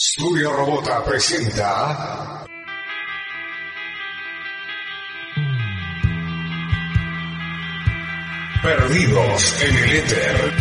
Studio Robota presenta Perdidos en el Éter.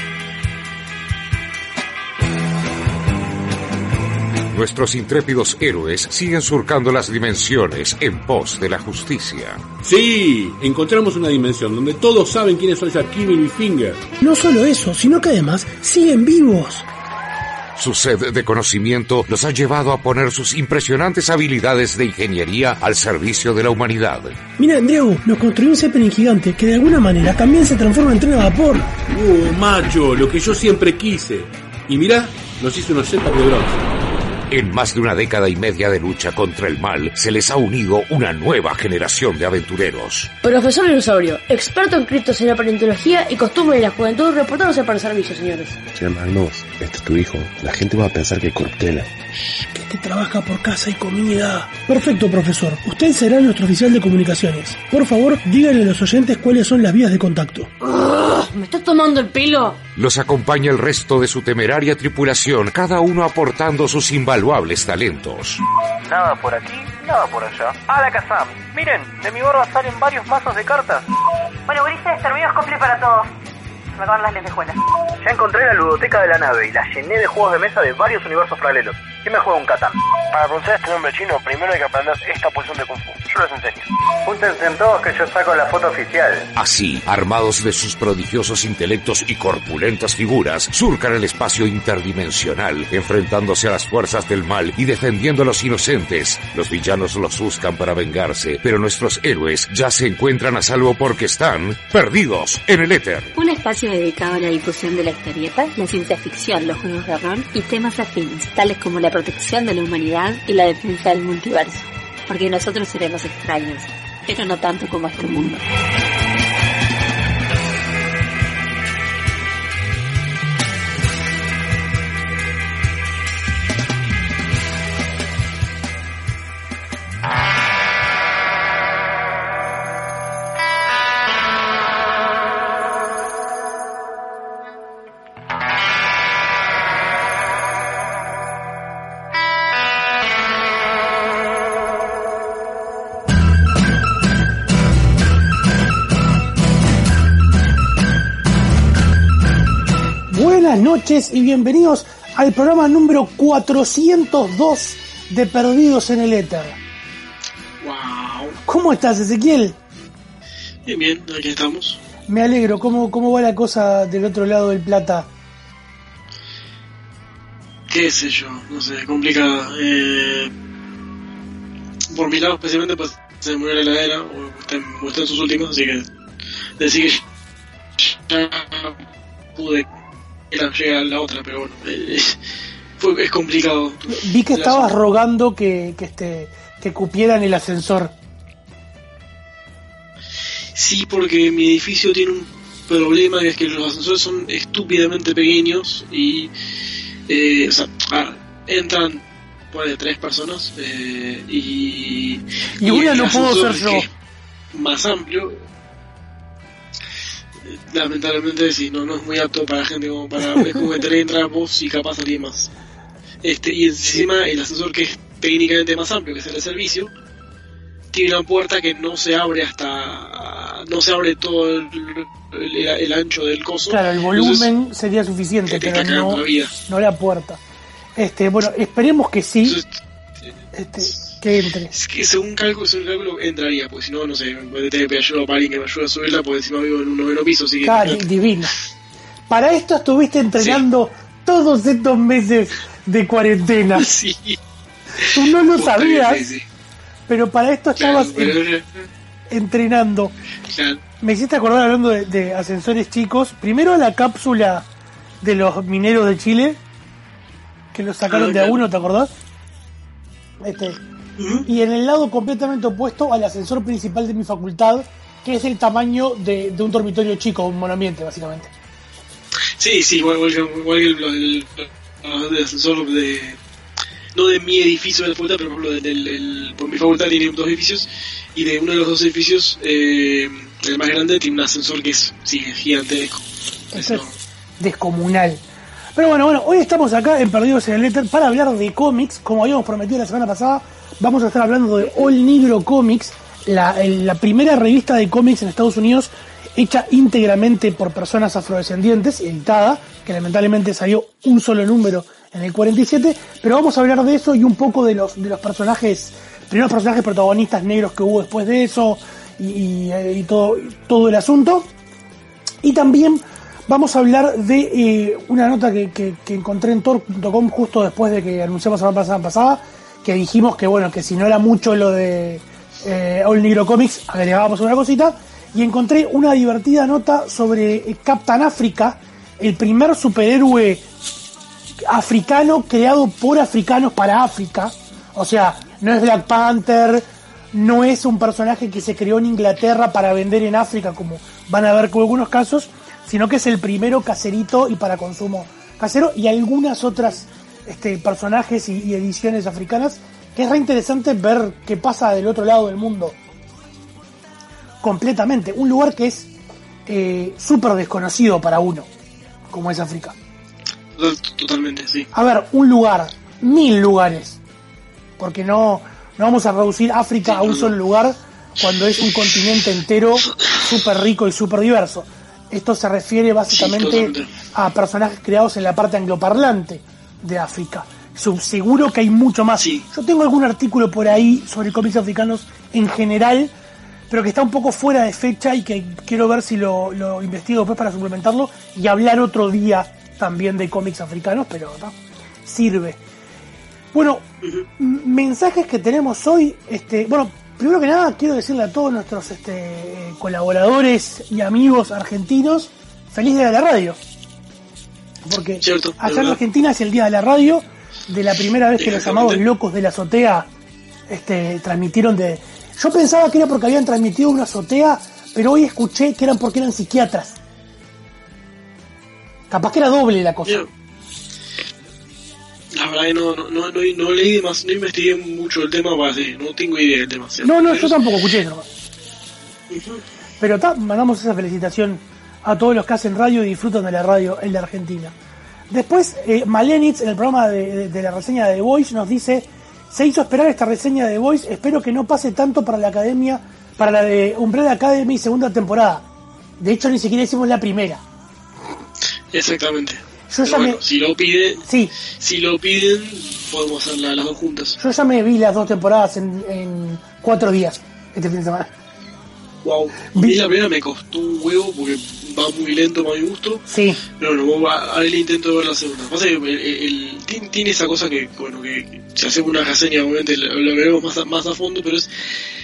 Nuestros intrépidos héroes siguen surcando las dimensiones en pos de la justicia. Sí, encontramos una dimensión donde todos saben quiénes son Kirby y Finger. No solo eso, sino que además siguen vivos. Su sed de conocimiento los ha llevado a poner sus impresionantes habilidades de ingeniería al servicio de la humanidad. Mira, Andreu, nos construyó un Zeppelin gigante que de alguna manera también se transforma en tren a vapor. Macho, lo que yo siempre quise. Y mirá, nos hizo unos jetpack de bronce. En más de una década y media de lucha contra el mal, se les ha unido una nueva generación de aventureros. Profesor Dinosaurio, experto en criptos, paleontología y costumbres de la juventud, reportándose para el servicio, señores. Señor Magnus, este es tu hijo. La gente va a pensar que es corruptela. Que este trabaja por casa y comida. Perfecto, profesor. Usted será nuestro oficial de comunicaciones. Por favor, díganle a los oyentes cuáles son las vías de contacto. ¿Me estás tomando el pelo? Los acompaña el resto de su temeraria tripulación, cada uno aportando sus invaluables talentos. Nada por aquí, nada por allá. ¡Hala Kazam! Miren, de mi barba salen varios mazos de cartas. Bueno, Ulises, terminó cumple para todos. Me acaban las lentejuelas. Ya encontré la ludoteca de la nave y la llené de juegos de mesa de varios universos paralelos. ¿Quién me juega un Catán? Para pronunciar este nombre chino, primero hay que aprender esta posición de Kung Fu. Yo les enseño. Júntense en todos que yo saco la foto oficial. Así, armados de sus prodigiosos intelectos y corpulentas figuras, surcan el espacio interdimensional, enfrentándose a las fuerzas del mal y defendiendo a los inocentes. Los villanos los buscan para vengarse, pero nuestros héroes ya se encuentran a salvo porque están perdidos en el éter. Un espacio dedicado a la difusión de la historieta, la ciencia ficción, los juegos de rol y temas afines, tales como la protección de la humanidad y la defensa del multiverso. Porque nosotros seremos extraños, pero no tanto como este mundo. Buenas noches y bienvenidos al programa número 402 de Perdidos en el Éter. Wow. ¿Cómo estás, Ezequiel? Bien, aquí estamos. Me alegro. ¿Cómo va la cosa del otro lado del Plata? Qué sé yo, no sé, complicada. Por mi lado especialmente pues se me murió la heladera, o está en sus últimos, así que decir que ya pude llegar a la otra, pero bueno, es complicado. Vi que estabas rogando que cupieran el ascensor. Sí, porque mi edificio tiene un problema, que es que los ascensores son estúpidamente pequeños y entran por 3 personas y una no puedo ser yo. Más amplio. Lamentablemente sí, no es muy apto para gente como para es como que tenés que entrar vos y capaz alguien más. Y encima el ascensor, que es técnicamente más amplio, que es el de servicio, tiene una puerta que no se abre todo el ancho del coso. Claro, el volumen entonces sería suficiente, pero no la puerta. Bueno, esperemos que sí. Entonces, que entre. Es que según cálculo entraría, porque si no, no sé, me tengo que ayudar para alguien que me ayude a subirla, porque encima vivo en un 9º piso, así que... Claro, divino. Para esto estuviste entrenando todos estos meses de cuarentena. Sí. Tú no lo sabías, sí. Pero para esto estabas entrenando. Claro. Me hiciste acordar, hablando de ascensores chicos, primero la cápsula de los mineros de Chile, que los sacaron de a uno, ¿te acordás? Y en el lado completamente opuesto al ascensor principal de mi facultad, que es el tamaño de un dormitorio chico, un monoambiente básicamente. Sí, igual que el ascensor no de mi edificio de la facultad, pero por ejemplo por mi facultad tiene 2 edificios, y de uno de los 2 edificios, el más grande, tiene un ascensor que es gigantesco. Eso es descomunal. Pero bueno, hoy estamos acá en Perdidos en el Éter para hablar de cómics. Como habíamos prometido la semana pasada, vamos a estar hablando de All Negro Comics, la primera revista de cómics en Estados Unidos hecha íntegramente por personas afrodescendientes, editada, que lamentablemente salió un solo número en el 47, pero vamos a hablar de eso y un poco de los primeros personajes protagonistas negros que hubo después de eso y todo el asunto. Y también vamos a hablar de una nota que encontré en Tor.com justo después de que anunciamos la semana pasada, que dijimos que bueno, que si no era mucho lo de All Negro Comics, agregábamos una cosita, y encontré una divertida nota sobre Captain Africa, el primer superhéroe africano creado por africanos para África. O sea, no es Black Panther, no es un personaje que se creó en Inglaterra para vender en África, como van a ver con algunos casos, sino que es el primero caserito y para consumo casero, y algunas otras personajes y ediciones africanas, que es re interesante ver qué pasa del otro lado del mundo. Completamente, un lugar que es súper desconocido para uno, como es África. Totalmente, sí. A ver, un lugar, 1000 lugares, porque no vamos a reducir África a un solo lugar cuando es un continente entero súper rico y súper diverso. Esto se refiere básicamente a personajes creados en la parte angloparlante de África. Seguro que hay mucho más. Sí. Yo tengo algún artículo por ahí sobre cómics africanos en general, pero que está un poco fuera de fecha y que quiero ver si lo investigo después para suplementarlo y hablar otro día también de cómics africanos, pero ¿no? Sirve. Bueno, mensajes que tenemos hoy. Bueno, primero que nada quiero decirle a todos nuestros colaboradores y amigos argentinos, feliz día de la radio. Porque cierto, allá en Argentina es el día de la radio, de la primera vez que los amados locos de la azotea transmitieron de... Yo pensaba que era porque habían transmitido una azotea, pero hoy escuché que eran porque eran psiquiatras. Capaz que era doble la cosa. La verdad que no leí más, no investigué mucho el tema, no tengo idea del tema. ¿Cierto? No, yo tampoco escuché eso. Pero mandamos esa felicitación a todos los que hacen radio y disfrutan de la radio en la Argentina. Después, Malenitz, en el programa de la reseña de The Voice, nos dice: se hizo esperar esta reseña de The Voice, espero que no pase tanto para la academia, para la de Umbrella Academy segunda temporada. De hecho, ni siquiera hicimos la primera. Exactamente. Yo ya bueno, si lo piden, sí. Si lo piden, podemos hacer las dos juntas. Yo ya me vi las 2 temporadas en 4 días, este fin de semana. Wow. Y la primera me costó un huevo porque va muy lento para mi gusto. Sí. Pero bueno, haré el intento de ver la segunda. Pasa que tiene esa cosa que, bueno, que si hacemos una reseña, obviamente lo veremos más a fondo, pero es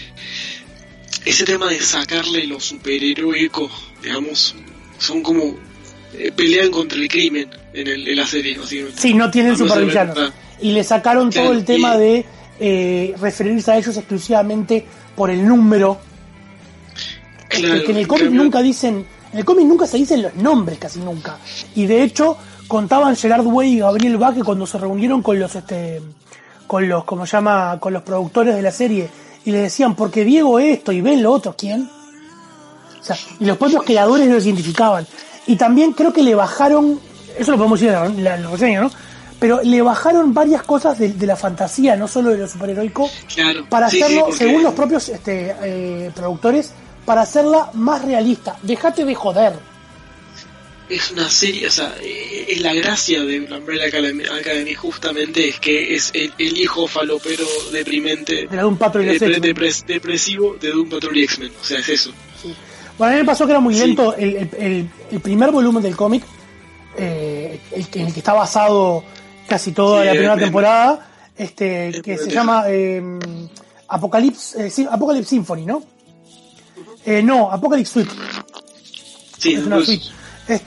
ese tema de sacarle los superheroicos, digamos, son como pelean contra el crimen en la serie, básicamente. Sí, no tienen supervillanos. Y le sacaron todo el tema de referirse a ellos exclusivamente por el número. Claro, que en el cómic nunca dicen, en el cómic nunca se dicen los nombres, casi nunca. Y de hecho contaban Gerard Way y Gabriel Bá que cuando se reunieron con los ¿cómo se llama? Con los productores de la serie y les decían porque Diego esto y Ben lo otro, ¿quién? O sea, y los propios creadores los identificaban. Y también creo que le bajaron, eso lo podemos decir en la reseña, ¿no? Pero le bajaron varias cosas de la fantasía, no solo de lo superheroico, claro, para hacerlo, porque... según los propios productores, para hacerla más realista. Déjate de joder. Es una serie, o sea, es la gracia de Umbrella Academy justamente es que es el hijo falopero deprimente de Doom Patrol y depresivo de Doom Patrol y X-Men, o sea, es eso. Sí. Bueno, a mí me pasó que era muy lento el primer volumen del cómic, en el que está basado casi toda la primera temporada, que se llama Apocalypse Symphony, ¿no? No, Apocalypse Suite. Sí, es una suite.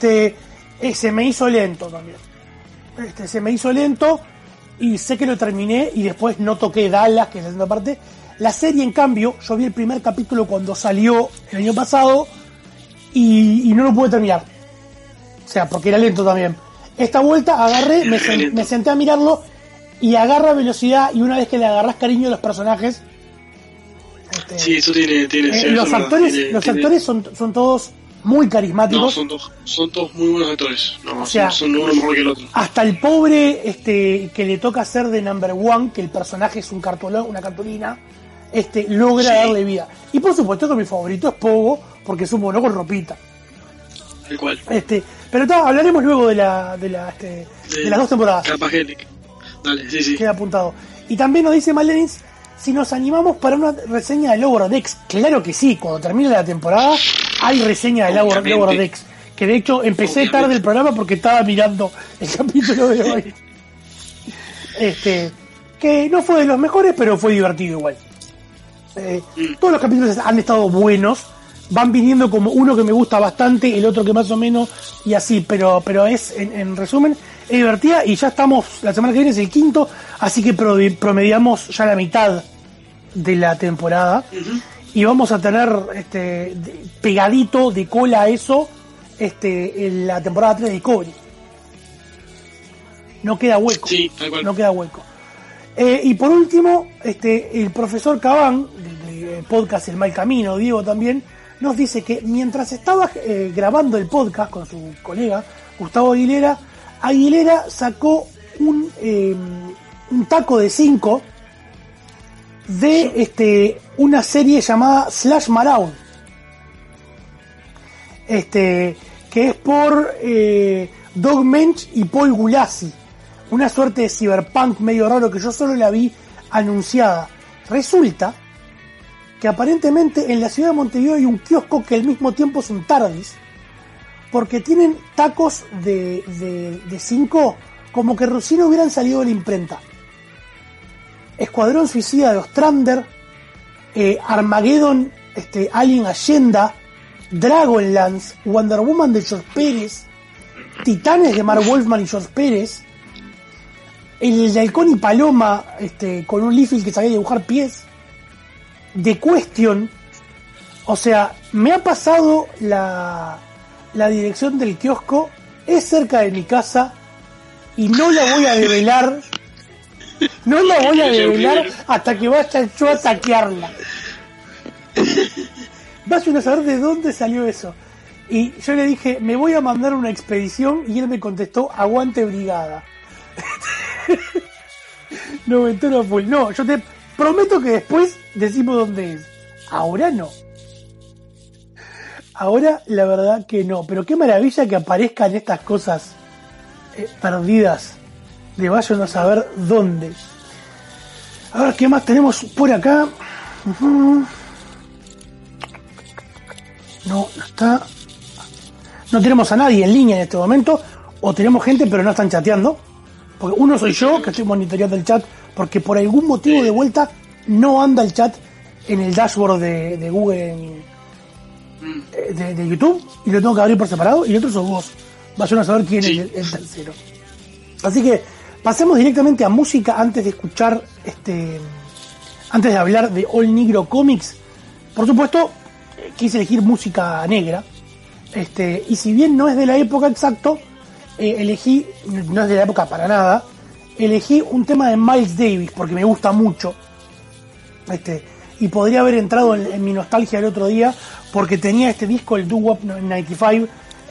Se me hizo lento también. Se me hizo lento y sé que lo terminé y después no toqué Dallas, que es la segunda parte. La serie, en cambio, yo vi el primer capítulo cuando salió el año pasado y no lo pude terminar. O sea, porque era lento también. Esta vuelta agarré, me senté a mirarlo y agarra velocidad, y una vez que le agarrás cariño a los personajes... sí, eso tiene los actores son todos muy carismáticos. No, son todos muy buenos actores. No, o sea, son uno mejor que el otro. Hasta el pobre que le toca ser de Number One, que el personaje es una cartulina, logra darle vida. Y por supuesto que mi favorito es Pogo, porque es un mono con ropita. El cual. Pero hablaremos luego de las 2 temporadas. Dale, sí. Queda apuntado. Y también nos dice Malenins si nos animamos para una reseña de Lower Decks. Claro que sí, cuando termine la temporada hay reseña de Lower Decks. Que de hecho empecé tarde el programa porque estaba mirando el capítulo de hoy. Que no fue de los mejores, pero fue divertido igual. Todos los capítulos han estado buenos. Van viniendo como uno que me gusta bastante, el otro que más o menos, y así, pero es, en resumen, es divertida, y ya estamos, la semana que viene es el 5, así que promediamos ya la mitad de la temporada, y vamos a tener pegadito de cola a eso en la temporada 3 de Discovery. No queda hueco. Sí, tal cual. No queda hueco. Y por último, el profesor Cabán, del podcast El Mal Camino, Diego también, nos dice que mientras estaba grabando el podcast con su colega Gustavo Aguilera sacó un taco de 5 de una serie llamada Slash Maroon, que es por Doug Mensch y Paul Gulacy, una suerte de cyberpunk medio raro que yo solo la vi anunciada. Resulta que aparentemente en la ciudad de Montevideo hay un kiosco que al mismo tiempo es un Tardis, porque tienen tacos de 5 como que recién hubieran salido de la imprenta. Escuadrón Suicida de Ostrander, Armageddon, Alien Agenda, Dragonlance, Wonder Woman de George Pérez, Titanes de Mark Wolfman y George Pérez, el de Halcón y Paloma con un Liefeld que sabía dibujar pies, The Question. O sea, me ha pasado la dirección del kiosco, es cerca de mi casa y no la voy a develar. No la voy a develar hasta que vaya yo a saquearla. Vayan a saber de dónde salió eso. Y yo le dije, me voy a mandar una expedición, y él me contestó, aguante brigada. Noventero full. No, yo te prometo que después decimos dónde es. Ahora no. Ahora la verdad que no. Pero qué maravilla que aparezcan estas cosas perdidas. De vayan a saber dónde. A ver, ¿qué más tenemos por acá? No está. No tenemos a nadie en línea en este momento. O tenemos gente pero no están chateando. Porque uno soy yo que estoy monitoreando el chat. Porque por algún motivo de vuelta no anda el chat en el dashboard de Google de YouTube. Y lo tengo que abrir por separado. Y el otro sos vos. Vayan a saber quién es el tercero. Así que pasemos directamente a música antes de escuchar antes de hablar de All Negro Comics. Por supuesto, quise elegir música negra. Y si bien no es de la época exacto, elegí, no es de la época para nada, elegí un tema de Miles Davis porque me gusta mucho. Y podría haber entrado en mi nostalgia el otro día porque tenía este disco, el Doo Wop 95,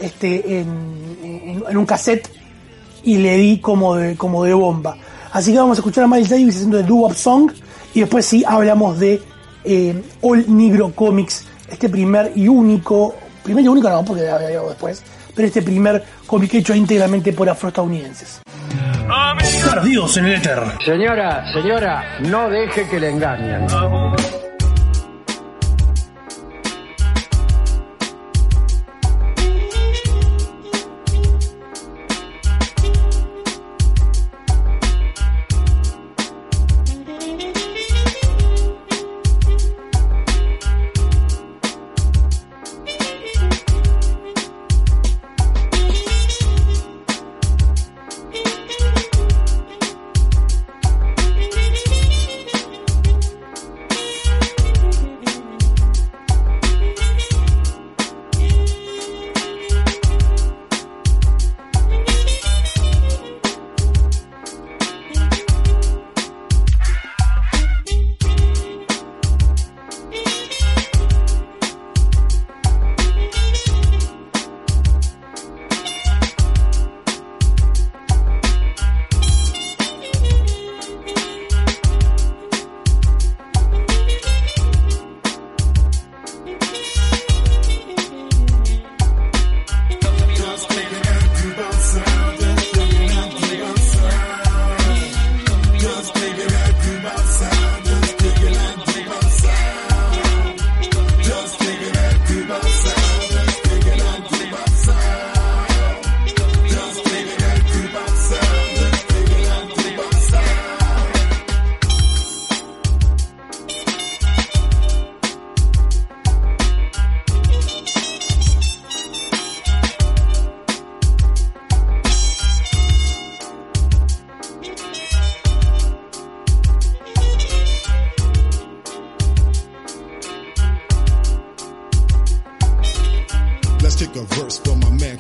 en un cassette, y le di como de bomba. Así que vamos a escuchar a Miles Davis haciendo el Doo Wop Song, y después sí hablamos de All Negro Comics, primer y único no, porque había algo después, pero primer cómic hecho íntegramente por afroestadounidenses. Perdidos en el éter. Señora, no deje que le engañen.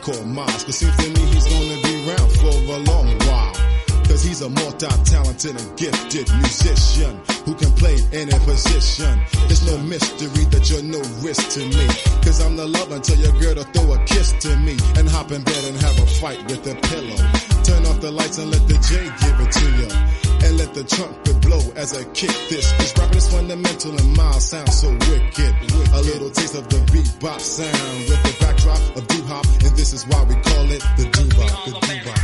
called Miles. Cause seems to me he's gonna be around for a long while. Cause he's a multi-talented and gifted musician who can play any position. It's no mystery that you're no risk to me. Cause I'm the love until your girl to throw a kiss to me and hop in bed and have a fight with a pillow. Turn off the lights and let the J give it to you. And let the trumpet blow as I kick this. Cause rapping is fundamental and Miles sounds so wicked. A little taste of the bebop sound with the backdrop of doo-hop. And this is why we call it the doo-bop, the doo-bop.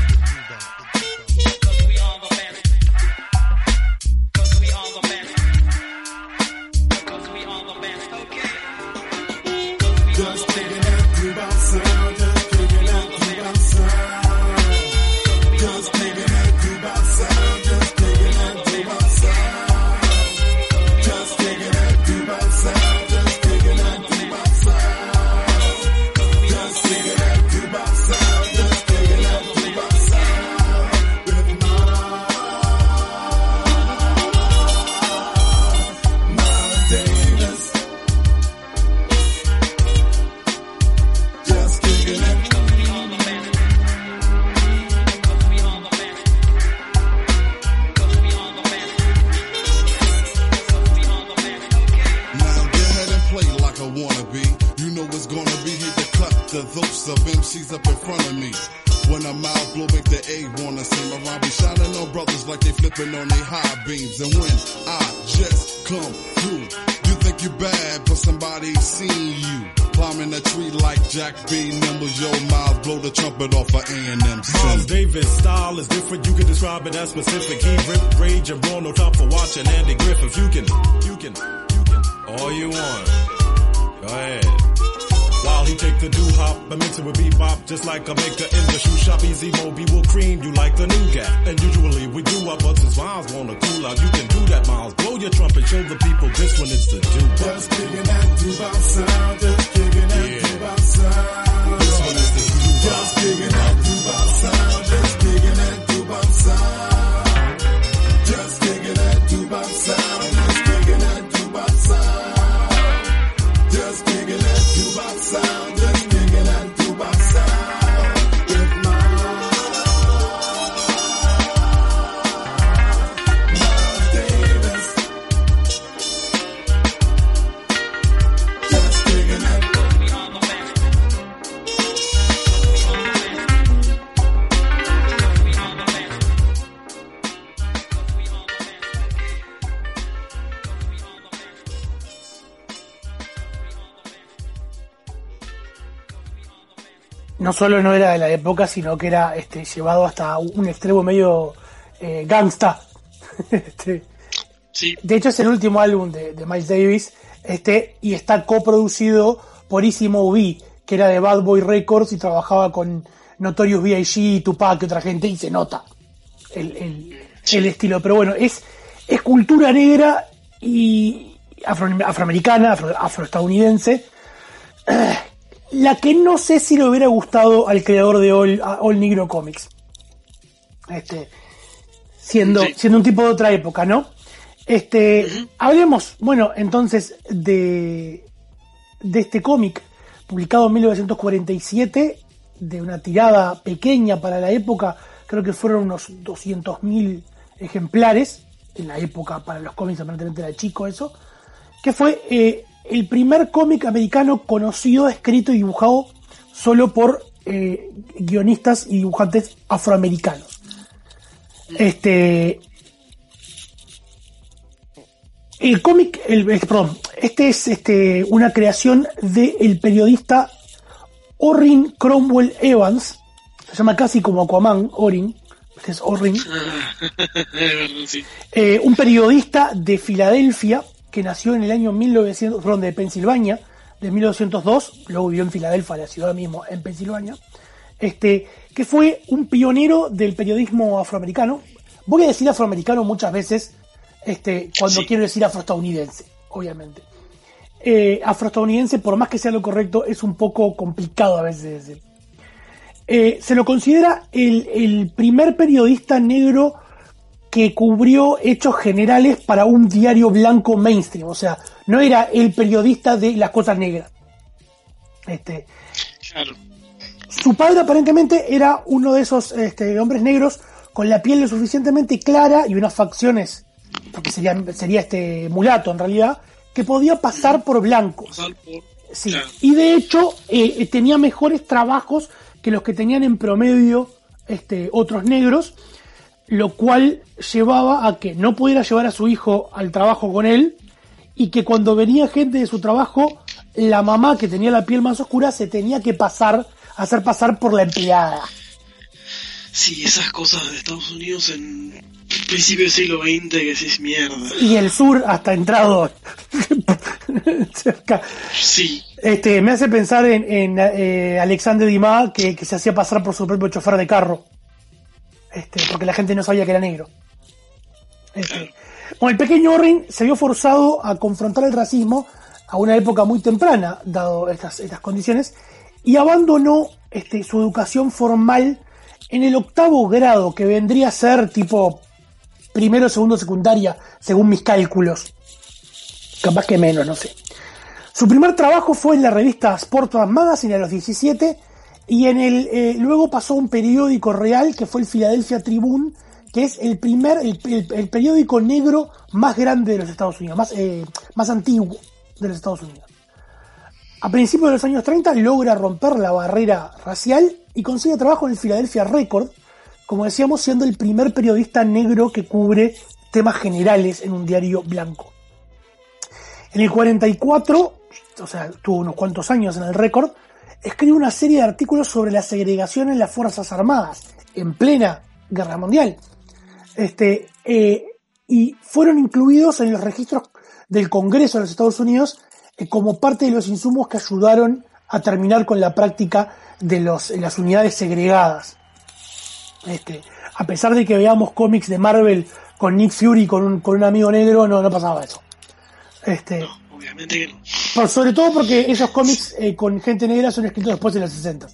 Just taking that doo-bop sound, just taking that doo-bop sound. Just taking that doo-bop sound, just taking that doo-bop sound. Just taking that doo-bop sound, just taking that doo-bop sound. Just taking that doo-bop sound, just taking that doo-bop sound. With Miles Davis. Just kicking it. Now go ahead and play like a wannabe. You know it's gonna be hit to cut the those of MCs up in front of me. When I'm out, blow make the A wanna sing around. Be shining on brothers like they flipping on they high beams. And when I just come through, you think you bad, but somebody seen you. Climbing a tree like Jack B. Nimble, yo, Miles, blow the trumpet off of A&M. Miles Davis' style is different, you can describe it as specific. He ripped rage and brawl, no time for watching Andy Griffith. You can, all you want. Go ahead. While he take the doo-hop and mix it with bebop, just like a maker in the shoe shop. Easy Moby will cream you like the nougat. And usually we do our but since Miles wanna cool out, you can do that, Miles. Blow your trumpet, show the people this one is the doo-bop. Just kicking that doo-bop sound, just kicking that doo-bop sound. This one is the doo-bop. Just kicking that doo-bop sound, just kicking that doo-bop sound. Just kicking that doo-bop sound, just kicking that doo-bop sound. Just kicking that doo-bop sound, just kicking that doo-bop sound. With Miles Davis. Just kicking that. No solo no era de la época, sino que era llevado hasta un extremo medio gangsta. Sí. De hecho es el último álbum de Miles Davis, y está coproducido por Easy Moby, que era de Bad Boy Records y trabajaba con Notorious B.I.G., Tupac y otra gente, y se nota el estilo. Pero bueno, es cultura negra y afroamericana, afroestadounidense. La que no sé si le hubiera gustado al creador de All Negro Comics. Siendo un tipo de otra época, ¿no? Hablemos, bueno, entonces de este cómic publicado en 1947, de una tirada pequeña para la época, creo que fueron unos 200.000 ejemplares, en la época para los cómics aparentemente era chico eso, que fue el primer cómic americano conocido, escrito y dibujado solo por guionistas y dibujantes afroamericanos. El cómic, es una creación del periodista Orrin Cromwell Evans, se llama casi como Aquaman, Orrin, este es Orrin, Sí. Un periodista de Filadelfia que nació en el año de Pensilvania, de 1902, luego vivió en Filadelfia, la ciudad mismo, en Pensilvania, que fue un pionero del periodismo afroamericano. Voy a decir afroamericano muchas veces, cuando quiero decir afroestadounidense, obviamente. Afroestadounidense, por más que sea lo correcto, es un poco complicado a veces decir. Se lo considera el primer periodista negro que cubrió hechos generales para un diario blanco mainstream, o sea, no era el periodista de las cosas negras. Claro. Su padre aparentemente era uno de esos hombres negros con la piel lo suficientemente clara y unas facciones, porque sería mulato en realidad, que podía pasar por blanco. Sí. Claro. Y de hecho tenía mejores trabajos que los que tenían en promedio otros negros, lo cual llevaba a que no pudiera llevar a su hijo al trabajo con él, y que cuando venía gente de su trabajo, la mamá, que tenía la piel más oscura, se tenía que hacer pasar por la empleada. Sí, esas cosas de Estados Unidos en principio del siglo XX, que sí es mierda. Y el sur hasta entrado cerca. Sí. Me hace pensar en Alexandre Dumas, que se hacía pasar por su propio chofer de carro. Porque la gente no sabía que era negro. Bueno, el pequeño Orrin se vio forzado a confrontar el racismo a una época muy temprana, dado estas condiciones, y abandonó su educación formal en el 8º grado, que vendría a ser tipo primero o segundo secundaria, según mis cálculos. Capaz que menos, no sé. Su primer trabajo fue en la revista Sportsman Magazine a los 17, y luego pasó a un periódico real que fue el Philadelphia Tribune, que es el periódico negro más grande de los Estados Unidos, más antiguo de los Estados Unidos. A principios de los años 30 logra romper la barrera racial y consigue trabajo en el Philadelphia Record, como decíamos, siendo el primer periodista negro que cubre temas generales en un diario blanco. En el 44, o sea, tuvo unos cuantos años en el Record, escribe una serie de artículos sobre la segregación en las Fuerzas Armadas, en plena Guerra Mundial. Y fueron incluidos en los registros del Congreso de los Estados Unidos como parte de los insumos que ayudaron a terminar con la práctica de las unidades segregadas. A pesar de que veamos cómics de Marvel con Nick Fury con un amigo negro, no pasaba eso. No, obviamente que no. Sobre todo porque esos cómics con gente negra son escritos después de los 60.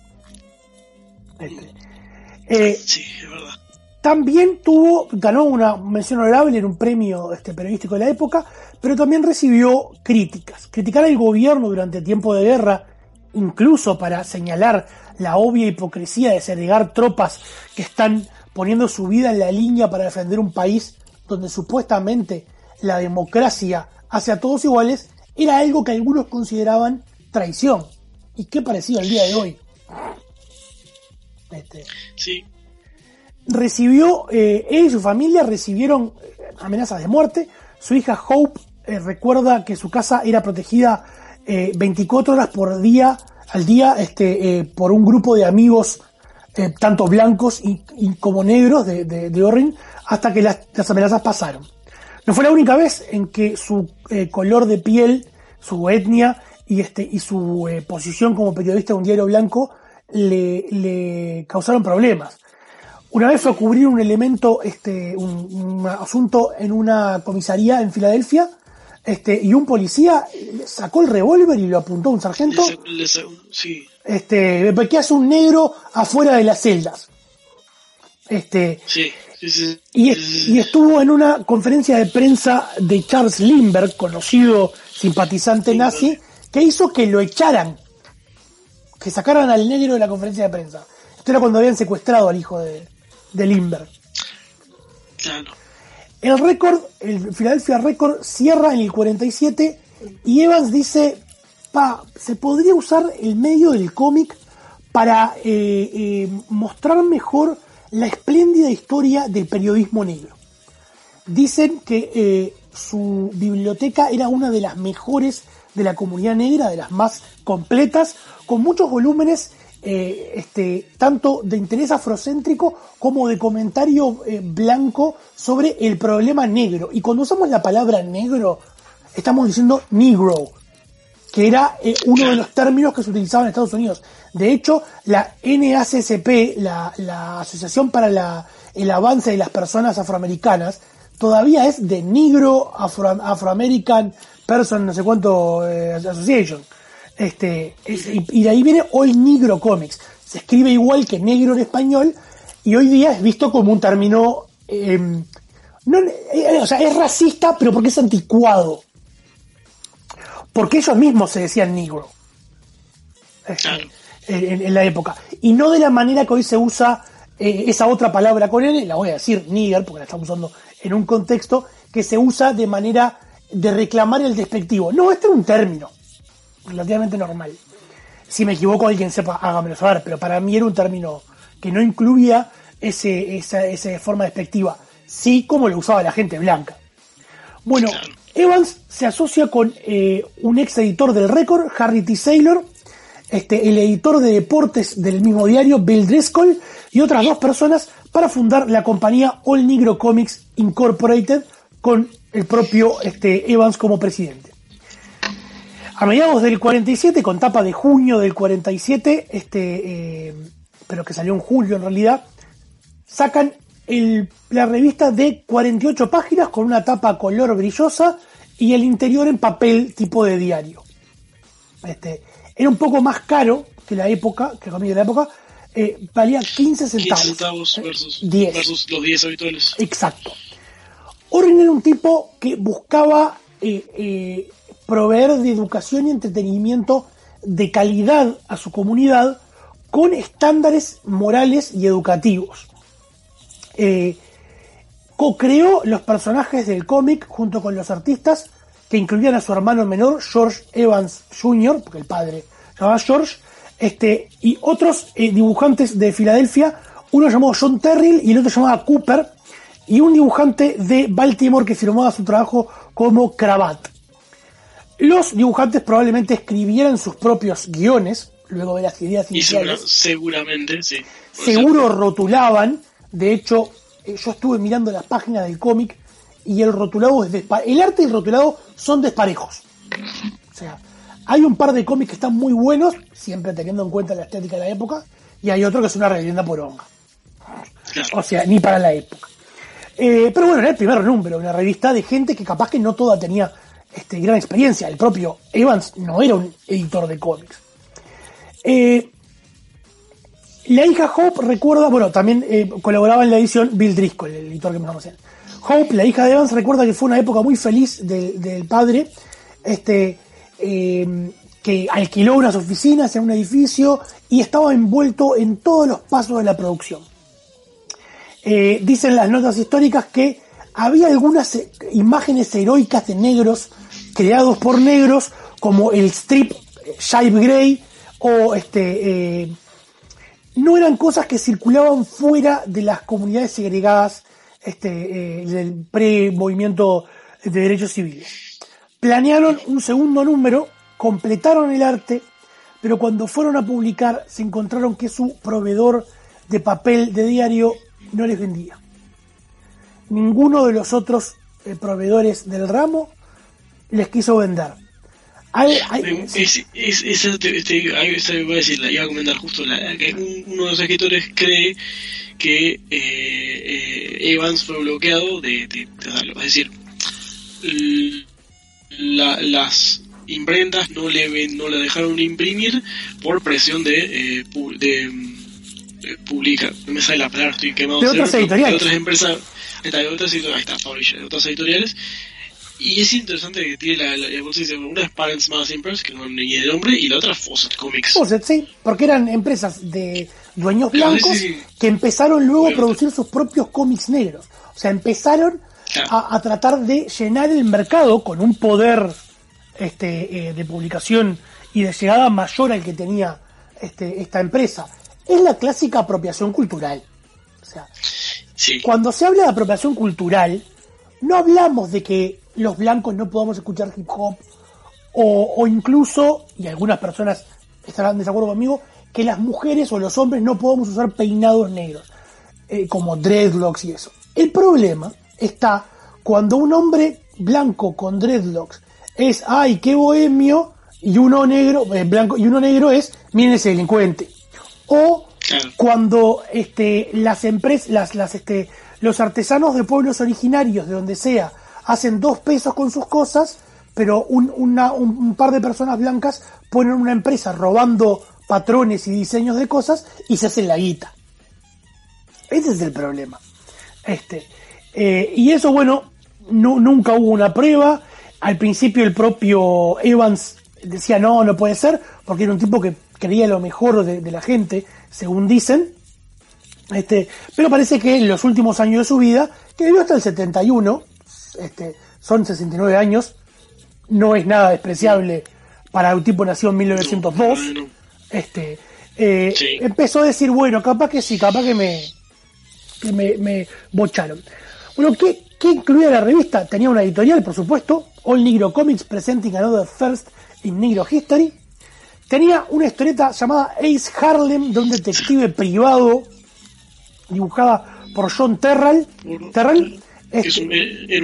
Sí, es verdad. También ganó una mención honorable en un premio periodístico de la época, pero también recibió críticas. Criticar al gobierno durante tiempo de guerra, incluso para señalar la obvia hipocresía de segregar tropas que están poniendo su vida en la línea para defender un país donde supuestamente la democracia hace a todos iguales, era algo que algunos consideraban traición. Y qué parecido al día de hoy. Sí. Recibió, él y su familia recibieron amenazas de muerte. Su hija Hope recuerda que su casa era protegida 24 horas al día por un grupo de amigos tanto blancos y como negros de Orrin, hasta que las amenazas pasaron. No fue la única vez en que su color de piel, su etnia y su posición como periodista de un diario blanco le causaron problemas. Una vez fue a cubrir un elemento, un asunto en una comisaría en Filadelfia, y un policía sacó el revólver y lo apuntó a un sargento. Sí. ¿Qué hace un negro afuera de las celdas? Sí. Y estuvo en una conferencia de prensa de Charles Lindbergh, conocido simpatizante nazi, que hizo que lo echaran, que sacaran al negro de la conferencia de prensa. Esto era cuando habían secuestrado al hijo de Lindbergh. Claro. El Philadelphia Record cierra en el 47 y Evans dice, se podría usar el medio del cómic para mostrar mejor la espléndida historia del periodismo negro. Dicen que su biblioteca era una de las mejores de la comunidad negra, de las más completas, con muchos volúmenes tanto de interés afrocéntrico como de comentario blanco sobre el problema negro. Y cuando usamos la palabra negro, estamos diciendo negro, que era uno de los términos que se utilizaba en Estados Unidos. De hecho, la NAACP, la Asociación para el Avance de las Personas Afroamericanas, todavía es de Negro Afro-American Person, no sé cuánto, Association. Y de ahí viene All Negro Comics. Se escribe igual que negro en español y hoy día es visto como un término es racista, pero porque es anticuado, porque ellos mismos se decían negro. en la época. Y no de la manera que hoy se usa esa otra palabra con N, la voy a decir nigger, porque la estamos usando en un contexto que se usa de manera de reclamar el despectivo. No, este es un término relativamente normal. Si me equivoco, alguien sepa, hágamelo saber, pero para mí era un término que no incluía esa forma despectiva, sí como lo usaba la gente blanca. Bueno, Evans se asocia con un ex editor del Record, Harry T. Saylor, el editor de deportes del mismo diario, Bill Driscoll, y otras 2 personas para fundar la compañía All Negro Comics Incorporated, con el propio Evans como presidente. A mediados del 47, con tapa de junio del 47, pero que salió en julio en realidad, sacan la revista de 48 páginas con una tapa color brillosa y el interior en papel tipo de diario. Era un poco más caro que la época, que la época, valía 15 centavos. 15 centavos versus 10. Versus los 10 habituales. Exacto. Orrin era un tipo que buscaba proveer de educación y entretenimiento de calidad a su comunidad con estándares morales y educativos. Co-creó los personajes del cómic junto con los artistas que incluían a su hermano menor, George Evans Jr., porque el padre se llamaba George, y otros dibujantes de Filadelfia, uno llamado John Terrill y el otro llamaba Cooper, y un dibujante de Baltimore que firmaba su trabajo como Cravat. Los dibujantes probablemente escribieran sus propios guiones, luego de las ideas iniciales. Seguramente, sí. Seguro rotulaban. De hecho, yo estuve mirando las páginas del cómic y el rotulado el arte y el rotulado son desparejos. O sea, hay un par de cómics que están muy buenos, siempre teniendo en cuenta la estética de la época, y hay otro que es una reverenda poronga. O sea, ni para la época. Pero bueno, era el primer número, una revista de gente que capaz que no toda tenía gran experiencia. El propio Evans no era un editor de cómics. La hija Hope recuerda, bueno, también colaboraba en la edición Bill Driscoll, el editor que mencionamos. Hope, la hija de Evans, recuerda que fue una época muy feliz del padre, que alquiló unas oficinas en un edificio y estaba envuelto en todos los pasos de la producción. Dicen las notas históricas que había algunas imágenes heroicas de negros creados por negros, como el strip Jive Grey, o no eran cosas que circulaban fuera de las comunidades segregadas del pre-movimiento de derechos civiles. Planearon un segundo número, completaron el arte, pero cuando fueron a publicar se encontraron que su proveedor de papel de diario no les vendía. Ninguno de los otros proveedores del ramo les quiso vender. Eso te voy a decir, iba a comentar justo, que uno de los escritores cree que Evans fue bloqueado de darlo. Es decir, las imprentas no le dejaron imprimir por presión de publicar, no me sale la palabra, estoy quemado de otras editoriales, de otras empresas, de otras editoriales. Y es interesante que tiene una es Parents Magazine Press, que no es ni el nombre, y la otra Fawcett Comics. Fawcett, sí, porque eran empresas de dueños blancos que empezaron luego a producir sus propios cómics negros. O sea, empezaron a tratar de llenar el mercado con un poder de publicación y de llegada mayor al que tenía esta empresa. Es la clásica apropiación cultural. O sea, cuando se habla de apropiación cultural, no hablamos de que los blancos no podamos escuchar hip hop o incluso, y algunas personas estarán de acuerdo conmigo, que las mujeres o los hombres no podamos usar peinados negros, como dreadlocks y eso. El problema está cuando un hombre blanco con dreadlocks es, ay, qué bohemio, y uno negro, blanco, y uno negro es, miren ese delincuente. O cuando las empresas, los artesanos de pueblos originarios, de donde sea, hacen 2 pesos con sus cosas, pero un par de personas blancas ponen una empresa robando patrones y diseños de cosas y se hacen la guita. Ese es el problema. Y eso, bueno, nunca hubo una prueba. Al principio el propio Evans decía no puede ser, porque era un tipo que creía lo mejor de la gente, según dicen. Pero parece que en los últimos años de su vida, que vivió hasta el 71, son 69 años, no es nada despreciable para un tipo nacido en 1902. Empezó a decir, bueno, capaz que sí, capaz que me bocharon. Bueno, ¿qué incluía la revista? Tenía una editorial, por supuesto, All Negro Comics Presenting Another First in Negro History. Tenía una historieta llamada Ace Harlem, de un detective privado, dibujada por John Terrell. Era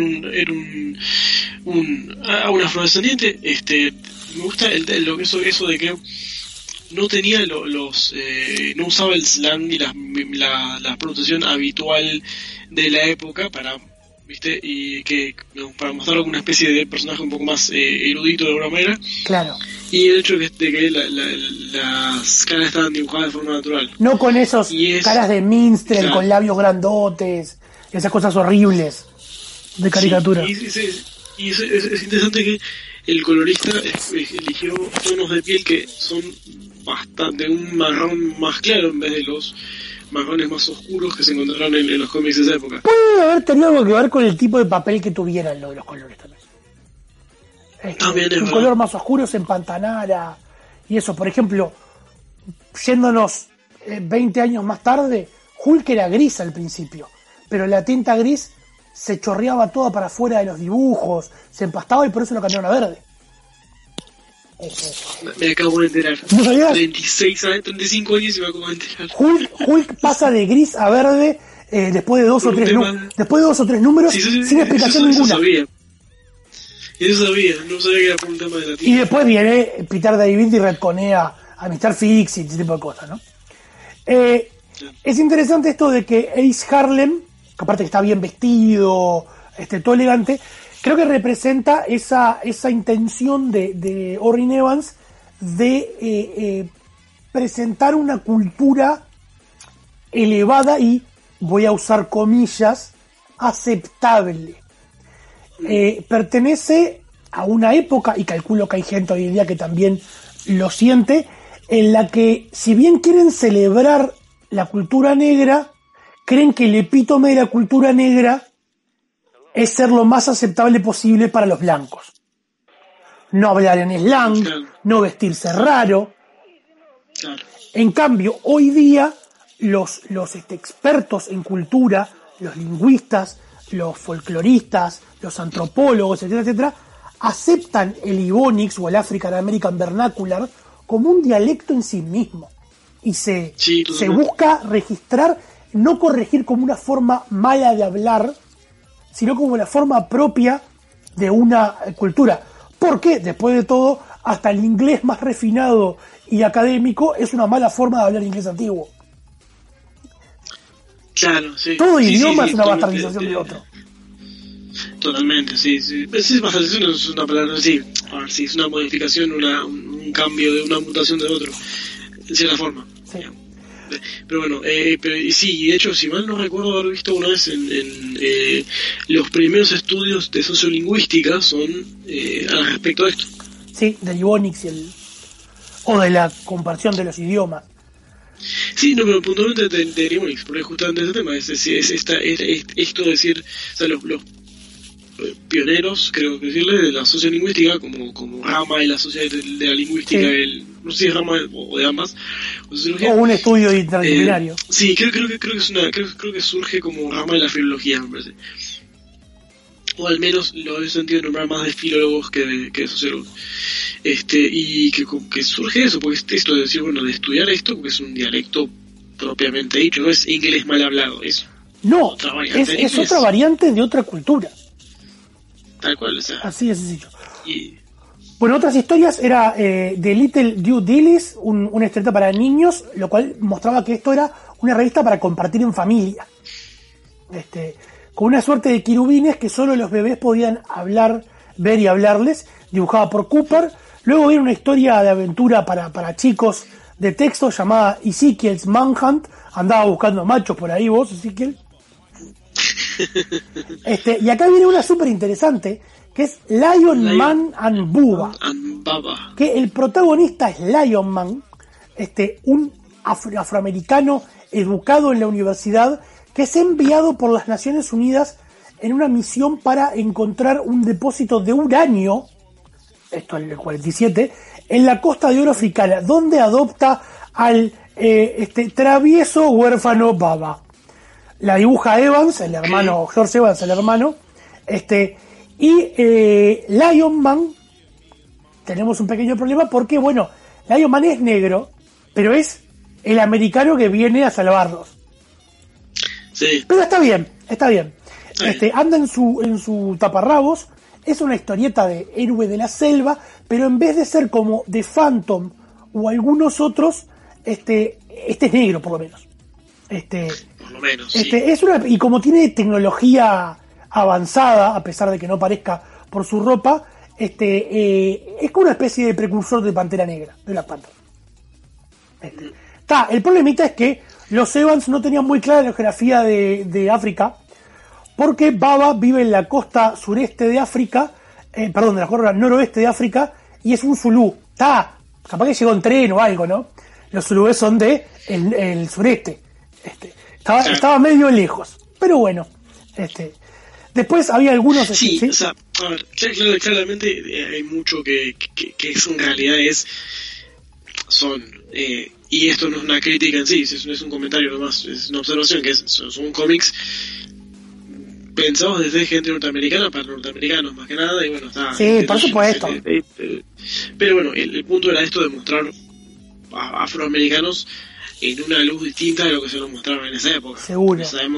un afrodescendiente. Me gusta eso de que no tenía no usaba el slang y la pronunciación habitual de la época para mostrar alguna especie de personaje un poco más erudito de alguna manera. Claro. Y el hecho de que las caras estaban dibujadas de forma natural. No con esos caras de minstrel, claro, con labios grandotes, esas cosas horribles de caricatura. Sí, y es interesante que el colorista eligió tonos de piel que son bastante un marrón más claro en vez de los marrones más oscuros que se encontraron en los cómics de esa época. Puede haber tenido algo que ver con el tipo de papel que tuvieran lo de los colores también. Un color más oscuro se empantanara y eso. Por ejemplo, yéndonos 20 años más tarde, Hulk era gris al principio, pero la tinta gris se chorreaba toda para afuera de los dibujos, se empastaba y por eso lo cambiaron a verde. Me acabo de enterar. ¿No sabías? 35 años y me acabo de enterar. Hulk pasa de gris a verde después de dos o tres números, sin explicación ninguna. Eso sabía, no sabía que era por un tema de la tinta. Y después viene Peter David y retconea a Mr. Fix y ese tipo de cosas, ¿no? Es interesante esto de que Ace Harlem, que aparte que está bien vestido, todo elegante, creo que representa esa intención de Orrin Evans de presentar una cultura elevada y, voy a usar comillas, aceptable. Pertenece a una época, y calculo que hay gente hoy en día que también lo siente, en la que, si bien quieren celebrar la cultura negra, creen que el epítome de la cultura negra es ser lo más aceptable posible para los blancos. No hablar en slang, claro, no vestirse raro. Claro. En cambio, hoy día, los expertos en cultura, los lingüistas, los folcloristas, los antropólogos, etcétera, etcétera, aceptan el Ebonics o el African American Vernacular como un dialecto en sí mismo. Y se busca registrar, no corregir como una forma mala de hablar, sino como la forma propia de una cultura. Porque, después de todo, hasta el inglés más refinado y académico es una mala forma de hablar inglés antiguo. Claro, sí. Todo idioma es una bastardización de otro. Totalmente, sí. Es bastardización, es una palabra, sí. A ver, sí, es una modificación, un cambio de una mutación de otro, en cierta forma. Sí. Pero bueno, sí, de hecho, si mal no recuerdo haber visto una vez en los primeros estudios de sociolingüística son al respecto de esto. Sí, del Ebonics o de la comparación de los idiomas. Sí, no, pero puntualmente de Ebonics, porque justamente ese tema es esto de decir, o sea, los pioneros, creo que decirle, de la sociolingüística como rama de la sociedad de la lingüística, sí, no sé si es rama o de ambas, o un estudio interdisciplinario. Sí, creo que surge como rama de la filología, me parece, o al menos lo he sentido nombrar más de filólogos que de sociólogos, y que surge eso, porque esto de decir, bueno, de estudiar esto, porque es un dialecto propiamente dicho, no es inglés mal hablado, es otra variante de otra cultura. Tal cual, o sea. Así de sencillo. Bueno, otras historias era de Little Dew Dillis, una historieta para niños, lo cual mostraba que esto era una revista para compartir en familia. Con una suerte de querubines que solo los bebés podían ver y hablarles, dibujada por Cooper. Luego viene una historia de aventura para chicos de texto llamada Ezekiel's Manhunt. Andaba buscando machos por ahí vos, Ezekiel. Y acá viene una súper interesante, que es Lion Man and Bubba. Que el protagonista es Lion Man, un afroamericano educado en la universidad que es enviado por las Naciones Unidas en una misión para encontrar un depósito de uranio, esto en el 47, en la Costa de Oro africana, donde adopta al travieso huérfano Baba. La dibuja Evans, el hermano, George Evans, el hermano, Lion Man, tenemos un pequeño problema porque, bueno, Lion Man es negro, pero es el americano que viene a salvarlos. Sí. Pero está bien. Anda en su taparrabos, es una historieta de héroe de la selva, pero en vez de ser como The Phantom o algunos otros, este es negro por lo menos. Por lo menos, sí. Y como tiene tecnología avanzada, a pesar de que no parezca por su ropa, es como una especie de precursor de Pantera Negra, de Black Panther. El problemita es que los Evans no tenían muy clara la geografía de África, porque Baba vive en la costa sureste de África, de la costa noroeste de África, y es un zulú. Capaz que llegó en tren o algo, ¿no? Los zulúes son de el sureste. Estaba medio lejos, pero bueno. Después había algunos... Sí, ¿sí? O sea, a ver, claramente hay mucho que eso en realidad y esto no es una crítica en sí, es un comentario nomás, es una observación, que son cómics pensados desde gente norteamericana para norteamericanos más que nada, y bueno, está... Sí, por supuesto. Pero bueno, el punto era esto de mostrar a afroamericanos en una luz distinta de lo que se nos mostraron en esa época. Seguro. Sabemos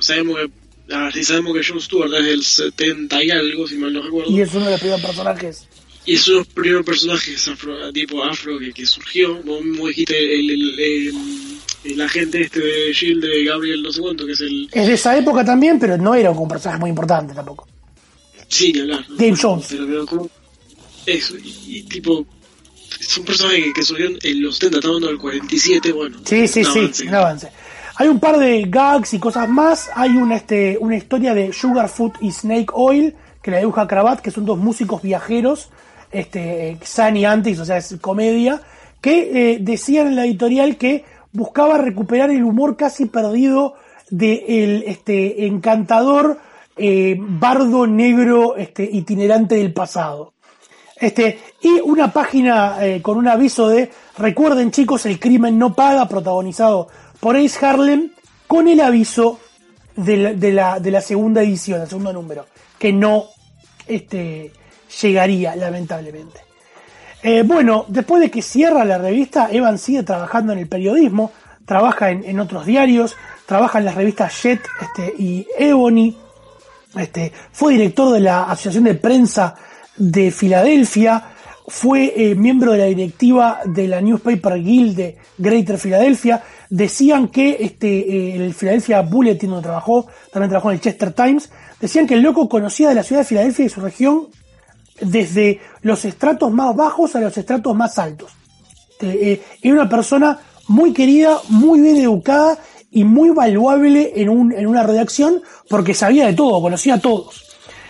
que Jon Stewart es del 70 y algo, si mal no recuerdo. Y es uno de los primeros personajes. Y es uno de los primeros personajes tipo afro que surgió. Vos mismo dijiste el agente de S.H.I.E.L.D. de Gabriel no sé cuánto, que es el... Es de esa época también, pero no era un personaje muy importante tampoco. Sí, ni hablar. Dave Jones. Pero como... Eso, y tipo... Son personajes que surgieron en los 70, estamos hablando del 47, bueno. Sí, un avance. Hay un par de gags y cosas más. Hay una historia de Sugarfoot y Snake Oil, que la dibuja Cravat, que son dos músicos viajeros, Sun y Antics, o sea, es comedia, que decían en la editorial que buscaba recuperar el humor casi perdido del encantador bardo negro itinerante del pasado. Y una página con un aviso de: recuerden, chicos, el crimen no paga, protagonizado por Ace Harlem, con el aviso de la segunda edición, el segundo número, que no llegaría, lamentablemente. Bueno, después de que cierra la revista, Evans sigue trabajando en el periodismo, trabaja en otros diarios, trabaja en las revistas Jet y Ebony, fue director de la Asociación de Prensa de Filadelfia, fue miembro de la directiva de la Newspaper Guild de Greater Philadelphia. Decían que el Philadelphia Bulletin, donde trabajó, también trabajó en el Chester Times, decían que el loco conocía de la ciudad de Filadelfia y su región desde los estratos más bajos a los estratos más altos. Era una persona muy querida, muy bien educada y muy valuable en una redacción, porque sabía de todo, conocía a todos.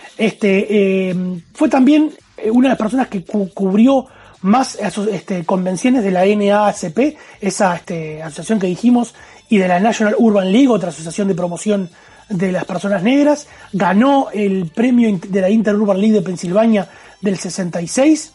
Fue también una de las personas que cubrió más convenciones de la NAACP, esa asociación que dijimos, y de la National Urban League, otra asociación de promoción de las personas negras. Ganó el premio de la Interurban League de Pensilvania del 66.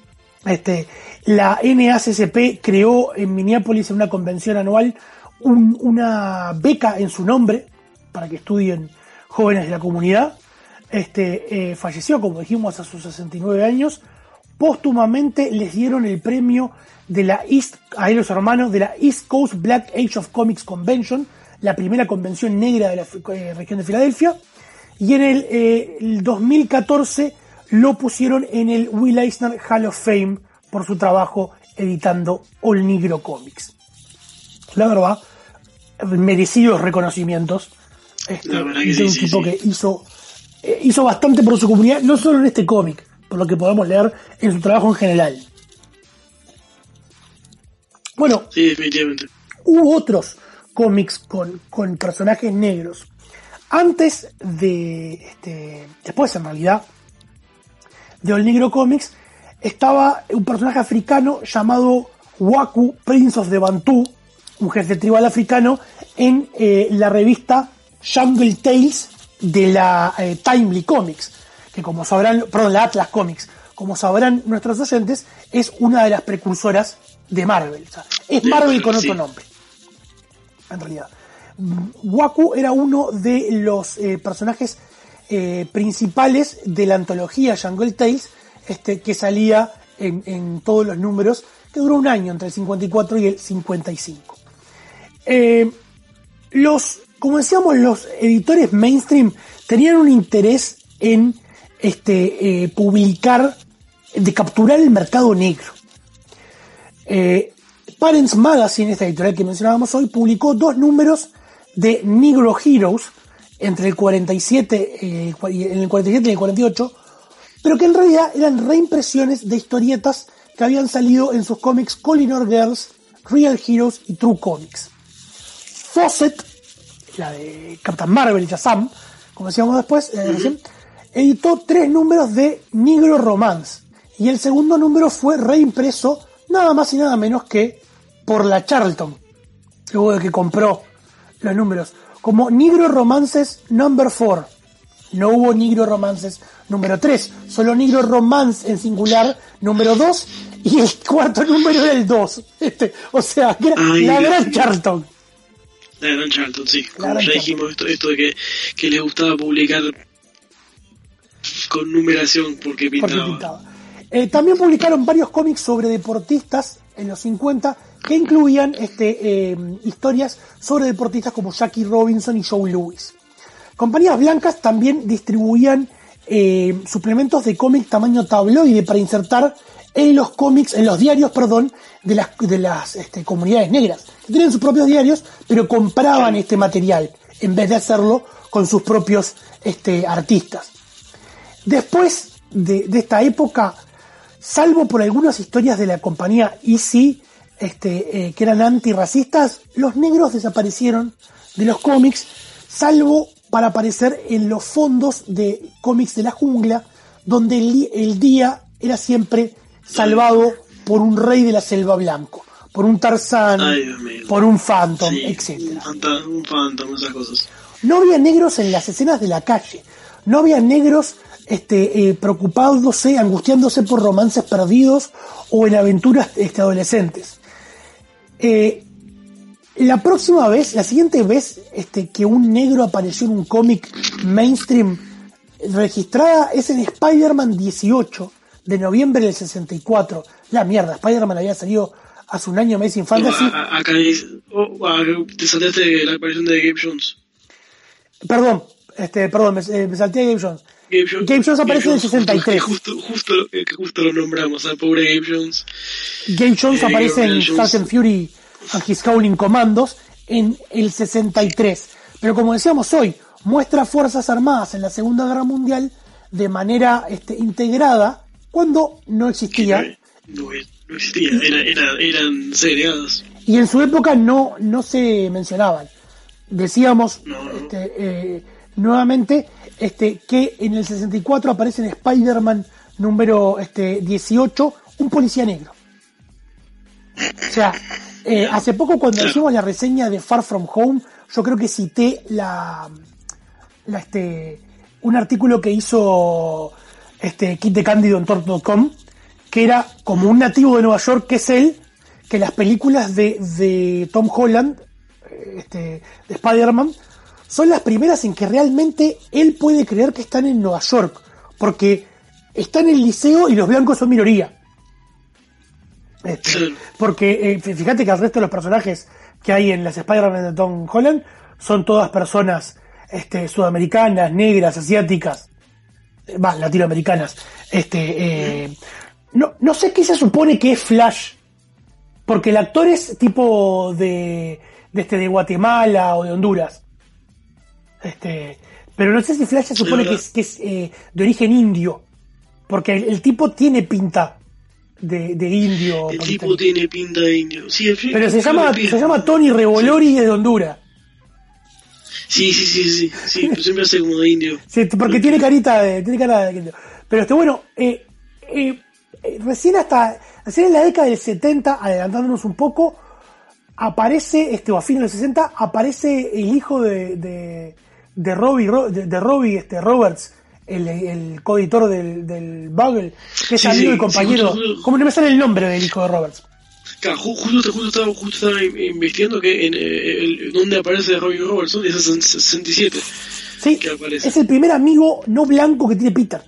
La NAACP creó en Minneapolis, en una convención anual, una beca en su nombre para que estudien jóvenes de la comunidad. Falleció, como dijimos, a sus 69 años. Póstumamente les dieron el premio de a los hermanos de la East Coast Black Age of Comics Convention, la primera convención negra de la región de Filadelfia, y en el 2014 lo pusieron en el Will Eisner Hall of Fame por su trabajo editando All Negro Comics. La verdad, merecidos reconocimientos de un tipo que hizo bastante por su comunidad, no solo en este cómic, por lo que podemos leer en su trabajo en general. Bueno, sí, definitivamente. Hubo otros cómics con personajes negros. Antes después en realidad, de All Negro Comics, estaba un personaje africano llamado Waku, Prince of the Bantu, un jefe tribal africano, en la revista Jungle Tales de la Timely Comics, que como sabrán, perdón, la Atlas Comics, como sabrán nuestros oyentes, es una de las precursoras de Marvel. O sea, es Marvel con otro nombre, en realidad. Waku era uno de los personajes principales de la antología Jungle Tales, que salía en todos los números, que duró un año, entre el 54 y el 55. Como decíamos, los editores mainstream tenían un interés en publicar, de capturar el mercado negro. Parents Magazine, esta editorial que mencionábamos hoy, publicó 2 números de Negro Heroes entre el 47 en el 47 y el 48, pero que en realidad eran reimpresiones de historietas que habían salido en sus cómics Koh-i-Noor Girls, Real Heroes y True Comics. Fawcett, la de Captain Marvel y Shazam, como decíamos después, recién, editó 3 números de Negro Romance, y el segundo número fue reimpreso nada más y nada menos que por la Charlton, luego de que compró los números, como Negro Romances number 4. No hubo Negro Romances número 3, solo Negro Romance en singular número 2, y el cuarto número era el 2. O sea, que era la gran Charlton. La gran Charlton, sí. Como ya dijimos, esto de que les gustaba publicar con numeración porque pintaba. También publicaron varios cómics sobre deportistas en los 50 que incluían historias sobre deportistas como Jackie Robinson y Joe Louis. Compañías blancas también distribuían suplementos de cómic tamaño tabloide para insertar en los cómics, en los diarios, de las comunidades negras, que tenían sus propios diarios, pero compraban este material en vez de hacerlo con sus propios artistas. Después de esta época, salvo por algunas historias de la compañía EC, que eran antirracistas, los negros desaparecieron de los cómics, salvo para aparecer en los fondos de cómics de la jungla, donde el día era siempre salvado por un rey de la selva blanco, por un Tarzán, por un Phantom, sí, etc. Un Phantom, esas cosas. No había negros en las escenas de la calle, no había negros preocupándose, angustiándose por romances perdidos o en aventuras adolescentes. La siguiente vez que un negro apareció en un cómic mainstream registrada es en Spider-Man 18 de noviembre del 64. La mierda, Spider-Man había salido hace un año Amazing Fantasy. Acá te saltaste de la aparición de Gabe Jones. Perdón, me salté a Gabe Jones. Gabe Jones aparece en el 63. Justo lo nombramos, al pobre Gabe Jones. Gabe Jones aparece en Sgt. Fury and His Howling Commandos en el 63. Pero como decíamos hoy, muestra Fuerzas Armadas en la Segunda Guerra Mundial de manera integrada cuando no existía. No existía, eran segregados. Y en su época no se mencionaban. Decíamos nuevamente que en el 64 aparece en Spider-Man número 18 un policía negro. O sea, hace poco cuando hicimos la reseña de Far From Home, yo creo que cité un artículo que hizo Kit de Cándido en Tor.com, que era como un nativo de Nueva York, que es él, que las películas de Tom Holland, de Spider-Man, son las primeras en que realmente él puede creer que están en Nueva York, porque está en el liceo y los blancos son minoría. Porque fíjate que el resto de los personajes que hay en las Spider-Man de Tom Holland son todas personas sudamericanas, negras, asiáticas, latinoamericanas. No sé qué se supone que es Flash, porque el actor es tipo de Guatemala o de Honduras. Pero no sé si Flash se supone que es de origen indio, porque el tipo tiene pinta de indio. El tipo tiene pinta de indio. Sí, pero se llama Tony Revolori y es de Honduras. Sí, siempre hace como de indio. Sí, porque tiene cara de indio. Pero bueno, recién en la década del 70, adelantándonos un poco, aparece, o a fines del 60, aparece el hijo de Robbie Roberts, el coeditor del Bugle, que es amigo y compañero. ¿Cómo no me sale el nombre del hijo de Roberts? Claro, justo estaba investigando que en donde aparece Robbie Robertson es el 67. Sí, es el primer amigo no blanco que tiene Peter.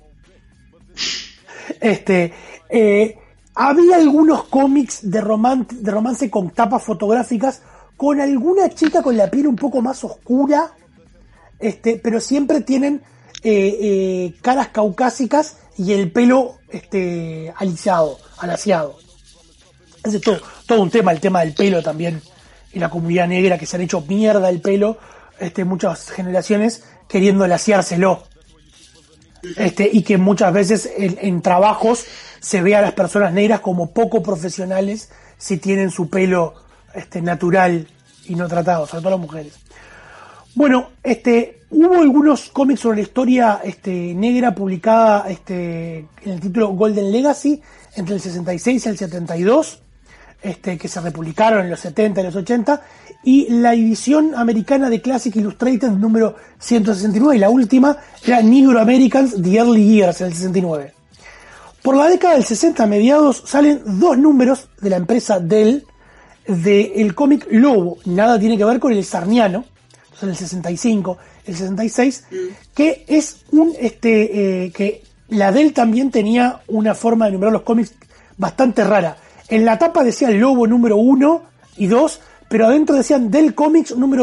Había algunos cómics de romance con tapas fotográficas con alguna chica con la piel un poco más oscura, pero siempre tienen caras caucásicas y el pelo alaciado. Es todo un tema, el tema del pelo también, en la comunidad negra, que se han hecho mierda el pelo, muchas generaciones queriendo alaciárselo. Y que muchas veces en trabajos se ve a las personas negras como poco profesionales si tienen su pelo natural y no tratado, sobre todo las mujeres. Bueno, hubo algunos cómics sobre la historia negra publicada en el título Golden Legacy entre el 66 y el 72, que se republicaron en los 70 y los 80, y la edición americana de Classic Illustrated número 169, y la última era Negro Americans The Early Years, en el 69. Por la década del 60 a mediados salen 2 números de la empresa Dell del cómic Lobo, nada tiene que ver con el sarniano, entonces el 65, el 66, que es que la Dell también tenía una forma de numerar los cómics bastante rara. En la tapa decía Lobo número 1 y 2, pero adentro decían Dell Comics número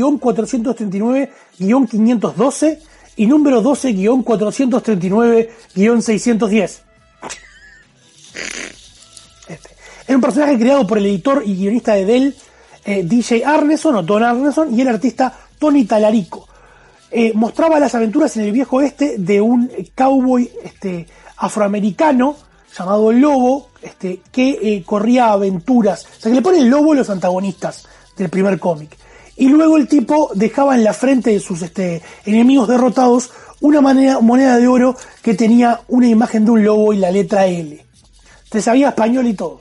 12-439-512 y número 12-439-610. Era un personaje creado por el editor y guionista de Dell, DJ Arneson o Don Arneson, y el artista Tony Talarico. Mostraba las aventuras en el viejo oeste de un cowboy afroamericano llamado Lobo, que corría aventuras. O sea, que le pone el lobo a los antagonistas del primer cómic. Y luego el tipo dejaba en la frente de sus enemigos derrotados una moneda de oro que tenía una imagen de un lobo y la letra L. Te sabía español y todo.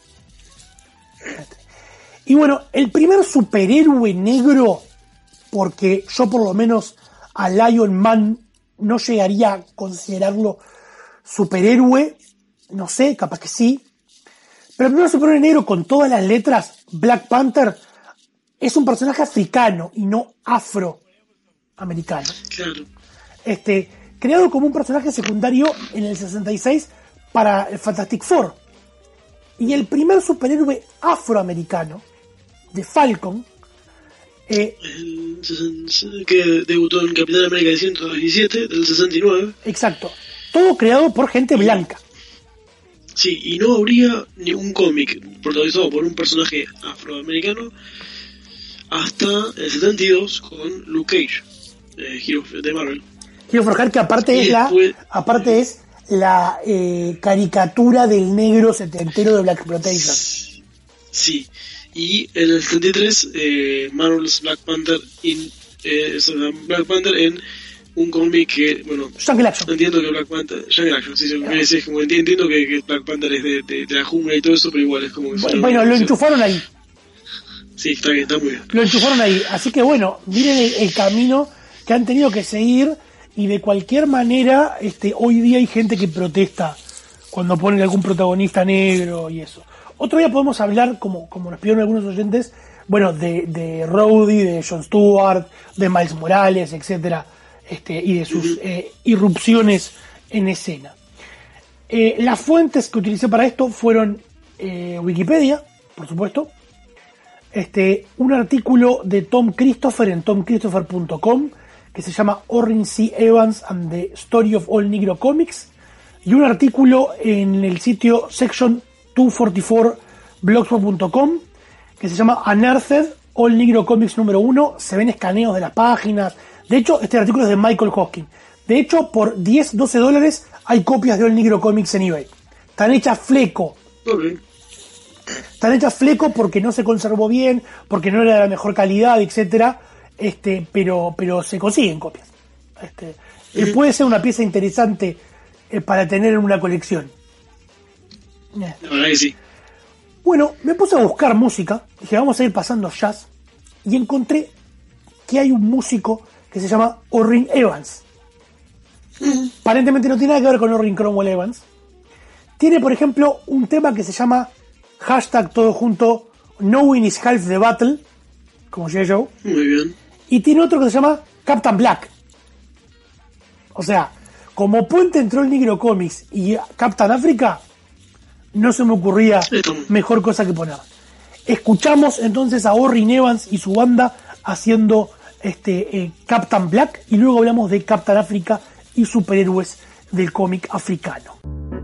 Y bueno, el primer superhéroe negro, porque yo por lo menos a Lion Man no llegaría a considerarlo superhéroe, no sé, capaz que sí, pero el primer superhéroe negro con todas las letras, Black Panther, es un personaje africano y no afroamericano. Claro. Creado como un personaje secundario en el 66 para el Fantastic Four. Y el primer superhéroe afroamericano, de Falcon, que debutó en Capitán América de 117 del 69. Exacto. Todo creado por gente blanca. Sí, y no habría ningún cómic protagonizado por un personaje afroamericano hasta el 72 con Luke Cage, de Marvel. Quiero forjar que aparte es la caricatura del negro setentero de Black Exploitation. Sí, y en el 73 Marvel's Black Panther en un cómic que, bueno, entiendo que Black Panther, Jungle Action, sí, como entiendo que Black Panther es de la jungla y todo eso, pero igual es como que bueno, lo enchufaron ahí. Sí, está bien, está muy bien. Lo enchufaron ahí, así que bueno, miren el camino que han tenido que seguir, y de cualquier manera hoy día hay gente que protesta cuando ponen algún protagonista negro y eso. Otro día podemos hablar, como nos pidieron algunos oyentes, bueno, de Rhodey, de Jon Stewart, de Miles Morales, etcétera, y de sus irrupciones en escena. Las fuentes que utilicé para esto fueron Wikipedia, por supuesto, un artículo de Tom Christopher en tomchristopher.com que se llama Orrin C. Evans and the Story of All Negro Comics, y un artículo en el sitio Section 244 blogspot.com que se llama Unearthed All Negro Comics número 1. Se ven escaneos de las páginas. De hecho, este artículo es de Michael Hoskin. De hecho, por $10-12 hay copias de All Negro Comics en eBay. Están hechas fleco. Están hechas fleco porque no se conservó bien, porque no era de la mejor calidad, etcétera. Pero se consiguen copias. Puede ser una pieza interesante para tener en una colección. La verdad que sí. Bueno, me puse a buscar música, dije vamos a ir pasando jazz, y encontré que hay un músico que se llama Orrin Evans. Aparentemente no tiene nada que ver con Orrin Cromwell Evans. Tiene, por ejemplo, un tema que se llama #todo junto Knowing is Half the Battle, como G.I. Joe. Muy bien. Y tiene otro que se llama Captain Black. O sea, como puente entre el Negro Comics y Captain Africa, no se me ocurría mejor cosa que poner. Escuchamos entonces a Orrin Evans y su banda haciendo Captain Black, y luego hablamos de Captain Africa y superhéroes del cómic africano.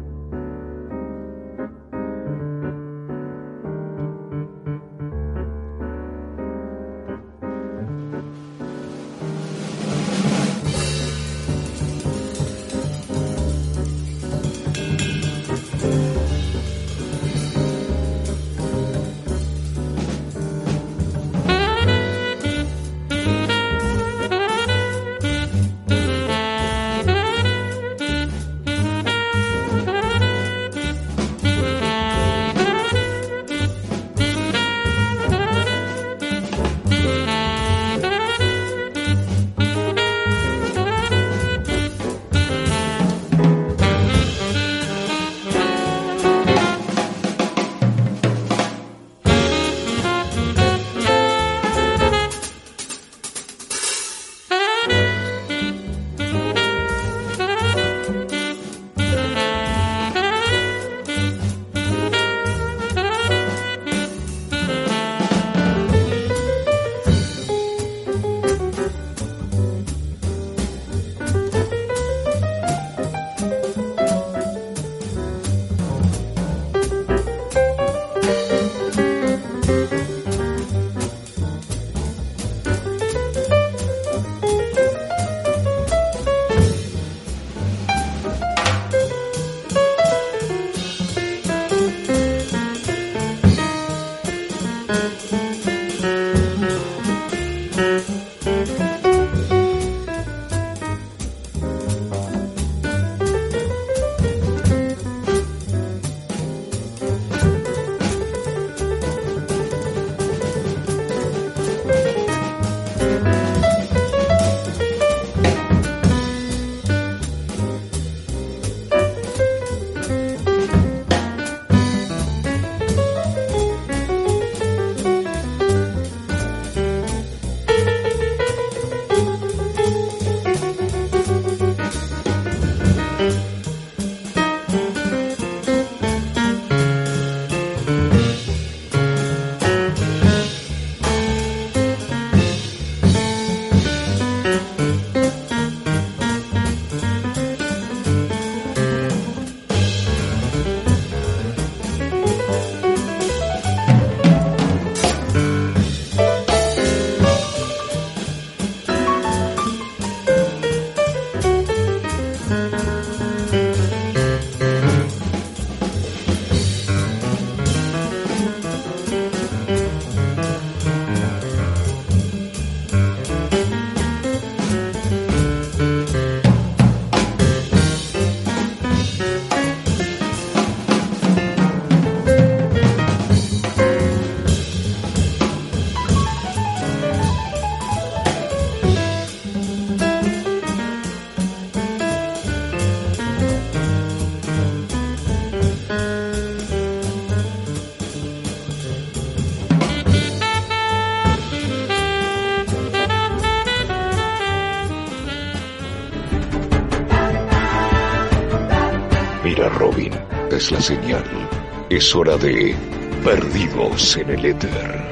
Mira, Robin, es la señal. Es hora de Perdidos en el Éter.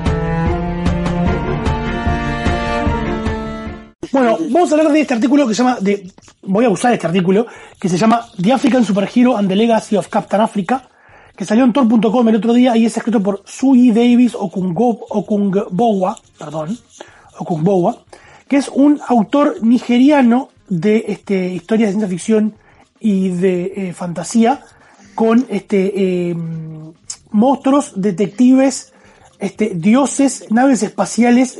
Bueno, vamos a hablar de este artículo que se llama... voy a usar este artículo, que se llama The African Superhero and the Legacy of Captain Africa, que salió en Tor.com el otro día y es escrito por Sui Davis Okungbowa, que es un autor nigeriano de historias de ciencia ficción y de fantasía, con monstruos, detectives, dioses, naves espaciales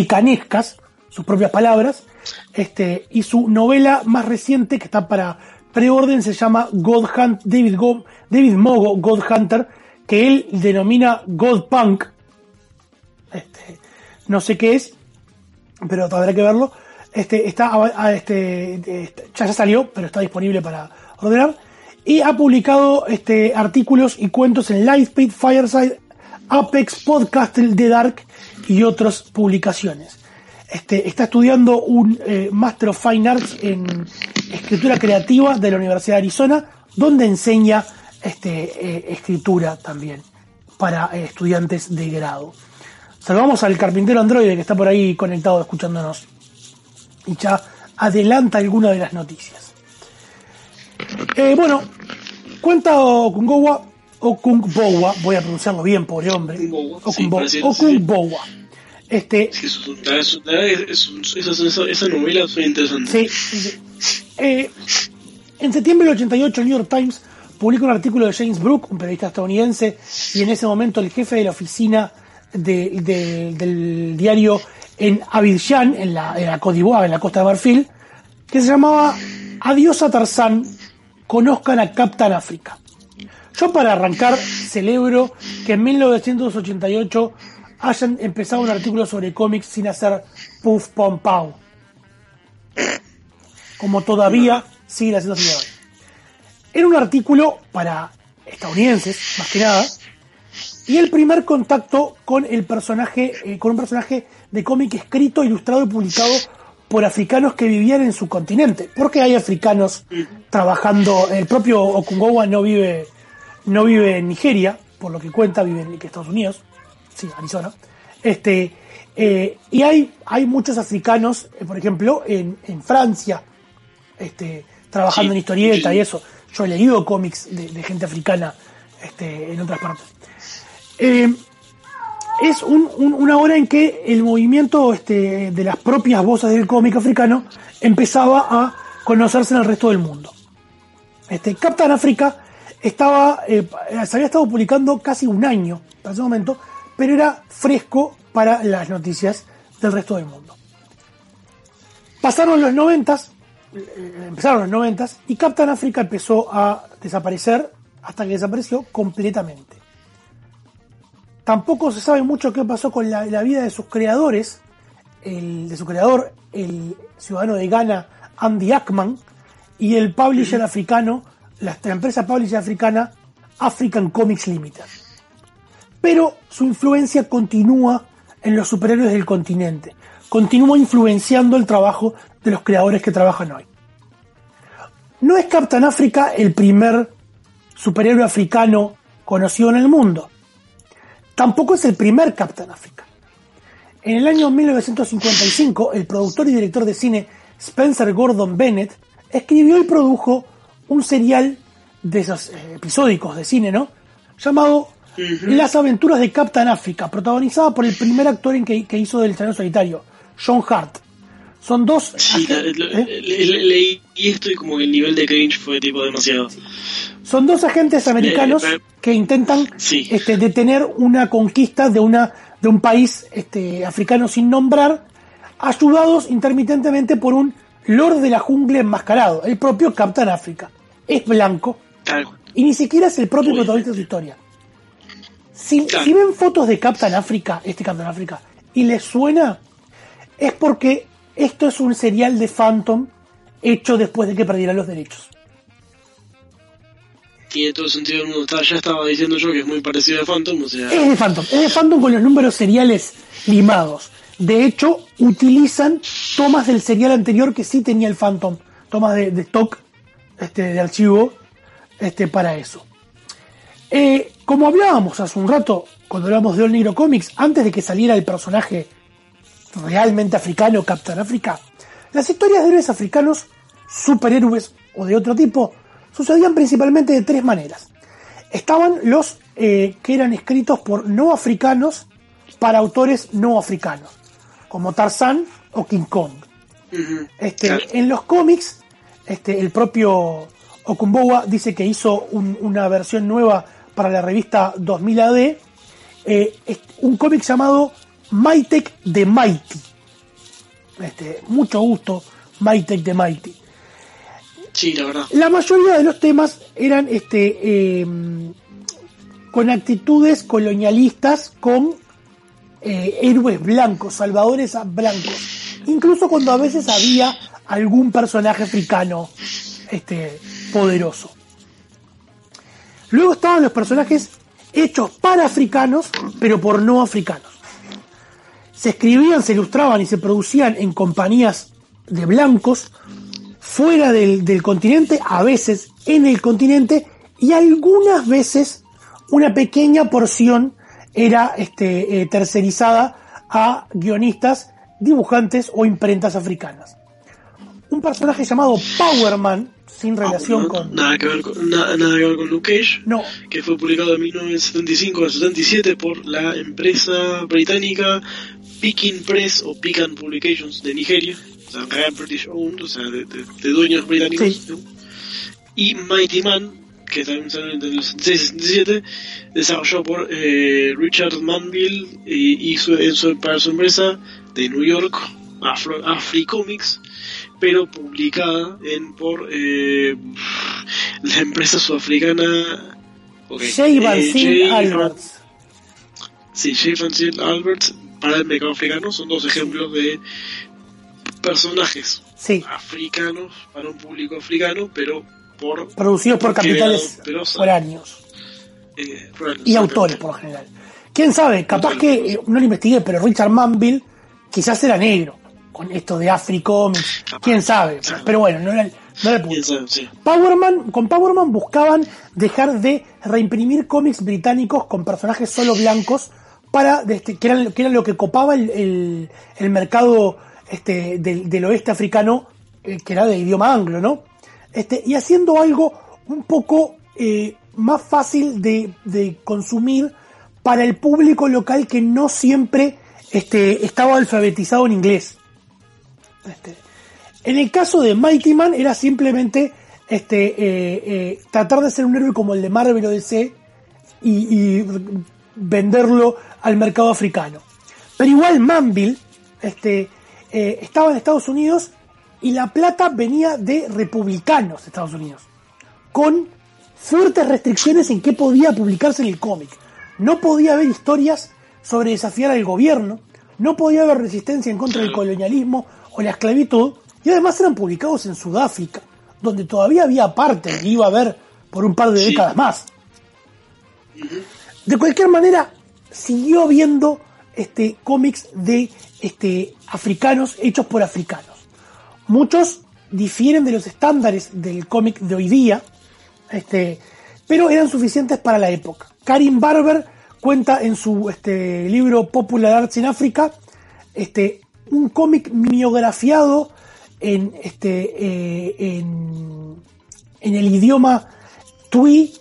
africanescas, sus propias palabras, y su novela más reciente, que está para preorden se llama David Mogo God Hunter, que él denomina God Punk. No sé qué es, pero habrá que verlo. Ya salió, pero está disponible para ordenar. Y ha publicado artículos y cuentos en Lightspeed, Fireside, Apex, Podcast, The Dark y otras publicaciones. Está estudiando un Master of Fine Arts en escritura creativa de la Universidad de Arizona, donde enseña escritura también para estudiantes de grado. Saludamos al carpintero androide que está por ahí conectado escuchándonos y ya adelanta alguna de las noticias. Bueno, cuenta Okungbowa, voy a pronunciarlo bien, pobre hombre. Okungbowa. Esa novela fue interesante. Sí. En septiembre del 88 el New York Times publica un artículo de James Brooke, un periodista estadounidense, y en ese momento el jefe de la oficina del diario en Abidjan, en la Côte d'Ivoire, en la Costa de Marfil, que se llamaba Adiós a Tarzán, conozcan a Captain Africa. Yo, para arrancar, celebro que en 1988 hayan empezado un artículo sobre cómics sin hacer puff pom pau, como todavía sigue haciendo hasta hoy. Era un artículo para estadounidenses, más que nada, y el primer contacto con un personaje de cómic escrito, ilustrado y publicado por africanos que vivían en su continente, porque hay africanos trabajando. El propio Okungbowa no vive en Nigeria, por lo que cuenta, vive en Estados Unidos, sí, Arizona. Y hay muchos africanos, por ejemplo, en Francia, trabajando en historieta y eso. Yo he leído cómics de gente africana en otras partes. Es una hora en que el movimiento de las propias voces del cómic africano empezaba a conocerse en el resto del mundo. Captain Africa se había estado publicando casi un año para ese momento, pero era fresco para las noticias del resto del mundo. Empezaron los 90s y Captain Africa empezó a desaparecer hasta que desapareció completamente. Tampoco se sabe mucho qué pasó con la vida de sus creadores, el ciudadano de Ghana, Andy Ackman, y el publisher africano, la empresa publisher africana, African Comics Limited. Pero su influencia continúa en los superhéroes del continente, continúa influenciando el trabajo de los creadores que trabajan hoy. No es Captain Africa el primer superhéroe africano conocido en el mundo. Tampoco es el primer Captain Africa. En el año 1955, el productor y director de cine Spencer Gordon Bennett escribió y produjo un serial de esos episódicos de cine, ¿no? Llamado Las aventuras de Captain Africa, protagonizada por el primer actor que hizo del Llanero Solitario, John Hart. Son dos... Sí, leí esto y como el nivel de cringe fue tipo demasiado. Son dos agentes americanos que intentan detener una conquista de un país africano sin nombrar, ayudados intermitentemente por un Lord de la Jungla enmascarado, el propio Captain Africa. Es blanco y ni siquiera es el propio protagonista de su historia. Si ven fotos de Captain Africa, Captain Africa, y les suena, es porque esto es un serial de Phantom hecho después de que perdieran los derechos. Tiene todo el sentido del mundo. Ya estaba diciendo yo que es muy parecido a Phantom, o sea... Es de Phantom con los números seriales limados. De hecho, utilizan tomas del serial anterior que sí tenía el Phantom, tomas de stock, de archivo, para eso. Como hablábamos hace un rato, cuando hablamos de All Negro Comics, antes de que saliera el personaje realmente africano, Captain Africa, las historias de héroes africanos, superhéroes o de otro tipo, sucedían principalmente de tres maneras. Estaban los que eran escritos por no africanos para autores no africanos, como Tarzán o King Kong. En los cómics, el propio Okungbowa dice que hizo una versión nueva para la revista 2000 AD, un cómic llamado Mytek the Mighty. Mucho gusto, Mytek the Mighty. Sí, la verdad. La mayoría de los temas eran con actitudes colonialistas, con héroes blancos, salvadores blancos. Incluso cuando a veces había algún personaje africano poderoso. Luego estaban los personajes hechos para africanos, pero por no africanos. Se escribían, se ilustraban y se producían en compañías de blancos, fuera del continente, a veces en el continente, y algunas veces una pequeña porción era tercerizada a guionistas, dibujantes o imprentas africanas. Un personaje llamado Power Man, sin relación con... Nada que ver con Luke Cage, no. Que fue publicado en 1975 al 77 por la empresa británica Pekin Press o Pecan Publications de Nigeria, o sea, Real British Owned, o sea, de dueños británicos, sí. ¿No? Y Mighty Man, que también salió en el 66-67, desarrollado por Richard Manville para su empresa de New York, Africomics, pero publicada por la empresa sudafricana J. Van Alberts. Sí, J. Van Alberts para el mercado africano. Son dos ejemplos de personajes africanos para un público africano, pero producidos por capitales foráneos y autores por lo general. Quién sabe, capaz que no lo investigué, pero Richard Manville quizás era negro con esto de Africomics, quién sabe, pero bueno, no era el punto. Sí. Con Power Man buscaban dejar de reimprimir cómics británicos con personajes solo blancos para que era lo que copaba el mercado del oeste africano, que era de idioma anglo, ¿no? Y haciendo algo un poco más fácil de consumir para el público local que no siempre estaba alfabetizado en inglés. En el caso de Mighty Man era simplemente tratar de ser un héroe como el de Marvel o DC y venderlo al mercado africano. Pero igual Manville estaba en Estados Unidos y la plata venía de republicanos de Estados Unidos, con fuertes restricciones en qué podía publicarse en el cómic. No podía haber historias sobre desafiar al gobierno, no podía haber resistencia en contra del colonialismo o la esclavitud, y además eran publicados en Sudáfrica, donde todavía había apartheid y iba a haber por un par de décadas más. De cualquier manera, siguió habiendo cómics de africanos hechos por africanos. Muchos difieren de los estándares del cómic de hoy día, pero eran suficientes para la época. Karim Barber cuenta en su libro Popular Arts in Africa un cómic mimeografiado en el idioma Twi,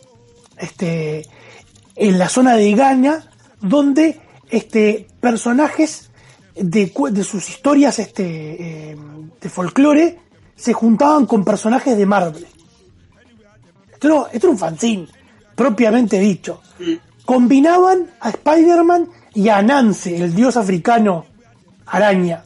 en la zona de Ghana, donde personajes de sus historias de folclore se juntaban con personajes de Marvel. Esto era un fanzine propiamente dicho. Combinaban a Spider-Man y a Anansi, el dios africano araña.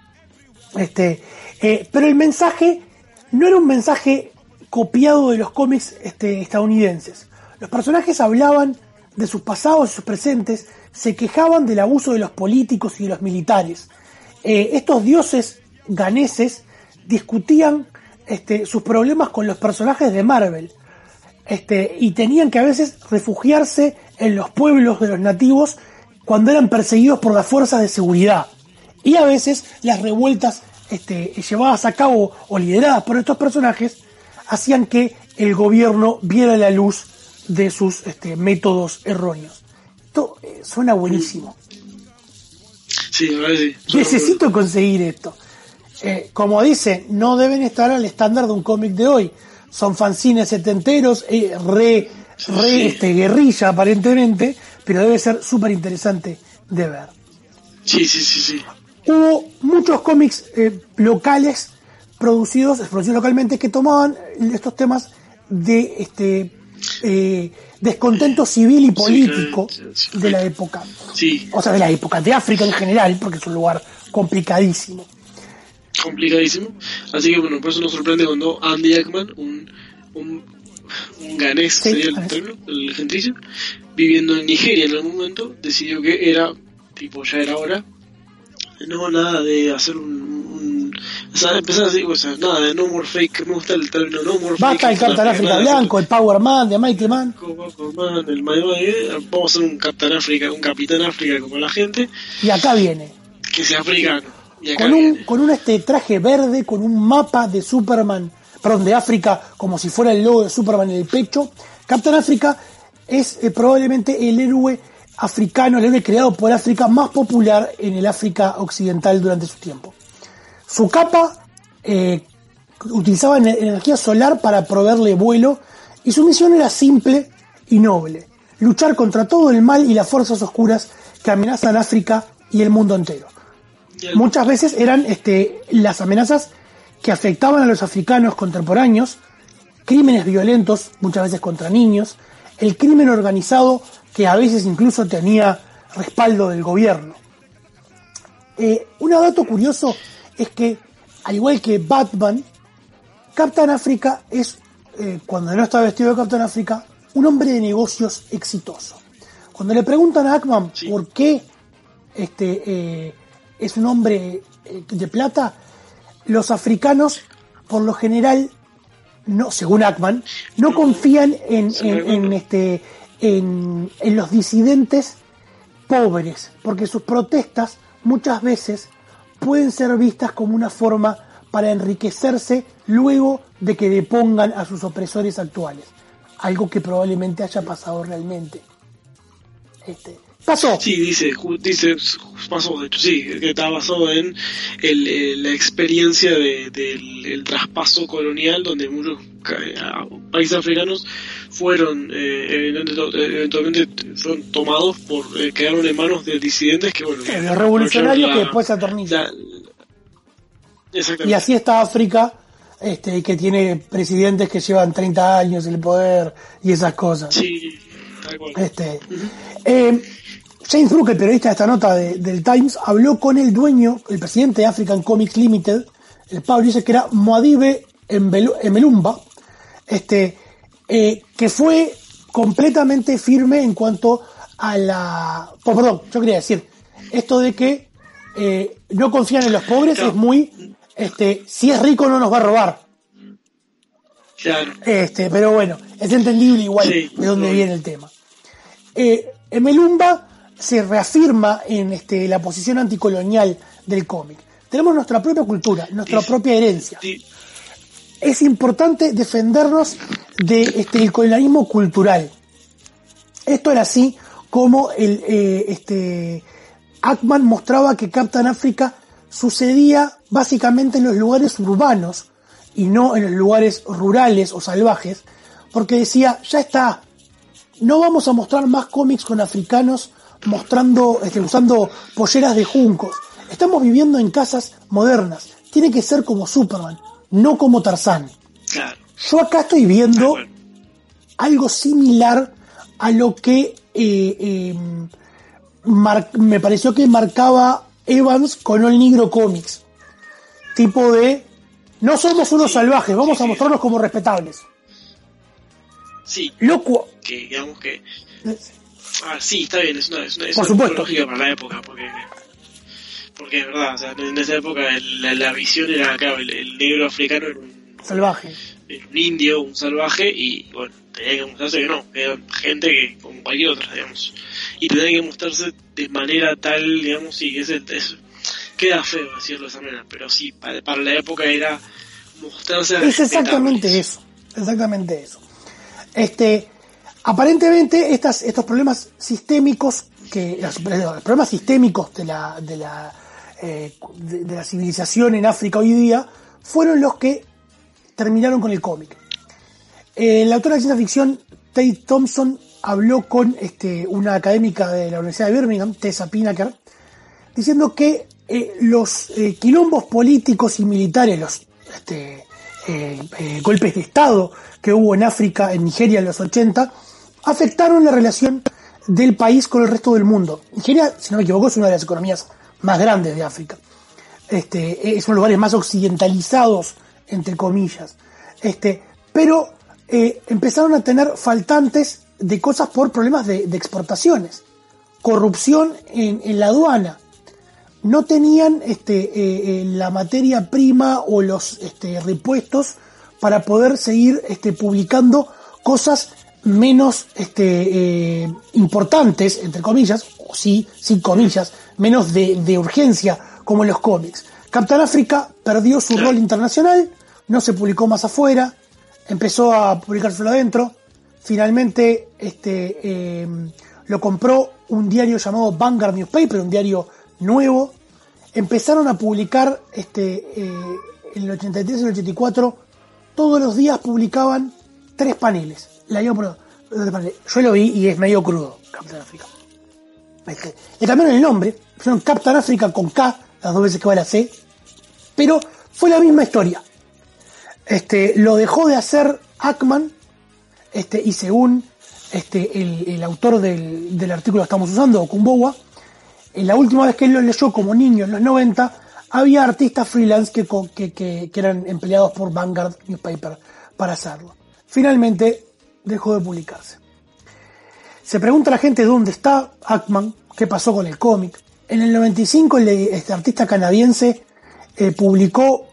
Pero el mensaje no era un mensaje copiado de los cómics estadounidenses. Los personajes hablaban de sus pasados y sus presentes, se quejaban del abuso de los políticos y de los militares. Estos dioses ganeses discutían sus problemas con los personajes de Marvel, y tenían que a veces refugiarse en los pueblos de los nativos cuando eran perseguidos por las fuerzas de seguridad, y a veces las revueltas llevadas a cabo o lideradas por estos personajes hacían que el gobierno viera la luz de sus métodos erróneos. Esto suena buenísimo. Sí, sí. Necesito conseguir esto. Como dice, no deben estar al estándar de un cómic de hoy. Son fanzines setenteros, guerrilla aparentemente, pero debe ser súper interesante de ver. Sí. Hubo muchos cómics locales producidos localmente que tomaban estos temas de descontento civil y político de la época. Sí. O sea, de la época de África en general, porque es un lugar complicadísimo. complicadísimo. Así que bueno, por eso nos sorprende cuando Andy Ackman, un ganés, sería el término, el gentilicio, viviendo en Nigeria en algún momento, decidió que era, ya era hora, no nada de hacer o sea, empezar así, o sea, nada de no more fake, me gusta el término no more fake. Basta el Captain África blanco, el Power Man de Michael Mann. El vamos a hacer un Captain África, un Capitán África como la gente. Y acá viene. Que sea africano. Con un traje verde, con un mapa de Superman, de África, como si fuera el logo de Superman en el pecho. Captain África es probablemente el héroe africano, el héroe creado por África más popular en el África occidental durante su tiempo. Su capa utilizaba energía solar para proveerle vuelo y su misión era simple y noble: luchar contra todo el mal y las fuerzas oscuras que amenazan África y el mundo entero. Muchas veces eran las amenazas que afectaban a los africanos contemporáneos, crímenes violentos, muchas veces contra niños, el crimen organizado que a veces incluso tenía respaldo del gobierno. Un dato curioso es que, al igual que Batman, Captain África es, cuando no está vestido de Captain África, un hombre de negocios exitoso. Cuando le preguntan a Ackman por qué es un hombre de plata, los africanos, por lo general, no, según Ackman, no confían en los disidentes pobres, porque sus protestas muchas veces pueden ser vistas como una forma para enriquecerse luego de que depongan a sus opresores actuales, algo que probablemente haya pasado realmente. Pasó. Sí, dice, pasó, de hecho, sí, que está basado en la experiencia del traspaso colonial, donde muchos países africanos fueron eventualmente fueron tomados quedaron en manos de disidentes que, bueno, los revolucionarios que después se atornillan. Y así está África, que tiene presidentes que llevan 30 años en el poder y esas cosas. Sí, tal cual. James Brooke, el periodista de esta nota del Times, habló con el dueño, el presidente de African Comics Limited, el Pablo, dice que era Moadibe Emelumba, que fue completamente firme en cuanto a yo quería decir, esto de que no confían en los pobres es muy, si es rico no nos va a robar. Claro. Pero bueno, es entendible igual de dónde viene el tema. Emelumba se reafirma en la posición anticolonial del cómic. Tenemos nuestra propia cultura, nuestra propia herencia. Es importante defendernos del colonialismo cultural. Esto era así como Ackman mostraba que Captain África sucedía básicamente en los lugares urbanos y no en los lugares rurales o salvajes, porque decía, ya está, no vamos a mostrar más cómics con africanos mostrando, usando polleras de juncos. Estamos viviendo en casas modernas. Tiene que ser como Superman, no como Tarzán. Claro. Yo acá estoy viendo algo similar a lo que me pareció que marcaba Evans con All Negro Comics. Tipo de, no somos unos salvajes, vamos a mostrarnos como respetables. Sí. Loco. Que digamos que... sí, está bien, es una por supuesto lógica para la época, porque es verdad, o sea, en esa época la visión era, claro, el negro africano era un salvaje, era un indio, un salvaje, y bueno, tenía que mostrarse que no, que era gente que como cualquier otra, digamos, y tenía que mostrarse de manera tal, digamos, sí, queda feo decirlo de esa manera, pero sí, para la época era mostrarse es exactamente eso. Aparentemente estos problemas sistémicos, los problemas sistémicos de la civilización en África hoy día, fueron los que terminaron con el cómic. La autora de ciencia ficción Tate Thompson habló con una académica de la Universidad de Birmingham, Tessa Pinaker, diciendo que los quilombos políticos y militares, los golpes de Estado que hubo en África, en Nigeria en los 80, afectaron la relación del país con el resto del mundo. Nigeria, si no me equivoco, es una de las economías más grandes de África. es uno de los lugares más occidentalizados, entre comillas. Pero empezaron a tener faltantes de cosas por problemas de exportaciones, corrupción en la aduana. No tenían la materia prima o los repuestos para poder seguir publicando cosas menos importantes, entre comillas, o sí, sin comillas, menos de urgencia, como los cómics. Captain Africa perdió su rol internacional, no se publicó más afuera, empezó a publicárselo adentro. Finalmente lo compró un diario llamado Vanguard Newspaper, un diario nuevo. Empezaron a publicar en el 83 y el 84, todos los días publicaban 3 paneles. Yo lo vi y es medio crudo, Captain Africa. Le cambiaron el nombre, pusieron Captain Africa con K, las 2 veces que va la C, pero fue la misma historia. Lo dejó de hacer Ackman, y según el autor del artículo que estamos usando, Okumbowa, la última vez que él lo leyó como niño en los 90, había artistas freelance que eran empleados por Vanguard Newspaper para hacerlo. Finalmente dejó de publicarse. Se pregunta la gente dónde está Ackman, qué pasó con el cómic. En el 95 este artista canadiense publicó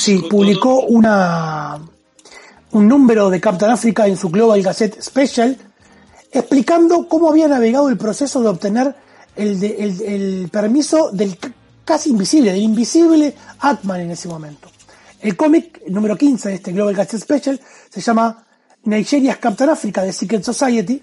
un número de Captain Africa en su Global Gazette Special, explicando cómo había navegado el proceso de obtener el permiso del casi invisible, del invisible Ackman en ese momento. El cómic número 15 de este Global Gazette Special se llama Nigeria's Captain Africa, The Secret Society,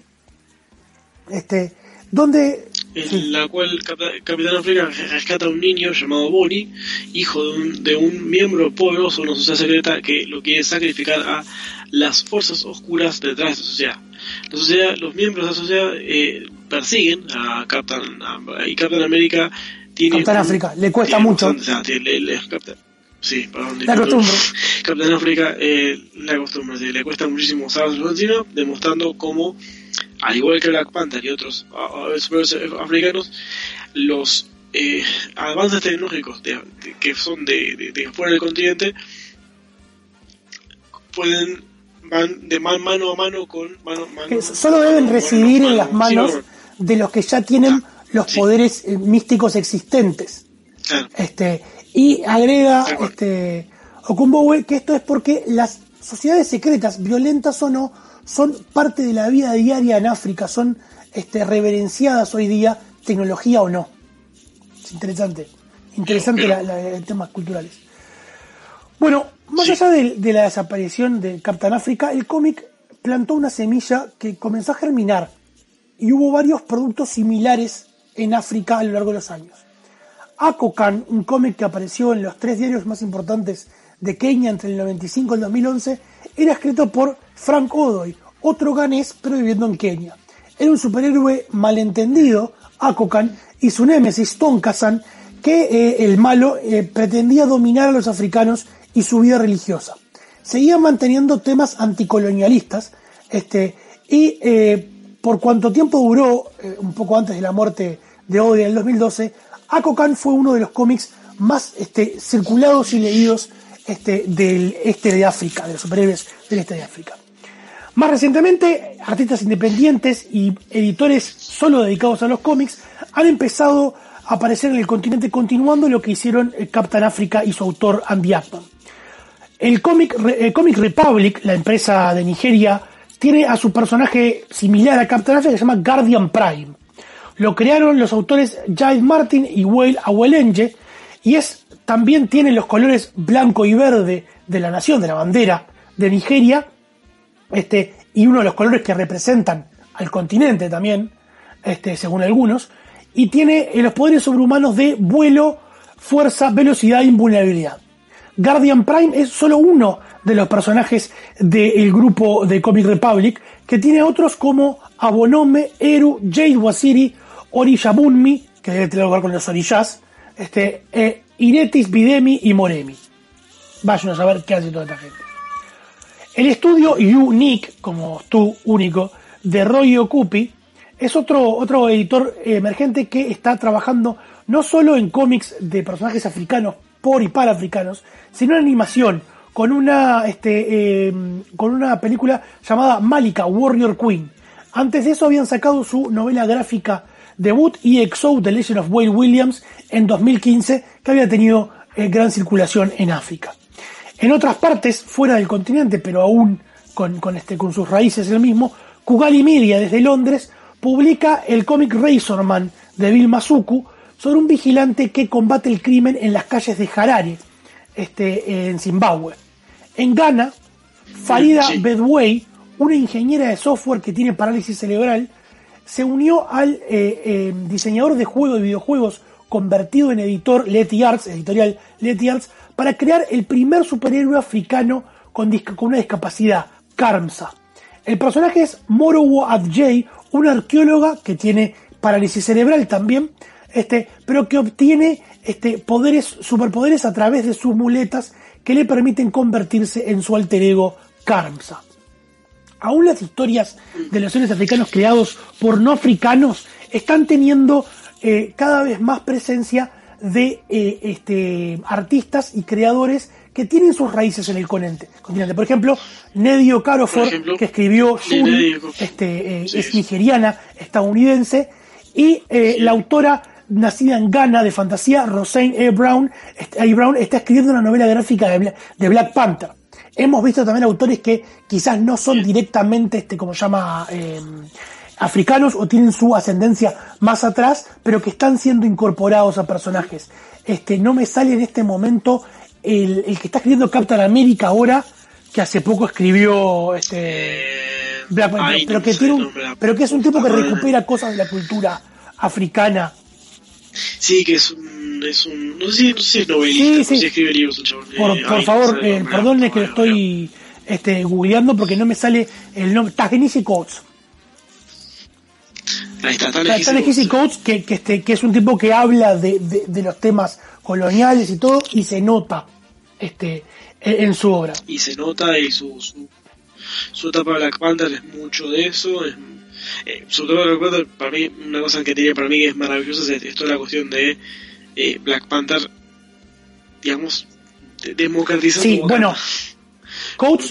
donde... En la cual Capitán África rescata a un niño llamado Bonnie, hijo de un miembro poderoso de una sociedad secreta que lo quiere sacrificar a las fuerzas oscuras detrás de esa sociedad. Los miembros de la sociedad persiguen a Capitán América. Capitán África, le cuesta mucho. La costumbre. Capitán África, le cuesta muchísimo usarlo encima, demostrando cómo, al igual que Black Panther y otros superhéroes africanos, los avances tecnológicos que son de fuera del continente van de mano a mano con que solo deben residir en las manos de los que ya tienen los poderes místicos existentes. Claro. Y agrega Okumbowe que esto es porque las sociedades secretas, violentas o no, son parte de la vida diaria en África, son reverenciadas hoy día, tecnología o no. Es interesante temas culturales. Bueno, más allá de la desaparición de Captain Africa, el cómic plantó una semilla que comenzó a germinar y hubo varios productos similares en África a lo largo de los años. Akokan, un cómic que apareció en los 3 diarios más importantes de Kenia entre el 95 y el 2011, era escrito por Frank Odoy, otro ganés pero viviendo en Kenia. Era un superhéroe malentendido, Akokan, y su némesis, Tonkasan, que el malo pretendía dominar a los africanos y su vida religiosa. Seguía manteniendo temas anticolonialistas, y por cuanto tiempo duró, un poco antes de la muerte de Odoy en el 2012, Akokan fue uno de los cómics más circulados y leídos del este de África, de los superhéroes del este de África. Más recientemente, artistas independientes y editores solo dedicados a los cómics han empezado a aparecer en el continente, continuando lo que hicieron Captain Africa y su autor Andy Ackman. El Comic Republic, la empresa de Nigeria, tiene a su personaje similar a Captain Africa que se llama Guardian Prime. Lo crearon los autores Giles Martin y Wale Awelenge, y también tiene los colores blanco y verde de la nación, de la bandera de Nigeria, y uno de los colores que representan al continente también, según algunos, y tiene los poderes sobrehumanos de vuelo, fuerza, velocidad e invulnerabilidad. Guardian Prime es solo uno de los personajes del grupo de Comic Republic, que tiene otros como Abonome, Eru, Jade Waziri, Orisha Bunmi, que debe tener lugar con los Orishas, Iretis, Bidemi y Moremi. Vayan a saber qué hace toda esta gente. El estudio Unique, como tú, único, de Roy Okupi, es otro editor emergente que está trabajando no solo en cómics de personajes africanos por y para africanos, sino una animación con una película llamada Malika, Warrior Queen. Antes de eso habían sacado su novela gráfica debut EXO, The Legend of Wade Williams, en 2015, que había tenido gran circulación en África. En otras partes, fuera del continente, pero aún con sus raíces el mismo, Kugali Media, desde Londres, publica el cómic Razorman de Bill Masuku sobre un vigilante que combate el crimen en las calles de Harare, en Zimbabue. En Ghana, Farida Bedway, una ingeniera de software que tiene parálisis cerebral, se unió al diseñador de videojuegos convertido en editorial Letty Arts, para crear el primer superhéroe africano con una discapacidad, Karmsa. El personaje es Morowo Adjei, una arqueóloga que tiene parálisis cerebral también, pero que obtiene superpoderes a través de sus muletas que le permiten convertirse en su alter ego Karmsa. Aún las historias de los héroes africanos creados por no africanos están teniendo cada vez más presencia de artistas y creadores que tienen sus raíces en el continente. Por ejemplo, Nnedi Okorafor, que escribió Shuri, es nigeriana, estadounidense, y la autora nacida en Ghana de fantasía, Roseanne A. Brown, está escribiendo una novela gráfica de Black Panther. Hemos visto también autores que quizás no son directamente, africanos o tienen su ascendencia más atrás, pero que están siendo incorporados a personajes. No me sale en este momento el que está escribiendo Captain America ahora, que hace poco escribió Black Panther, pero que es un tipo que recupera cosas de la cultura africana. Sí, que es un no sé si es novelista, sí. No sé si escribe libros el chabón. Por favor, perdónenme que lo estoy googleando porque no me sale el nombre. Ta-Nehisi Coates. Ahí está, Ta-Nehisi Coates, que es un tipo que habla de los temas coloniales y todo, y se nota en su obra. Y se nota, y su etapa de Black Panther es mucho de eso. Sobre todo Black Panther, para mí, una cosa que tiene para mí que es maravillosa es toda la cuestión de Black Panther, digamos, democratizando. Sí, bueno, Coates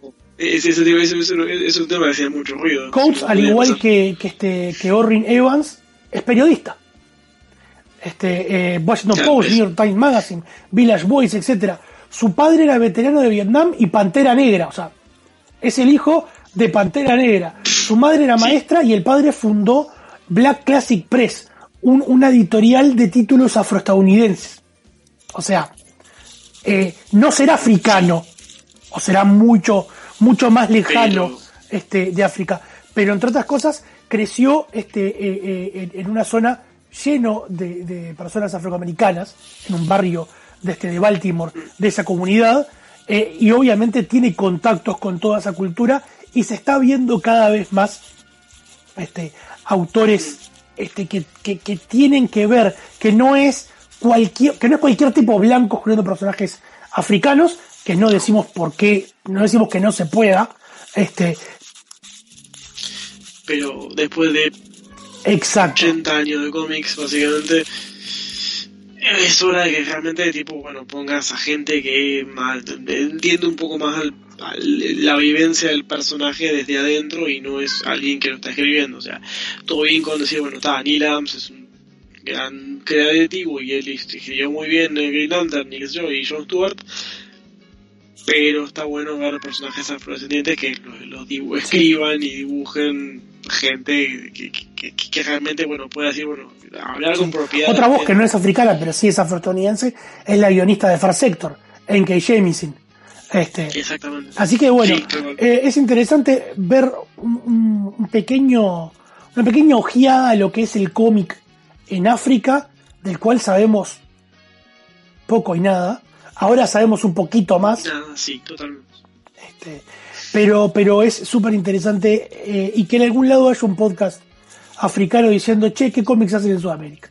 es un tema que hacía mucho ruido. Coates, al igual que Orrin Evans, es periodista. Washington Post, New York Times Magazine, Village Voice, etcétera. Su padre era veterano de Vietnam y Pantera Negra, o sea, es el hijo de Pantera Negra. Su madre era maestra y el padre fundó Black Classic Press, una editorial de títulos afroestadounidenses. O sea, no será africano, o será mucho más lejano de África, pero entre otras cosas creció en una zona lleno de personas afroamericanas, en un barrio de Baltimore, de esa comunidad, y obviamente tiene contactos con toda esa cultura, y se está viendo cada vez más autores que tienen que ver, que no es cualquier tipo blanco escribiendo personajes africanos, que no decimos que no se pueda, pero después de 80 años de cómics, básicamente, es hora de que realmente pongas a gente que entiende un poco más la vivencia del personaje desde adentro y no es alguien que lo está escribiendo. O sea, todo bien con decir, Neil Adams es un gran creativo y él escribió muy bien Green Lantern y Jon Stewart, pero está bueno ver personajes afrodescendientes que los escriban y dibujen gente que realmente pueda decir, hablar con propiedad. Otra voz que no es africana pero sí es afroestadounidense es la guionista de Far Sector, N.K. Jemisin. Exactamente. Así que es interesante ver una pequeña ojeada a lo que es el cómic en África, del cual sabemos poco y nada. Ahora sabemos un poquito más. Sí, totalmente. Pero es súper interesante, y que en algún lado haya un podcast africano diciendo, che, ¿qué cómics hacen en Sudamérica?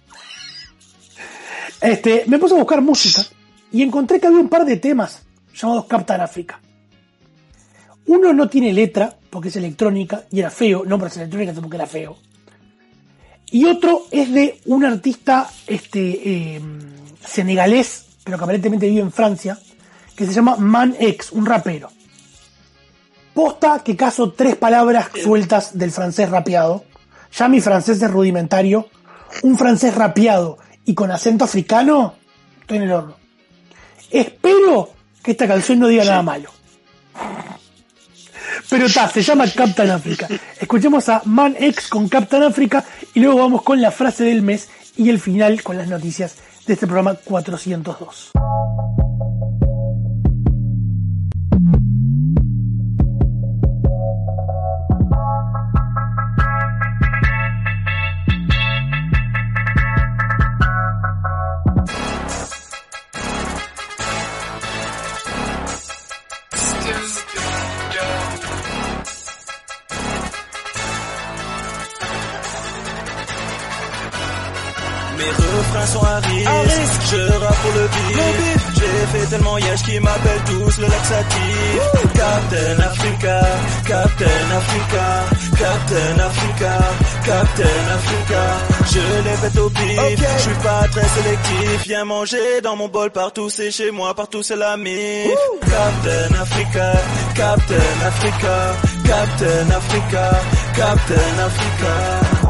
Me puse a buscar música y encontré que había un par de temas llamados Captain Africa. Uno no tiene letra porque es electrónica y era feo, no porque es electrónica, sino porque era feo. Y otro es de un artista senegalés pero que aparentemente vive en Francia, que se llama Man X, un rapero. Posta que caso 3 palabras sueltas del francés rapeado. Ya mi francés es rudimentario. Un francés rapeado y con acento africano, estoy en el horno. Espero que esta canción no diga nada malo. Pero se llama Captain Africa. Escuchemos a Man X con Captain Africa y luego vamos con la frase del mes y el final con las noticias de este programa 402. Mes refrains sont à risque, je rappe pour le bif. J'ai fait tellement yesh qui m'appellent tous le laxatif. Captain Africa, Captain Africa, Captain Africa, Captain Africa. Je les pète au pif, je suis pas très sélectif. Viens manger dans mon bol, partout c'est chez moi, partout c'est la mif. Captain Africa, Captain Africa, Captain Africa, Captain Africa.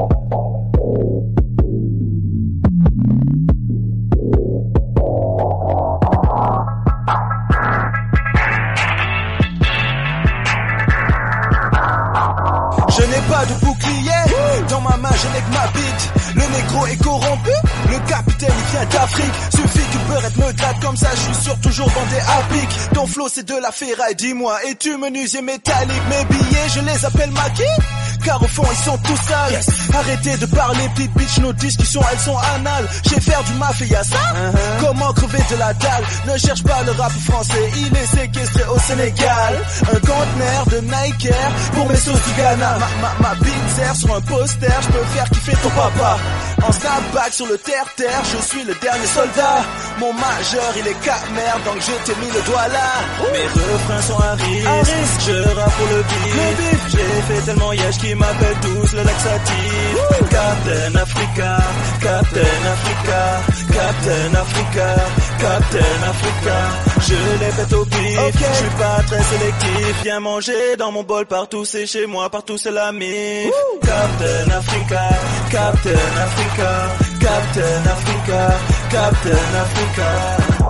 Je n'ai pas de bouclier, dans ma main je n'ai que ma bite. Le négro est corrompu, le capitaine il vient d'Afrique. Suffit qu'une beurette me gratte comme ça, je suis sûr toujours dans des appliques. Ton flow c'est de la ferraille, dis-moi, es-tu menuisier métallique? Mes billets je les appelle maquis, car au fond ils sont tous sales. Arrêtez de parler petites bitch, nos discussions elles sont anales. J'ai faire du mafia ça, comment crever de la dalle? Ne cherche pas le rap français, il est séquestré au Sénégal. Un conteneur de Nike Air pour mes sauces du Ghana. Ma pincer sur un poster, je peux faire kiffer ton papa. En snapback sur le terre-terre, je suis le dernier soldat. Mon majeur il est Camer, donc je t'ai mis le doigt là. Mes refrains sont à risque, je rappe pour le bif. J'ai fait tellement yesh qui m'appellent tous le laxatif. Captain Africa, Captain Africa, Captain Africa, Captain Africa. Je les pète au pif, je suis pas très sélectif. Viens manger dans mon bol, partout c'est chez moi, partout c'est la mif. Captain Africa, Captain Africa, Captain Africa, Captain Africa.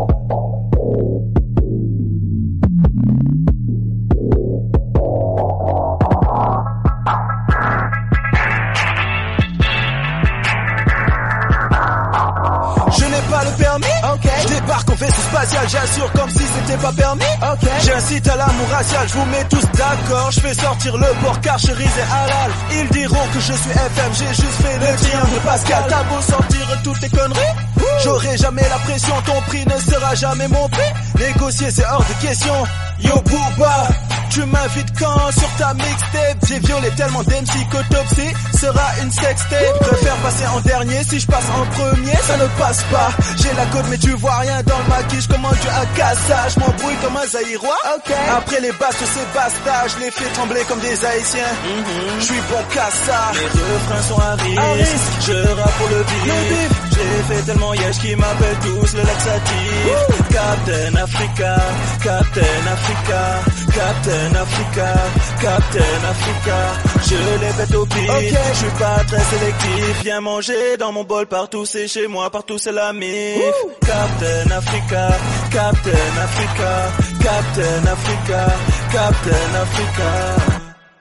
Je n'ai pas le permis, je débarque en vaisseau spatial, j'assure comme si c'était pas permis, J'incite à l'amour racial, je vous mets tous d'accord, je fais sortir le porc carchérisé halal. Ils diront que je suis FM, j'ai juste fait le triangle de Pascal. T'as beau sortir toutes tes conneries, j'aurai jamais la pression, ton prix ne sera jamais mon prix. Négocier c'est hors de question, yo Booba. Tu m'invites quand sur ta mixtape? J'ai violé tellement d'MC qu'autopsie sera une sextape. Préfère passer en dernier, si je passe en premier ça ne passe pas. J'ai la côte mais tu vois rien dans le maquis. Comment tu as cassage, je m'embrouille comme un Zaïrois. Après les basses c'est basta, je les fais trembler comme des Haïtiens. Je suis bon qu'à ça. Mes refrains sont à risque, je rappe pour le bif. J'ai fait tellement yesh qui m'appellent tous le laxatif. Captain Africa, Captain Africa, Captain Africa, Captain Africa. Je les pète au pif, je suis pas très sélectif. Viens manger dans mon bol, partout c'est chez moi, partout c'est la mif. Captain Africa, Captain Africa, Captain Africa, Captain Africa.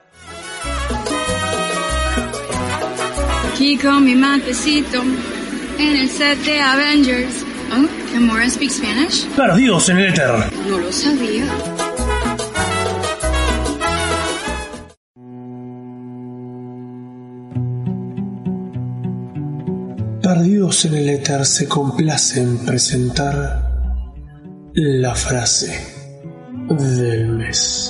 Aquí con mi matecito en el set de Avengers. Oh, can Mora speak Spanish? Perdidos en el éter. No lo sabía. Perdidos en el éter se complace en presentar la frase del mes.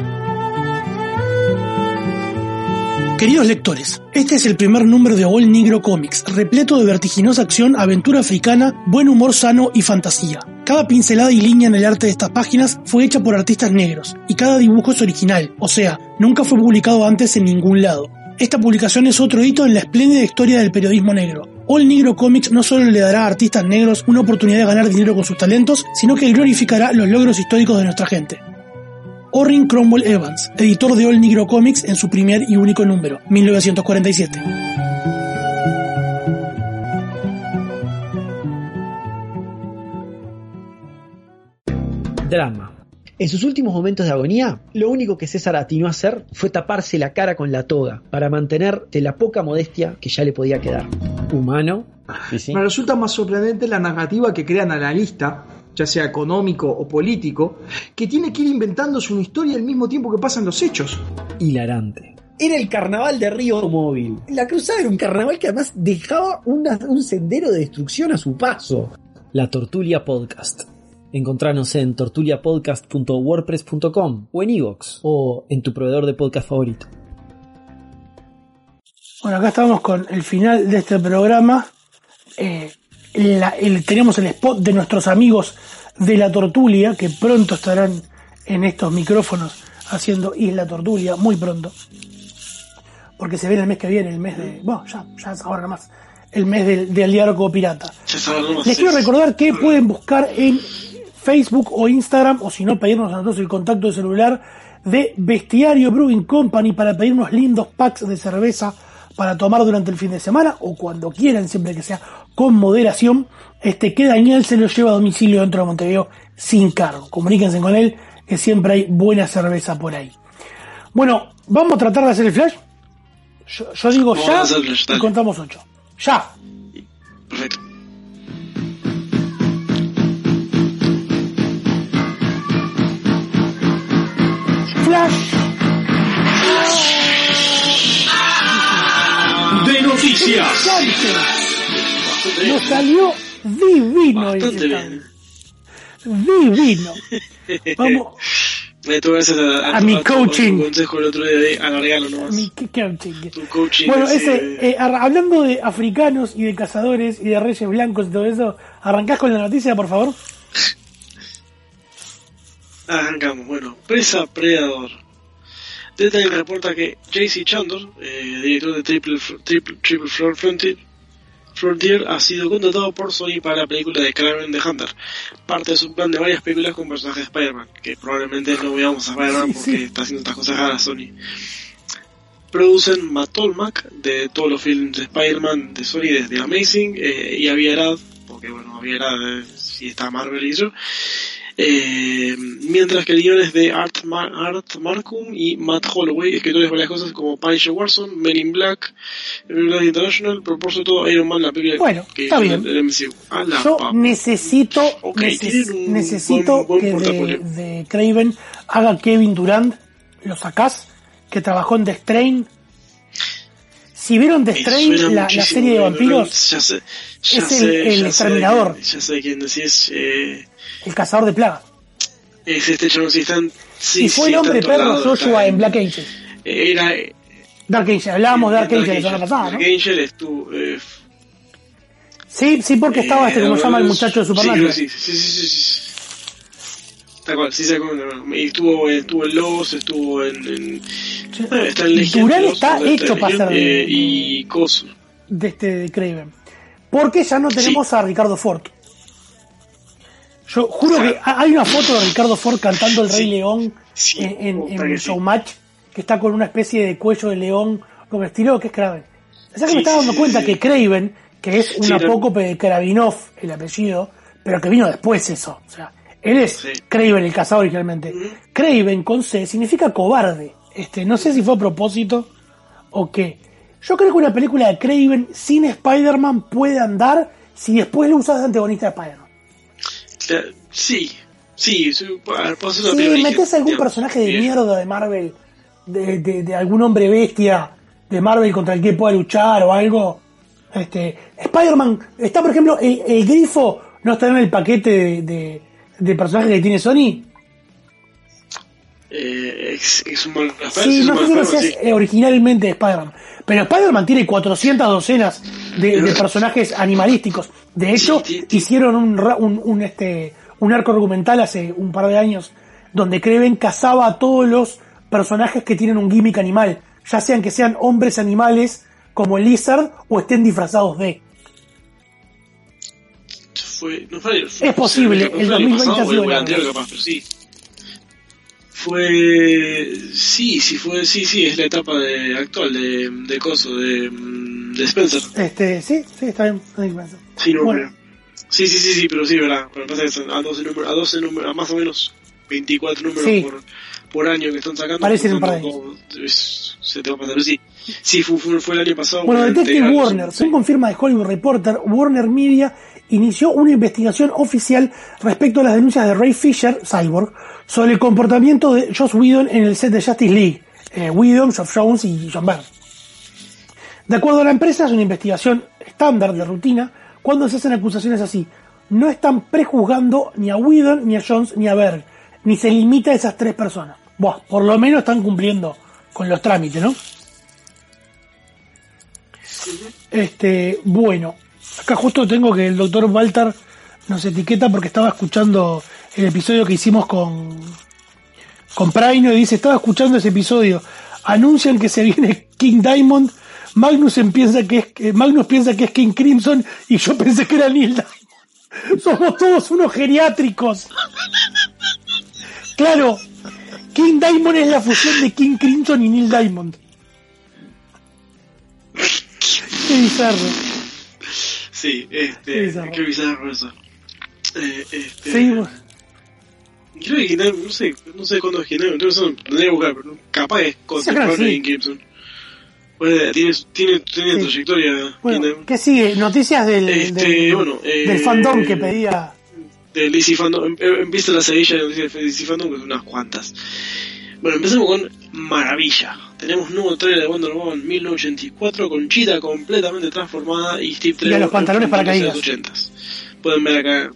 Queridos lectores, este es el primer número de All Negro Comics, repleto de vertiginosa acción, aventura africana, buen humor sano y fantasía. Cada pincelada y línea en el arte de estas páginas fue hecha por artistas negros, y cada dibujo es original, o sea, nunca fue publicado antes en ningún lado. Esta publicación es otro hito en la espléndida historia del periodismo negro. All Negro Comics no solo le dará a artistas negros una oportunidad de ganar dinero con sus talentos, sino que glorificará los logros históricos de nuestra gente. Orrin Cromwell Evans, editor de All Negro Comics en su primer y único número, 1947. Drama. En sus últimos momentos de agonía, lo único que César atinó a hacer fue taparse la cara con la toga para mantener de la poca modestia que ya le podía quedar. Humano. Sí. Me resulta más sorprendente la narrativa que crea el analista, ya sea económico o político, que tiene que ir inventándose una historia al mismo tiempo que pasan los hechos. Hilarante. Era el carnaval de Río Móvil. La cruzada era un carnaval que además dejaba un sendero de destrucción a su paso. La Tortulia Podcast. Encontranos en tortuliapodcast.wordpress.com o en iVoox o en tu proveedor de podcast favorito. Bueno, acá estamos con el final de este programa. Tenemos el spot de nuestros amigos de La Tortulia, que pronto estarán en estos micrófonos haciendo Isla Tortulia, muy pronto. Porque se viene el mes que viene, el mes de... Bueno, ya es ahora nomás. El mes del diálogo pirata. Les quiero recordar que pueden buscar en Facebook o Instagram, o si no, pedirnos a nosotros el contacto de celular de Bestiario Brewing Company para pedir unos lindos packs de cerveza para tomar durante el fin de semana o cuando quieran, siempre que sea con moderación. Que Daniel se lo lleva a domicilio dentro de Montevideo sin cargo. Comuníquense con él, que siempre hay buena cerveza por ahí. Bueno, vamos a tratar de hacer el flash. Yo digo ya y contamos 8. Ya. Perfecto. Flash de noticias. Nos salió divino. Divino. Vamos. A mi coaching. Consejo el otro día de alargarlo nomás. Mi coaching. Tu coaching. Bueno, hablando de africanos y de cazadores y de reyes blancos y todo eso, ¿arrancás con la noticia, por favor? Arrancamos. Bueno, Presa Predador. Deadline reporta que J.C. Chandor, director de Triple Frontier, ha sido contratado por Sony para la película de Kraven the Hunter, parte de su plan de varias películas con personajes de Spider-Man, que probablemente no veamos a Spider-Man porque está haciendo estas cosas raras Sony. Producen Matt Tolmach de todos los films de Spider-Man de Sony desde Amazing, y Avi Arad, porque bueno, Avi Arad sí está Marvel y eso. Mientras que el guion es de Art Marcum y Matt Holloway, escritores de varias cosas como Punisher Warzone, Men in Black, International, pero por sobre todo Iron Man, la película que está bien. El MCU. Yo necesito que de Kraven haga Kevin Durant, lo sacás, que trabajó en The Strain. Si vieron The Strain, la serie de vampiros, el exterminador. Ya sé quién decís. El cazador de plagas. Es este chabón, y fue el hombre perro Joshua en Black Angel. Dark Angel, hablábamos de Dark Angel la semana pasada, ¿no? Dark Angel estuvo... Sí, porque estaba como llama el muchacho de Supernatural. Sí. Tal cual, sí sé cómo. Y estuvo en Lobos, estuvo en está en Legion. Durán está hecho para ser y Coso. De Kraven. Porque ya no tenemos a Ricardo Ford. Yo juro que hay una foto de Ricardo Ford cantando El Rey León en Showmatch, que está con una especie de cuello de león, como estilo que es Kraven. O sea que me estaba dando cuenta que Kraven, que es un apócope de Kravinov, el apellido, pero que vino después eso. O sea, él es Kraven, el cazador originalmente. Kraven con C significa cobarde. No sé si fue a propósito o qué. Yo creo que una película de Kraven sin Spider-Man puede andar si después lo usas de antagonista de Spider-Man. Sí, metes algún personaje de mierda de Marvel, de algún hombre bestia de Marvel contra el que pueda luchar o algo. Spider-Man está, por ejemplo, el Grifo no está en el paquete de personajes que tiene Sony. Es un buen sí, no sé si es originalmente de Spider-Man, pero Spider-Man tiene 400 docenas de personajes animalísticos. De hecho, hicieron un arco argumental hace un par de años donde Kraven cazaba a todos los personajes que tienen un gimmick animal, ya sean que sean hombres animales como el Lizard o estén disfrazados de. Es posible, el 2020 ha sido el anterior capaz, pero sí. Sí, es la etapa actual de Coso, de Spencer. Sí, está bien, Spencer. Sí, no, bueno. Sí, pero sí, verdad. Pero pasa que son a 12 números, a más o menos 24 números sí. por año que están sacando. Parecen un par de años. Se te va a pasar, sí. Sí, fue el año pasado. Bueno, Detective Warner, según confirma de Hollywood Reporter, Warner Media inició una investigación oficial respecto a las denuncias de Ray Fisher, Cyborg, sobre el comportamiento de Joss Whedon en el set de Justice League. Whedon, Geoff Jones y John Byrne. De acuerdo a la empresa, es una investigación estándar de rutina cuando se hacen acusaciones así. No están prejuzgando ni a Whedon, ni a Jones, ni a Berg, ni se limita a esas tres personas. Buah, por lo menos están cumpliendo con los trámites, ¿no? Bueno, acá justo tengo que el doctor Walter nos etiqueta porque estaba escuchando el episodio que hicimos con Praino y dice, estaba escuchando ese episodio, anuncian que se viene King Diamond, Magnus piensa que es King Crimson y yo pensé que era Neil Diamond. Somos todos unos geriátricos. Claro, King Diamond es la fusión de King Crimson y Neil Diamond. Qué bizarro. Sí, qué bizarro eso. Seguimos. Creo que King Diamond, no sé cuándo es King Diamond, entonces no tendría que buscar, pero capaz es contemporáneo de King Crimson. Pues, tiene trayectoria. Bueno, ¿qué sigue? Noticias del fandom que pedía. Del DC Fandom. Empieza la seguilla de noticias del DC Fandom, que son unas cuantas. Bueno, empezamos con Maravilla. Tenemos un nuevo trailer de Wonder Woman 1984 con Cheetah completamente transformada y Steve Trevor. Y a los pantalones paracaídas. Pueden ver acá.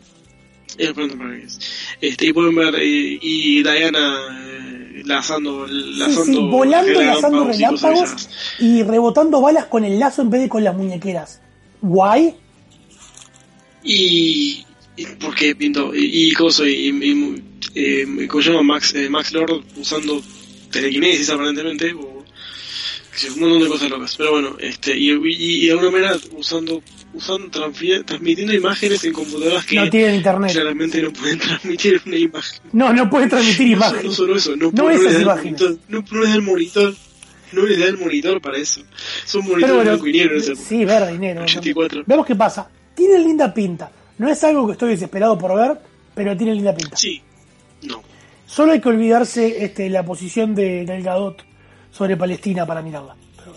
Y pueden ver y Diana lanzando volando, lanzando relámpagos y rebotando balas con el lazo en vez de con las muñequeras. Guay. Y porque pintó ¿cómo se llama? Max Lord usando telequinesis aparentemente, o un montón de cosas locas, pero bueno, y de alguna manera usando transmitiendo imágenes en computadoras que no tienen internet, claramente no pueden transmitir una imagen. No pueden transmitir imágenes. No solo eso, no esas imágenes. No les da el monitor. No les da el monitor para eso. Son monitores blanco y negro. Sí, verde y negro. 84. Vemos qué pasa. Tiene linda pinta. No es algo que estoy desesperado por ver, pero tiene linda pinta. Sí. No. Solo hay que olvidarse la posición de Gal Gadot sobre Palestina para mirarla. Pero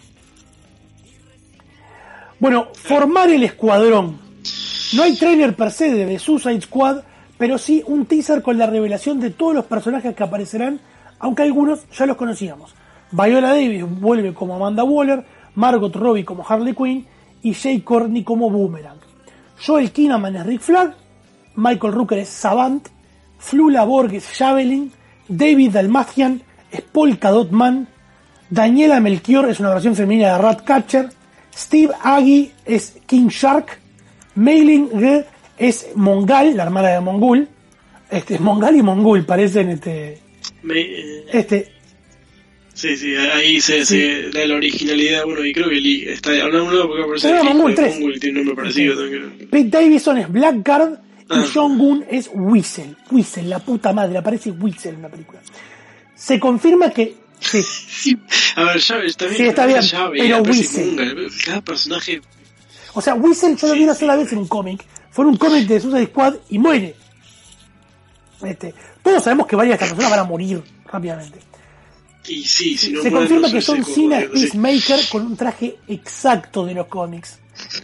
bueno, formar el escuadrón. No hay trailer per se de The Suicide Squad, pero sí un teaser con la revelación de todos los personajes que aparecerán, aunque algunos ya los conocíamos. Viola Davis vuelve como Amanda Waller, Margot Robbie como Harley Quinn y Jay Courtney como Boomerang. Joel Kinnaman es Rick Flag, Michael Rooker es Savant, Flula Borg es Javelin, David Dalmatian es Polka Dot Man, Daniela Melchior es una versión femenina de Ratcatcher, Steve Agee es King Shark, Mei Ling Ge es Mongal, la hermana de Mongul. Mongal y Mongul parecen Sí, ahí se da la originalidad, bueno, y creo que está hablando porque aparece Mongul 3. Mongul tiene un nombre parecido también. Pete Davidson es Blackguard y John Gunn es Whistle, la puta madre, aparece Whistle en la película. Se confirma que sí. A ver, Llave también. Sí, está bien, pero Whistle. Cada personaje. O sea, Whistle yo lo vi una sola vez en un cómic. Fue en un cómic de Suicide Squad y muere. Todos sabemos que varias de estas personas van a morir rápidamente. Y sí, si no se confirma que John Cena es Peacemaker con un traje exacto de los cómics.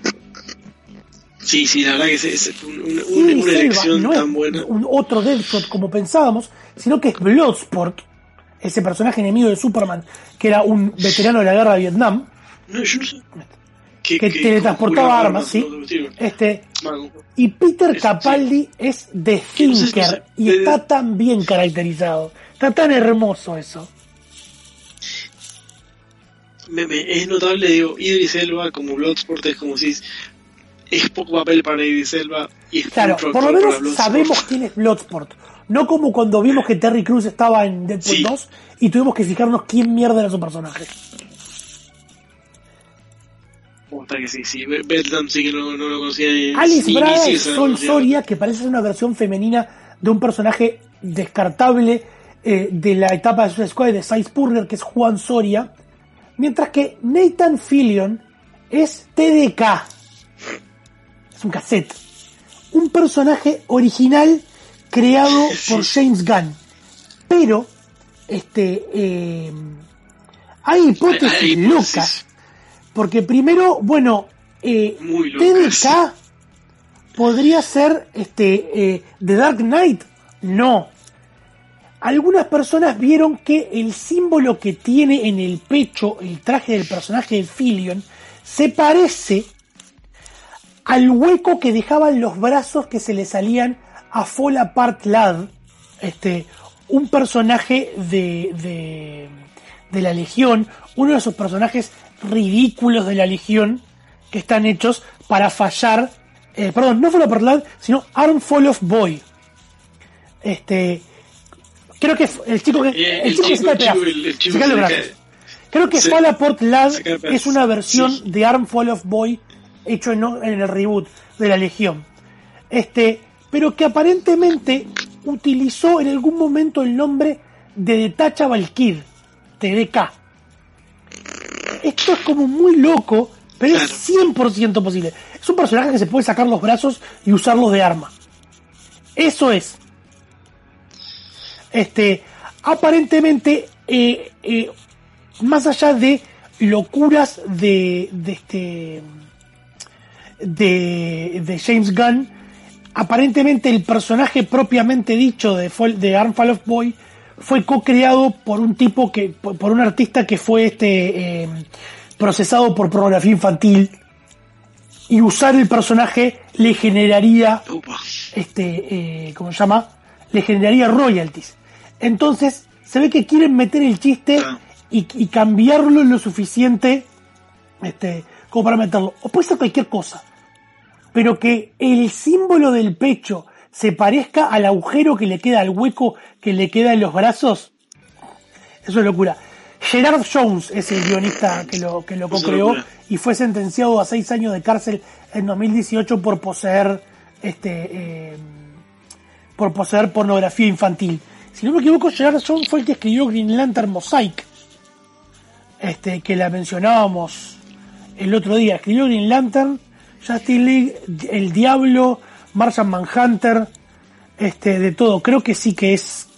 Sí, la verdad que es una elección no tan buena. Un otro Deadshot como pensábamos, sino que es Bloodsport, ese personaje enemigo de Superman, que era un veterano de la guerra de Vietnam. No, yo no sé. Que teletransportaba armas, ¿sí? Y Peter Capaldi es The Thinker, y está tan bien caracterizado. Está tan hermoso eso. Es notable, digo, Idris Elba como Bloodsport es como si es poco papel para Idris Elba y es claro, por lo menos sabemos quién es Bloodsport. No como cuando vimos que Terry Crews estaba en Deadpool 2 y tuvimos que fijarnos quién mierda era su personaje. Otra que sí, Bedlam sí que no lo conocía. Alice Braga es Sol Soria, que parece ser una versión femenina de un personaje descartable de la etapa de Suicide Squad de Cy Spurrier, que es Juan Soria, mientras que Nathan Fillion es TDK, es un cassette, un personaje original creado por James Gunn, pero hay hipótesis locas, porque primero, bueno, TDK podría ser The Dark Knight. No. Algunas personas vieron que el símbolo que tiene en el pecho el traje del personaje de Fillion se parece al hueco que dejaban los brazos que se le salían a Fall Apart Lad, un personaje de la Legión, uno de esos personajes ridículos de la Legión que están hechos para fallar, no Fall Apart Lad, sino Armful of Boy. Creo que el chico que se cae los brazos. Creo que Fall Apart Lad es una versión de Armful of Boy hecho en el reboot de la Legión. Pero que aparentemente utilizó en algún momento el nombre de Detachable Kid, TDK. Esto es como muy loco, pero es 100% posible. Es un personaje que se puede sacar los brazos y usarlos de arma. Eso es. Aparentemente, más allá de locuras de James Gunn, aparentemente el personaje propiamente dicho de Armful of Boy fue co-creado por un tipo por un artista que fue procesado por pornografía infantil, y usar el personaje le generaría ¿cómo se llama? Le generaría royalties. Entonces se ve que quieren meter el chiste y cambiarlo lo suficiente como para meterlo. O puede ser cualquier cosa, pero que el símbolo del pecho se parezca al agujero que le queda, al hueco que le queda en los brazos, eso es locura. Gerard Jones es el guionista que lo co-creó y fue sentenciado a 6 años de cárcel en 2018 por poseer pornografía infantil. Si no me equivoco, Gerard Jones fue el que escribió Green Lantern Mosaic, que la mencionábamos el otro día. Escribió Green Lantern, Justice League, El Diablo, Martian Manhunter, de todo. Creo que sí que es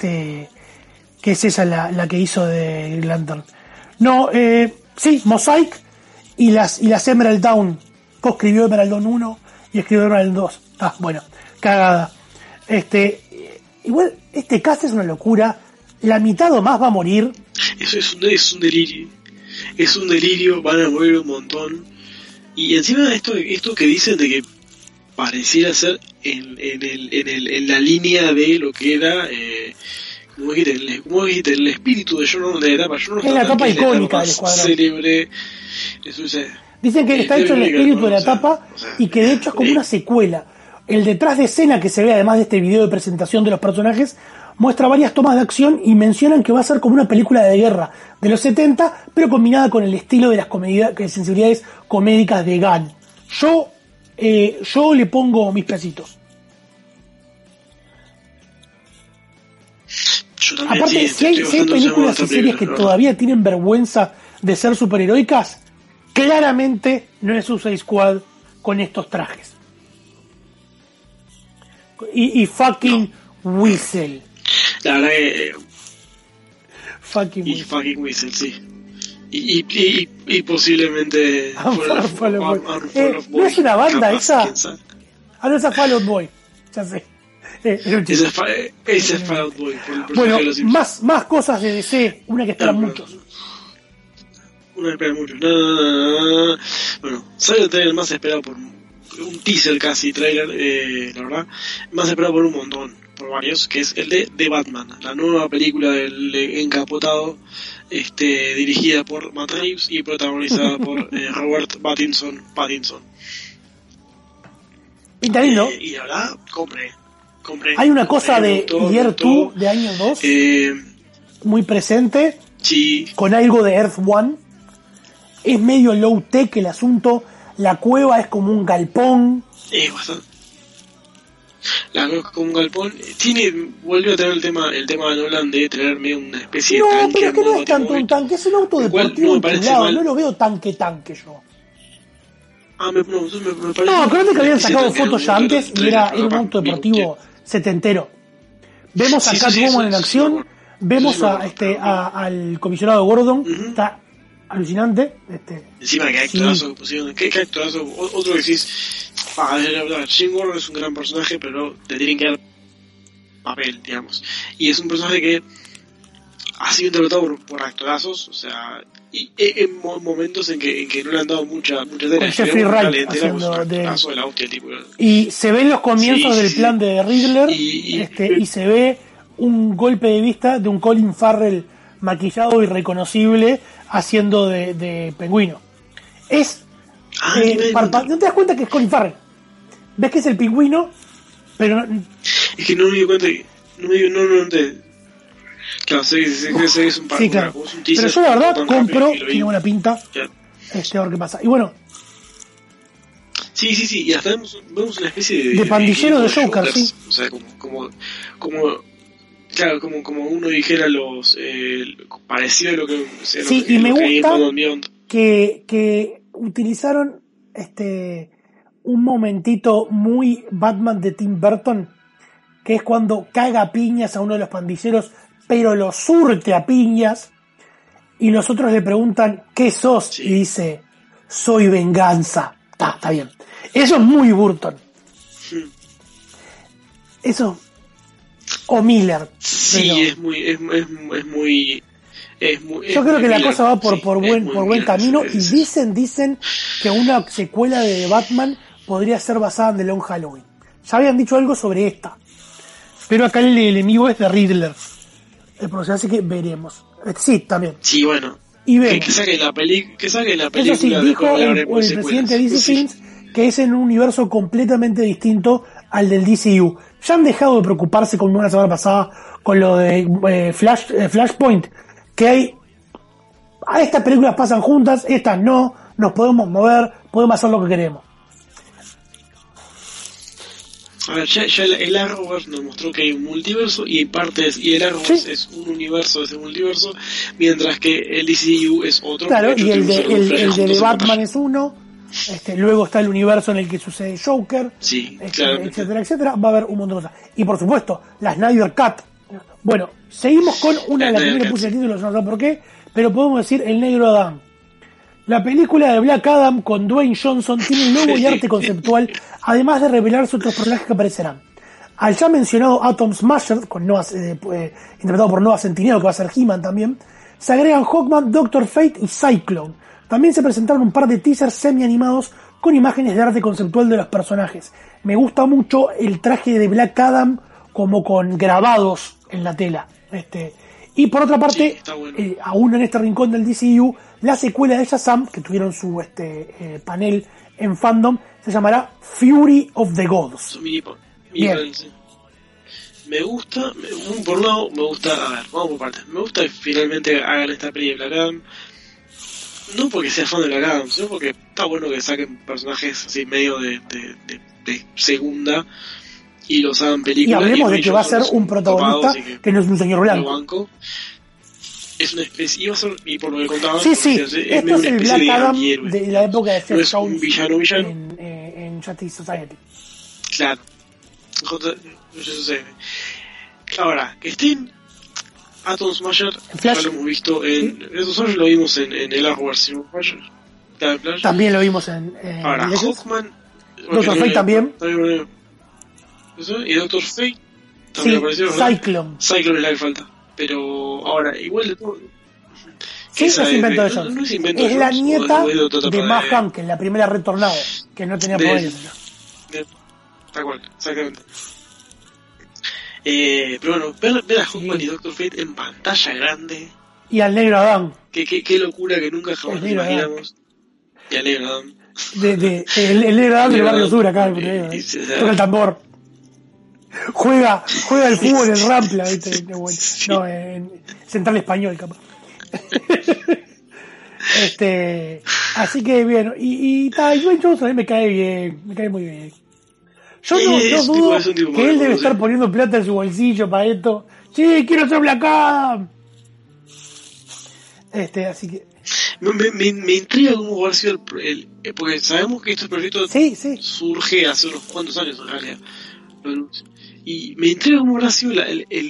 esa la que hizo de Green Lantern. No, sí, Mosaic y las Emerald Dawn. Co-escribió Emerald Dawn 1 y escribió Emerald 2. Bueno, cagada. Igual, este cast es una locura. La mitad o más va a morir. Eso es un delirio. Es un delirio, van a morir un montón. Y encima esto que dicen de que pareciera ser en la línea de lo que era ¿cómo dijiste? El espíritu de John de la etapa. Es la etapa icónica del Escuadrón. Célebre. Dicen que está hecho el espíritu de la etapa y que de hecho es como una secuela. El detrás de escena que se ve, además de este video de presentación de los personajes, muestra varias tomas de acción y mencionan que va a ser como una película de guerra de los 70, pero combinada con el estilo de las sensibilidades comédicas de Gunn. Yo le pongo mis pesitos. Aparte, si hay películas y series que todavía tienen vergüenza de ser superheroicas, claramente no es Suicide Squad con estos trajes. Y fucking Whistle. La verdad que fucking Whistle, sí. Y posiblemente no es una banda esa. No, esa Fall Out Boy. Ya sé. Ese es Fall Out Boy. Bueno, más cosas de DC. Una que esperan muchos. Una que esperan muchos. No. Bueno, sale el trailer más esperado por un teaser casi trailer, la verdad, más esperado por un montón, por varios, que es el de The Batman, la nueva película del encapotado, dirigida por Matt Reeves y protagonizada por Robert Pattinson. Pinta lindo. Y la verdad, compré. Hay una cosa de Year 2 de año 2 muy presente, sí, con algo de Earth One. es medio low tech el asunto, la cueva es como un galpón. Bastante. La cueva es como un galpón. Vuelve a tener el tema de Nolan de traerme una especie de tanque. No, pero es que no es tanto un tanque, es un auto deportivo empilado, no lo veo tanque yo. Me parece. No, acuérdate que habían sacado fotos ya antes y era un auto deportivo setentero. Vemos a Catwoman en acción, vemos al comisionado Gordon, está alucinante. Encima que actorazo que pusieron, ¿qué actorazo? Otro que decís, Jim Gordon es un gran personaje, pero le tienen que dar papel, digamos. Y es un personaje que ha sido interpretado por actorazos, o sea, y en momentos en que no le han dado mucha tela. Con Jeffrey Wright haciendo de la hostia, tipo. Y se ven los comienzos del plan de Riddler y se ve un golpe de vista de un Colin Farrell maquillado y reconocible haciendo de Pingüino. No te das cuenta que es Colin Farrell. Ves que es el Pingüino, pero es que no me di cuenta que no te. Claro, sé que es un par, sí, claro. Un teaser, pero yo la verdad compro, tiene buena pinta. A ver qué pasa. Y bueno. Sí, y hasta vemos una especie de pandillero de Joker, sí. O sea, como uno dijera parecido a lo que sí, y me gusta que utilizaron un momentito muy Batman de Tim Burton, que es cuando caga a piñas a uno de los pandilleros, pero lo surte a piñas, y los otros le preguntan ¿qué sos? Y dice soy venganza. Está bien. Eso es muy Burton. Eso o Miller. Sí, pero yo creo que la cosa va por buen camino. Y dicen que una secuela de Batman podría ser basada en The Long Halloween. Ya habían dicho algo sobre esta, pero acá el enemigo es de Riddler. Así que veremos. Sí, también. Sí, bueno. Y que saquen la película. Eso sí, dijo el presidente de DC Films que es en un universo completamente distinto al del DCU. Ya han dejado de preocuparse, como una semana pasada, con lo de Flashpoint, que hay... estas películas pasan juntas, estas no, nos podemos mover, podemos hacer lo que queremos. A ver, ya el Arrowverse nos mostró que hay un multiverso y partes, y el Arrowverse es un universo de ese multiverso, mientras que el DCU es otro. Claro, y el de Batman es uno, luego está el universo en el que sucede Joker, etcétera. Va a haber un montón de cosas. Y por supuesto, la Snyder Cut. Bueno, seguimos con una de las que le puse el título, no sé por qué, pero podemos decir El Negro Adán. La película de Black Adam con Dwayne Johnson tiene un nuevo y arte conceptual, además de revelarse otros personajes que aparecerán. Al ya mencionado Atom Smasher, interpretado por Noah Centineo, que va a ser He-Man también, se agregan Hawkman, Doctor Fate y Cyclone. También se presentaron un par de teasers semi-animados con imágenes de arte conceptual de los personajes. Me gusta mucho el traje de Black Adam como con grabados en la tela. Y por otra parte, aún en este rincón del DCU, la secuela de Shazam, que tuvieron su panel en Fandom, se llamará Fury of the Gods. Bien. Me gusta, por un lado, me gusta, a ver, vamos por partes. Me gusta que finalmente hagan esta peli de Black Adam. No porque sea fan de Black Adam, sino porque está bueno que saquen personajes así medio de segunda y los hagan películas. Y hablemos de que va a ser un protagonista que no es un señor blanco. Es una especie, y por lo que contaban, sí, esto es el Black Adam de la época de Seth Jones, no es un villano en Justice Society. Claro. Ahora, que estén Atom Smasher, ya lo hemos visto en Atom Smasher, lo vimos en el Arrowverse, también lo vimos en ahora, Hawkman, Doctor Fate también. Y Doctor Fate también apareció, Cyclone es la que falta. Pero ahora, igual de todo. Sí, es invento de Jones. Es la nieta de Matt Hank, en la primera retornada, que no tenía poderes. Tal cual, exactamente. Pero bueno, ver a Hawkman y Doctor Fate en pantalla grande. Y al Negro Adán. Qué locura que nunca jamás imaginamos. Y al Negro Adán. El Negro Adán del Barrio Sur acá. Toca el tambor. Juega el fútbol en Rampla, ¿viste? Sí. No, en Central Español, capaz. Así que bien, y Dwayne Johnson a mí me cae muy bien. Yo no dudo que él debe estar poniendo plata en su bolsillo para esto. Sí, quiero ser Black Adam. Así que me intriga cómo va a ser porque sabemos que este proyecto surge hace unos cuantos años en realidad. Y me intriga cómo habrá sido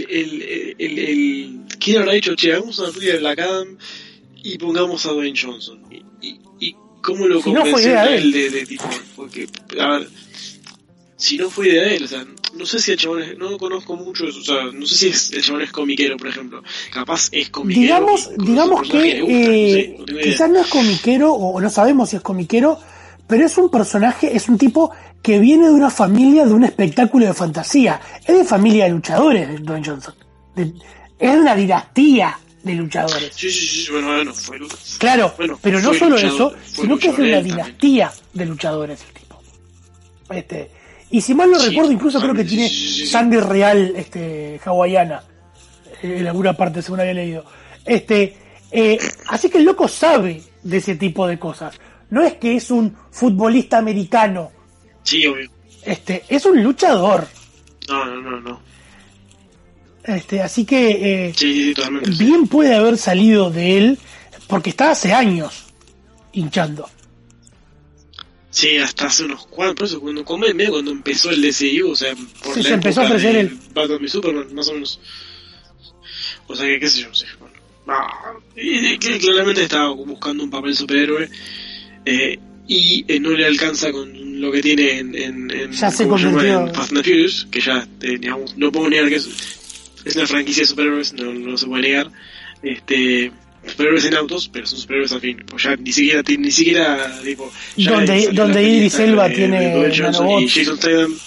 quién habrá dicho, che, hagamos una película de Black Adam y pongamos a Dwayne Johnson. Y cómo lo convenció él de tipo, porque, a ver, si no fue idea de él, o sea, no sé si el chabón no conozco mucho, o sea, no sé si el chabón es comiquero, por ejemplo, capaz es comiquero. Digamos que quizás no es comiquero, o no sabemos si es comiquero, pero es un personaje, es un tipo que viene de una familia de un espectáculo de fantasía. Es de familia de luchadores, Dwayne Johnson. Es de una dinastía de luchadores. Sí, bueno, fue claro, pero no solo eso, sino que es de una dinastía de luchadores el tipo. Y si mal no recuerdo, incluso creo que tiene sangre real hawaiana en alguna parte, según había leído. Así que el loco sabe de ese tipo de cosas. No es que es un futbolista americano. Sí, obvio. Es un luchador. No. Así que sí, totalmente, bien puede haber salido de él, porque está hace años hinchando. Sí, hasta hace unos cuantos, por eso cuando empezó el DCU, o sea, por la se empezó a ofrecer el Batman v Superman, más o menos. O sea, que qué sé yo, sí, bueno. Y que claramente estaba buscando un papel superhéroe y no le alcanza con lo que tiene en ya se convirtió en Fast and Furious, que ya digamos, no puedo negar que es una franquicia de superhéroes, no se puede negar, superhéroes en autos, pero son superhéroes al fin, pues ya ni siquiera tipo donde Idris Elba tiene nanobots y Jason Statham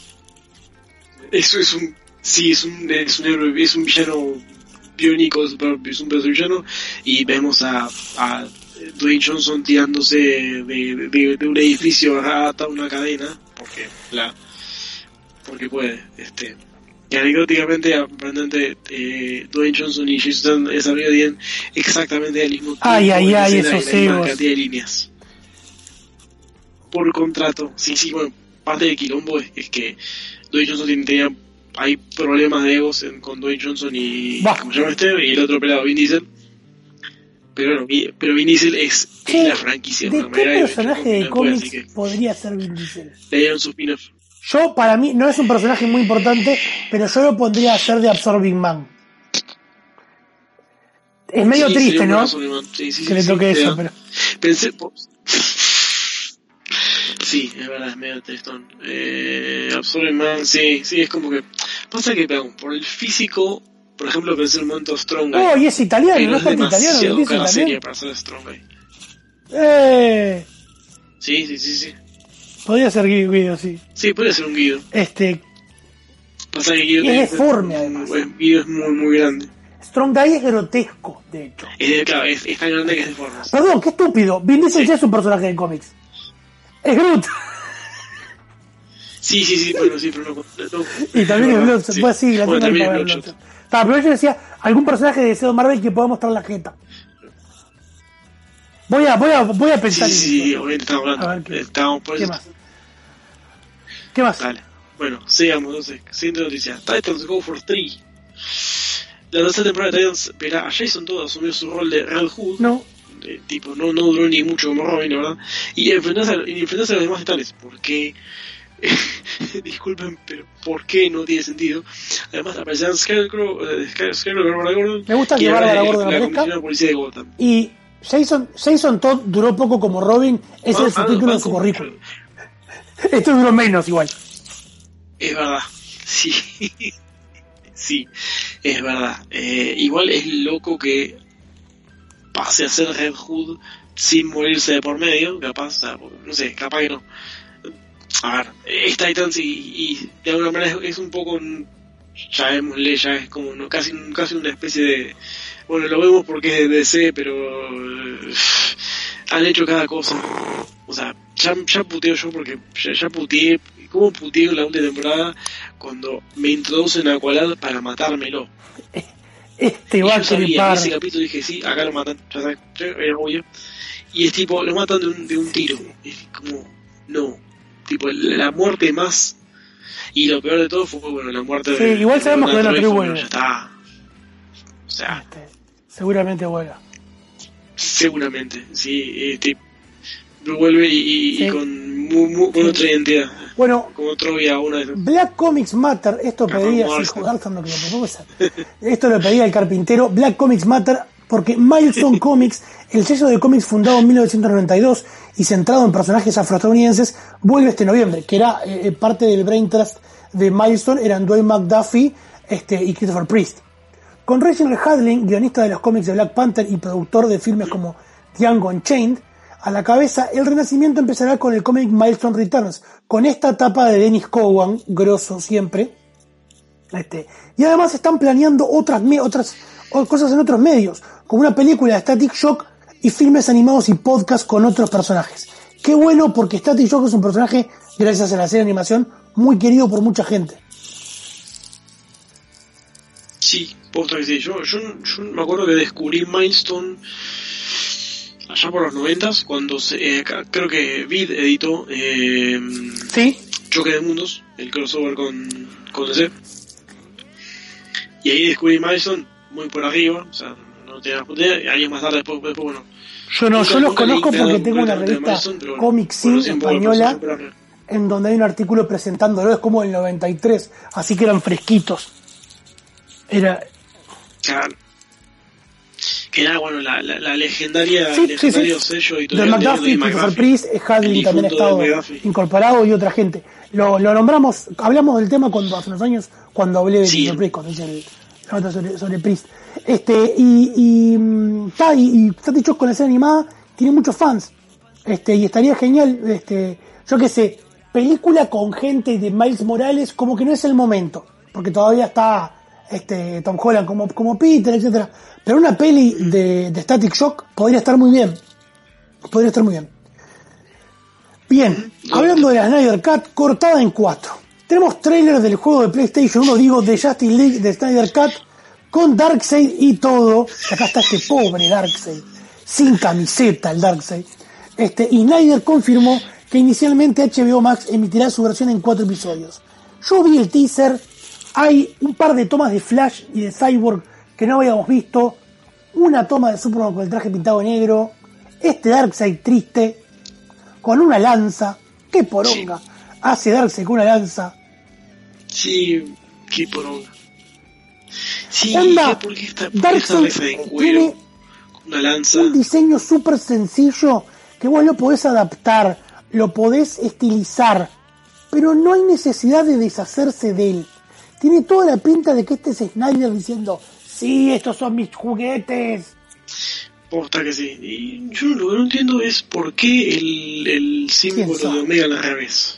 es un héroe, es un villano biónico, es un pedazo villano, y vemos a Dwayne Johnson tirándose de un edificio hasta una cadena porque puede, y anecdóticamente, aparentemente, Dwayne Johnson y Jason desarrollarían exactamente el mismo tiempo esos la cantidad de líneas por contrato. Sí, bueno, parte del quilombo es que Dwayne Johnson hay problemas de egos con Dwayne Johnson y ¿cómo se llama y el otro pelado, Vin Diesel. Pero Vin Diesel es la franquicia. ¿De qué personaje de cómics podría ser Vin Diesel? Le dieron su spin-off. Yo, para mí, no es un personaje muy importante, pero yo lo pondría a ser de Absorbing Man. Es medio triste, ¿no? Que le toque eso, pero... Pensé... Sí, es verdad, es medio tristón. Absorbing Man, sí, es como que... Pasa que, por el físico, por ejemplo, pensé en un momento Strong Guy. Y es italiano, no es parte italiano, ¿no? Es demasiado serie para ser Strong Guy. Sí. Podría ser Guido, sí. Sí, podría ser un Guido. Pasa que Guido es deforme, además. Guido es muy, muy grande. Strong Guy es grotesco, de hecho. Claro, es tan grande que es deforme. Perdón, qué estúpido. Vin Diesel ya es un personaje de cómics. Es Groot. Sí, bueno, sí, pero no. Y también es Bloodshot. Pues sí, la tengo para ver Bloodshot. Pero yo decía, algún personaje de DC Marvel que pueda mostrar la jeta. Voy a pensar en sí, obviamente estamos hablando. ¿Qué más? Dale. Bueno, sigamos entonces. Siguiente noticia. Titans Go for 3. La tercera temporada de Titans verá a Jason Todd asumir su rol de Red Hood. No duró ni mucho como Robin, la verdad. Y enfrentarse a los demás titanes. Porque... disculpen, pero ¿por qué? No tiene sentido. Además aparecerán Scarecrow, Bárbara Gordon. Me gusta que Bárbara Gordon aparezca. La policía de Gotham. Y Jason Todd duró poco como Robin. Ese es su título de su currículum. Esto duró menos igual. Es verdad. Sí, es verdad. Igual es loco que pase a ser Red Hood sin morirse de por medio. Capaz, no sé, capaz que no. A ver, es Titans y de alguna manera es un poco, ya es como casi una especie de, bueno, lo vemos porque es de DC, pero han hecho cada cosa. O sea, ya puteo yo porque ya puteé, ¿cómo puteé en la última temporada cuando me introducen a Aqualad para matármelo? Va a sabía, tripar. en ese capítulo dije, sí, acá lo matan, ya sabes, era obvio. y es tipo, lo matan de un tiro. Es como, no. Tipo, la muerte más... Y lo peor de todo fue, bueno, la muerte sí, igual sabemos que Dana Troy vuelve. Ya está. O sea... seguramente vuelve. Seguramente, sí. Vuelve y con otra identidad. Bueno, como Troya, una de Black Comics Matter, esto pedía... esto lo pedía el carpintero. Black Comics Matter, porque Milestone Comics, el sello de cómics fundado en 1992 y centrado en personajes afroestadounidenses, vuelve este noviembre, que era parte del Brain Trust de Milestone, eran Dwayne McDuffie y Christopher Priest. Con Reginald Hudlin, guionista de los cómics de Black Panther y productor de filmes como Django Unchained, a la cabeza, el renacimiento empezará con el cómic Milestone Returns, con esta etapa de Dennis Cowan, grosso siempre. Y además están planeando otras cosas en otros medios, como una película de Static Shock y filmes animados y podcasts con otros personajes. Qué bueno, porque Static Shock es un personaje, gracias a la serie de animación, muy querido por mucha gente. Sí, posta que sí. Yo me acuerdo que descubrí Milestone allá por los 90s, cuando creo que Vid editó Choque de Mundos, el crossover con DC. Y ahí descubrí Milestone muy por arriba, o sea, no tenía puta idea, y años más tarde después bueno. Yo los conozco porque tengo una revista Comic Sin española en donde hay un artículo presentándolo, es como el 93, así que eran fresquitos. Claro. Que era, bueno, la legendario sello editorial de McDuffie, Christopher Priest, Hadley también ha estado incorporado y otra gente. Lo nombramos, hablamos del tema hace unos años, cuando hablé de Christopher Priest, cuando hice la nota sobre Priest. Y Static Shock con la serie animada tiene muchos fans. Y estaría genial, yo qué sé, película con gente de Miles Morales, como que no es el momento, porque todavía está Tom Holland como Peter, etcétera. Pero una peli de Static Shock podría estar muy bien. Bien, hablando de la Snyder Cut, cortada en 4. Tenemos trailers del juego de PlayStation 1, de Justice League de Snyder Cut, con Darkseid y todo. Acá está este pobre Darkseid, sin camiseta el Darkseid. Y Snyder confirmó que inicialmente HBO Max emitirá su versión en 4 episodios. Yo vi el teaser, hay un par de tomas de Flash y de Cyborg que no habíamos visto, una toma de Superman con el traje pintado de negro, Darkseid triste, con una lanza, qué poronga, hace Darkseid con una lanza. Sí, qué poronga. Sí, ¿por qué está en cuero? Una lanza. Un diseño súper sencillo, que vos lo podés adaptar, lo podés estilizar, pero no hay necesidad de deshacerse de él. Tiene toda la pinta de que es Snyder diciendo, sí, estos son mis juguetes. Posta que sí. Y yo lo que no entiendo es por qué el símbolo de Omega al revés.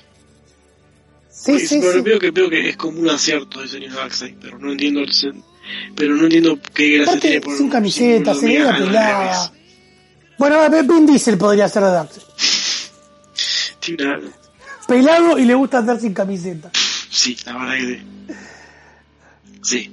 Veo que es como un acierto de diseño de Darkseid, pero no entiendo qué gracia tiene por sin camiseta, se le pelada. Bueno, Vin Diesel podría ser de Darkseid. Pelado y le gusta andar sin camiseta. Sí, la verdad que sí.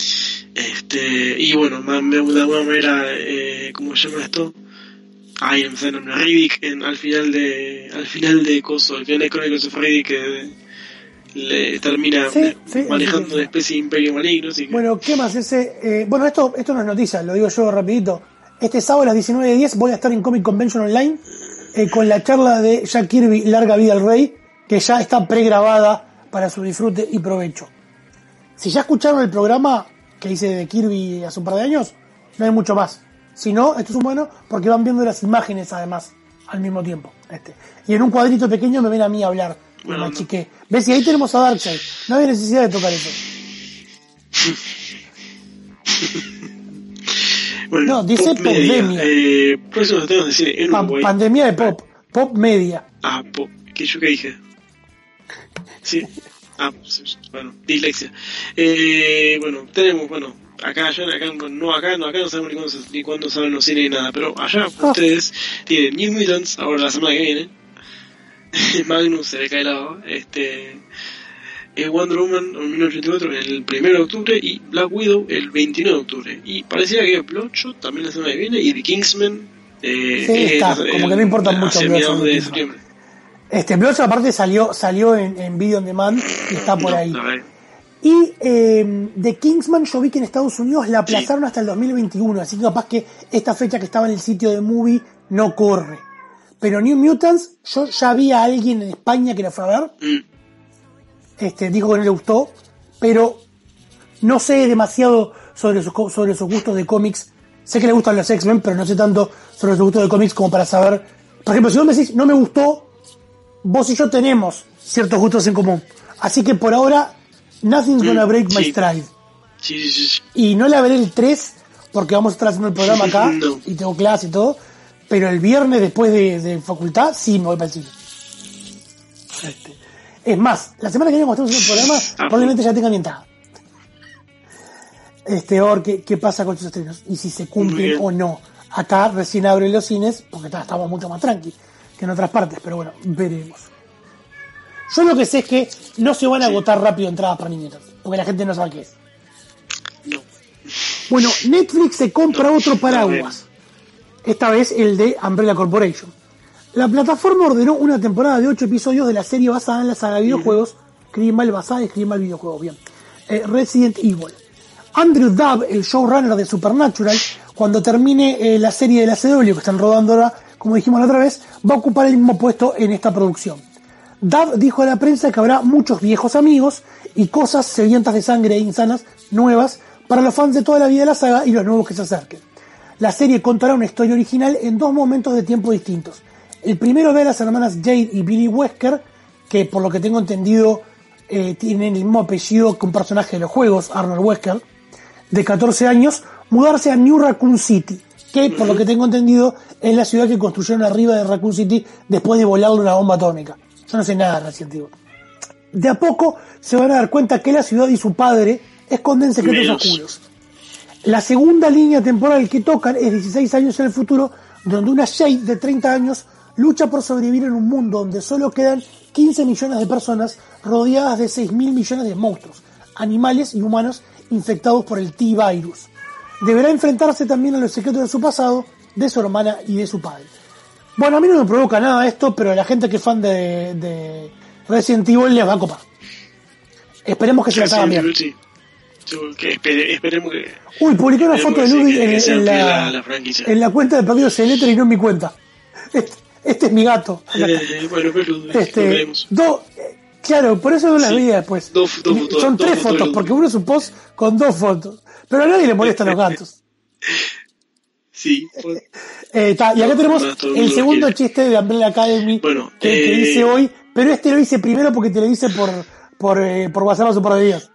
Y bueno, de alguna manera, ¿cómo se llama esto? Hay en Riddick al final de Chronicles of Riddick, que le termina manejando una especie de imperio maligno. Así que... Bueno, ¿qué más? Esto no es noticia, lo digo yo rapidito. Este sábado a las 19:10 voy a estar en Comic Convention Online con la charla de Jack Kirby, Larga Vida al Rey, que ya está pregrabada para su disfrute y provecho. Si ya escucharon el programa que hice de Kirby hace un par de años, no hay mucho más. Si no, esto es bueno porque van viendo las imágenes además al mismo tiempo. Y en un cuadrito pequeño me ven a mí hablar. Bueno, chique. ¿Ves? Y ahí tenemos a Darkseid. No había necesidad de tocar eso. Bueno, no, dice Pop Media. Por eso lo tengo que decir en Uruguay. Pandemia de Pop. Pop Media. Pop. ¿Qué dije? Sí. Bueno, dislexia. Tenemos, acá no sabemos ni cuándo salen los cines ni nada, pero allá ustedes tienen New Mutants ahora la semana que viene. Magnus se le cae el lado. Wonder Woman en 1984 el 1 de octubre y Black Widow el 29 de octubre. Y parecía que Bloodshot también la semana que viene y The Kingsman Sí, está, como que no importa mucho mediados de septiembre. Bloodshot aparte salió en Video on Demand y está por ahí. Y The Kingsman yo vi que en Estados Unidos la aplazaron hasta el 2021, así que capaz que esta fecha que estaba en el sitio de Movie no corre. Pero New Mutants, yo ya vi a alguien en España que la fue a ver. Dijo que no le gustó, pero no sé demasiado sobre sus gustos de cómics. Sé que le gustan los X-Men, pero no sé tanto sobre sus gustos de cómics como para saber. Por ejemplo, si vos me decís, no me gustó, vos y yo tenemos ciertos gustos en común. Así que por ahora, nothing's gonna break my stride. Sí. Y no la veré el 3, porque vamos a estar haciendo el programa acá, y tengo clase y todo. Pero el viernes, después de facultad, sí me voy para el cine. Es más, la semana que viene, cuando estemos haciendo el programa, probablemente ya tengan entrada. A ver qué pasa con sus estrenos y si se cumplen o no. Acá recién abren los cines porque estamos mucho más tranqui que en otras partes, pero bueno, veremos. Yo lo que sé es que no se van a agotar rápido entradas para niñetas, porque la gente no sabe qué es. No. Bueno, Netflix se compra otro paraguas, esta vez el de Umbrella Corporation. La plataforma ordenó una temporada de 8 episodios de la serie basada en la saga de videojuegos, basada en videojuegos, bien, Resident Evil. Andrew Dabb, el showrunner de Supernatural, cuando termine la serie de la CW que están rodando ahora, como dijimos la otra vez, va a ocupar el mismo puesto en esta producción. Dabb dijo a la prensa que habrá muchos viejos amigos y cosas sedientas de sangre e insanas nuevas para los fans de toda la vida de la saga y los nuevos que se acerquen. La serie contará una historia original en 2 momentos de tiempo distintos. El primero ve a las hermanas Jade y Billy Wesker, que por lo que tengo entendido tienen el mismo apellido que un personaje de los juegos, Arnold Wesker, de 14 años, mudarse a New Raccoon City, que por lo que tengo entendido es la ciudad que construyeron arriba de Raccoon City después de volarle una bomba atómica. Yo no sé nada de Resident Evil. De a poco se van a dar cuenta que la ciudad y su padre esconden secretos oscuros. La segunda línea temporal que tocan es 16 años en el futuro, donde una Jade de 30 años lucha por sobrevivir en un mundo donde solo quedan 15 millones de personas rodeadas de 6.000 millones de monstruos, animales y humanos infectados por el T-Virus. Deberá enfrentarse también a los secretos de su pasado, de su hermana y de su padre. Bueno, a mí no me provoca nada esto, pero a la gente que es fan de Resident Evil les va a copar. Esperemos que se la hagan bien. Sí. Esperemos que... Uy, publiqué una foto de Ludwig en la cuenta de Perdidos Celeter y no en mi cuenta. Este es mi gato. Bueno, pero veremos. Claro, por eso no las vi después. Son 3 fotos, porque uno es un post con 2 fotos. Pero a nadie le molestan los gatos. Sí. Y acá tenemos el segundo chiste de Umbrella Academy que hice hoy, pero este lo hice primero porque te lo hice por WhatsApp hace un par de días.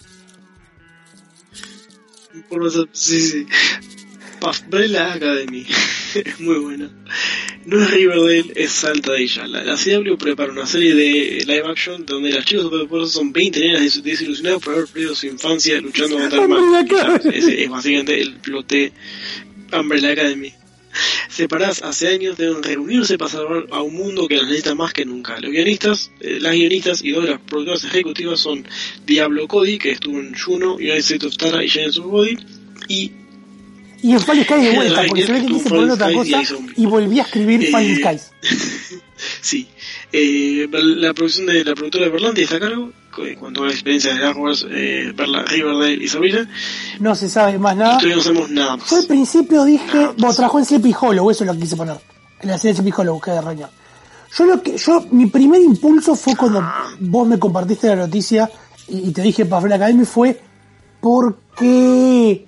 Por WhatsApp, sí. Umbrella Academy. Es muy buena. No es Riverdale, es Saltadilla. La CW prepara una serie de live action donde las chicas superpoderosas son 20 nenas desilusionadas por haber perdido su infancia luchando contra el mal. Es básicamente el plot de Umbrella Academy. Separadas hace años deben reunirse para salvar a un mundo que las necesita más que nunca. Las guionistas y 2 de las productoras ejecutivas son Diablo Cody, que estuvo en Juno, United States of Tara y Giants of Body, y en Fallen Skies de vuelta, porque se ve que quise poner otra cosa y volví a escribir Fallen Skies. Sí. La producción de la productora de Berlanti está a cargo, cuando la experiencia de Star Wars, Riverdale y Sabrina. No se sabe más nada. Y todavía no sabemos nada más. Yo al principio dije, trabajó en Sleepy Hollow, eso es lo que quise poner. En la serie de Sleepy Hollow, que de araña. Mi primer impulso fue cuando vos me compartiste la noticia y te dije para Umbrella Academy fue, ¿por qué?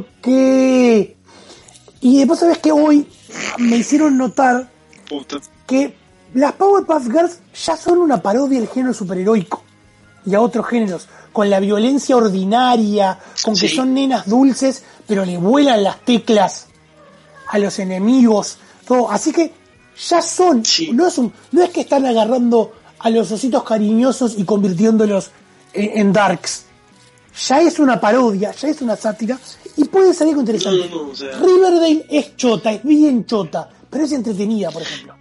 Y después sabes que hoy me hicieron notar que las Powerpuff Girls ya son una parodia del género superheroico y a otros géneros, con la violencia ordinaria, con que son nenas dulces, pero le vuelan las teclas a los enemigos, todo. Así que ya son, no es que están agarrando a los ositos cariñosos y convirtiéndolos en darks. Ya es una parodia, ya es una sátira y puede salir algo interesante. Riverdale es chota, es bien chota, pero es entretenida, por ejemplo.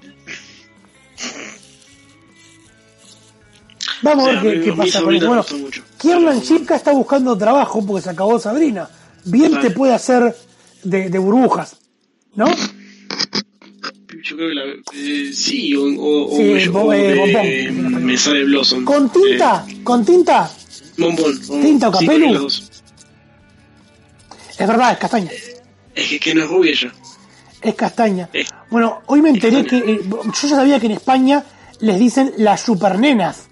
Vamos a ver qué pasa con esto. Bueno, Kiernan Shipka está buscando trabajo porque se acabó Sabrina. Bien te puede hacer de burbujas, ¿no? creo que sí, me sale Blossom. ¿Con tinta? Bombón. ¿Tinta o capelu? Sí, es verdad, es castaña. Es que no es rubia ella. Es castaña. Bueno, hoy me enteré que yo ya sabía que en España les dicen las supernenas.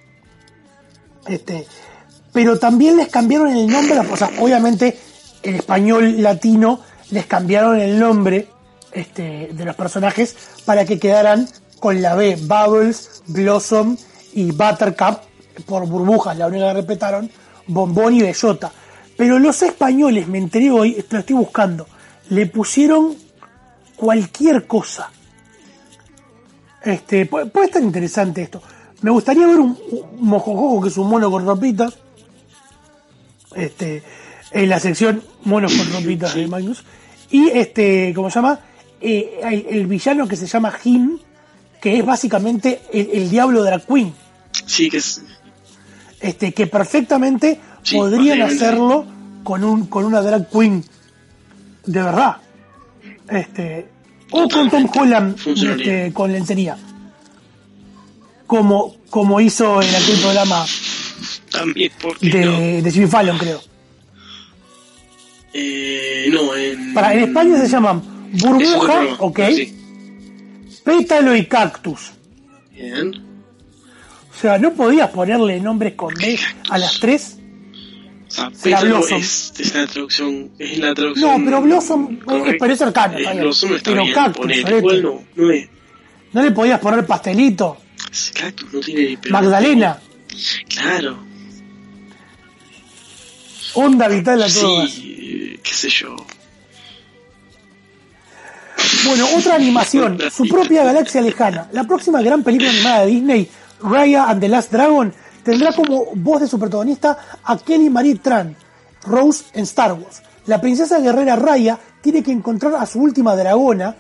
Pero también les cambiaron el nombre, o sea, obviamente en español latino les cambiaron el nombre de los personajes para que quedaran con la B, Bubbles, Blossom y Buttercup, por burbujas, la única que respetaron, Bombón y Bellota. Pero los españoles, me enteré hoy, lo estoy buscando, le pusieron cualquier cosa. Puede estar interesante esto. Me gustaría ver un mojojojo, que es un mono con ropitas, en la sección monos con ropitas de Magnus. Y ¿cómo se llama? El villano que se llama Jim, que es básicamente el diablo drag queen. Sí, que es... que perfectamente podrían hacerlo con una drag queen de verdad. O con Tom Holland con lencería. Como hizo en aquel programa también, de Jimmy Fallon, creo. En España se llaman Burbuja, ok, Pétalo y Cactus. Bien. O sea, ¿no podías ponerle nombres con B a las tres? O sea, Pétalo es la traducción. No, pero Blossom es cercano. Blossom está pero bien. Cactus, no le podías poner Pastelito. Cactus no tiene ni Magdalena. Claro. Onda vital a todas. Sí, qué sé yo. Bueno, otra animación, su propia galaxia lejana. La próxima gran película animada de Disney, Raya and the Last Dragon, tendrá como voz de su protagonista a Kelly Marie Tran, Rose en Star Wars. La princesa guerrera Raya tiene que encontrar a su última dragona,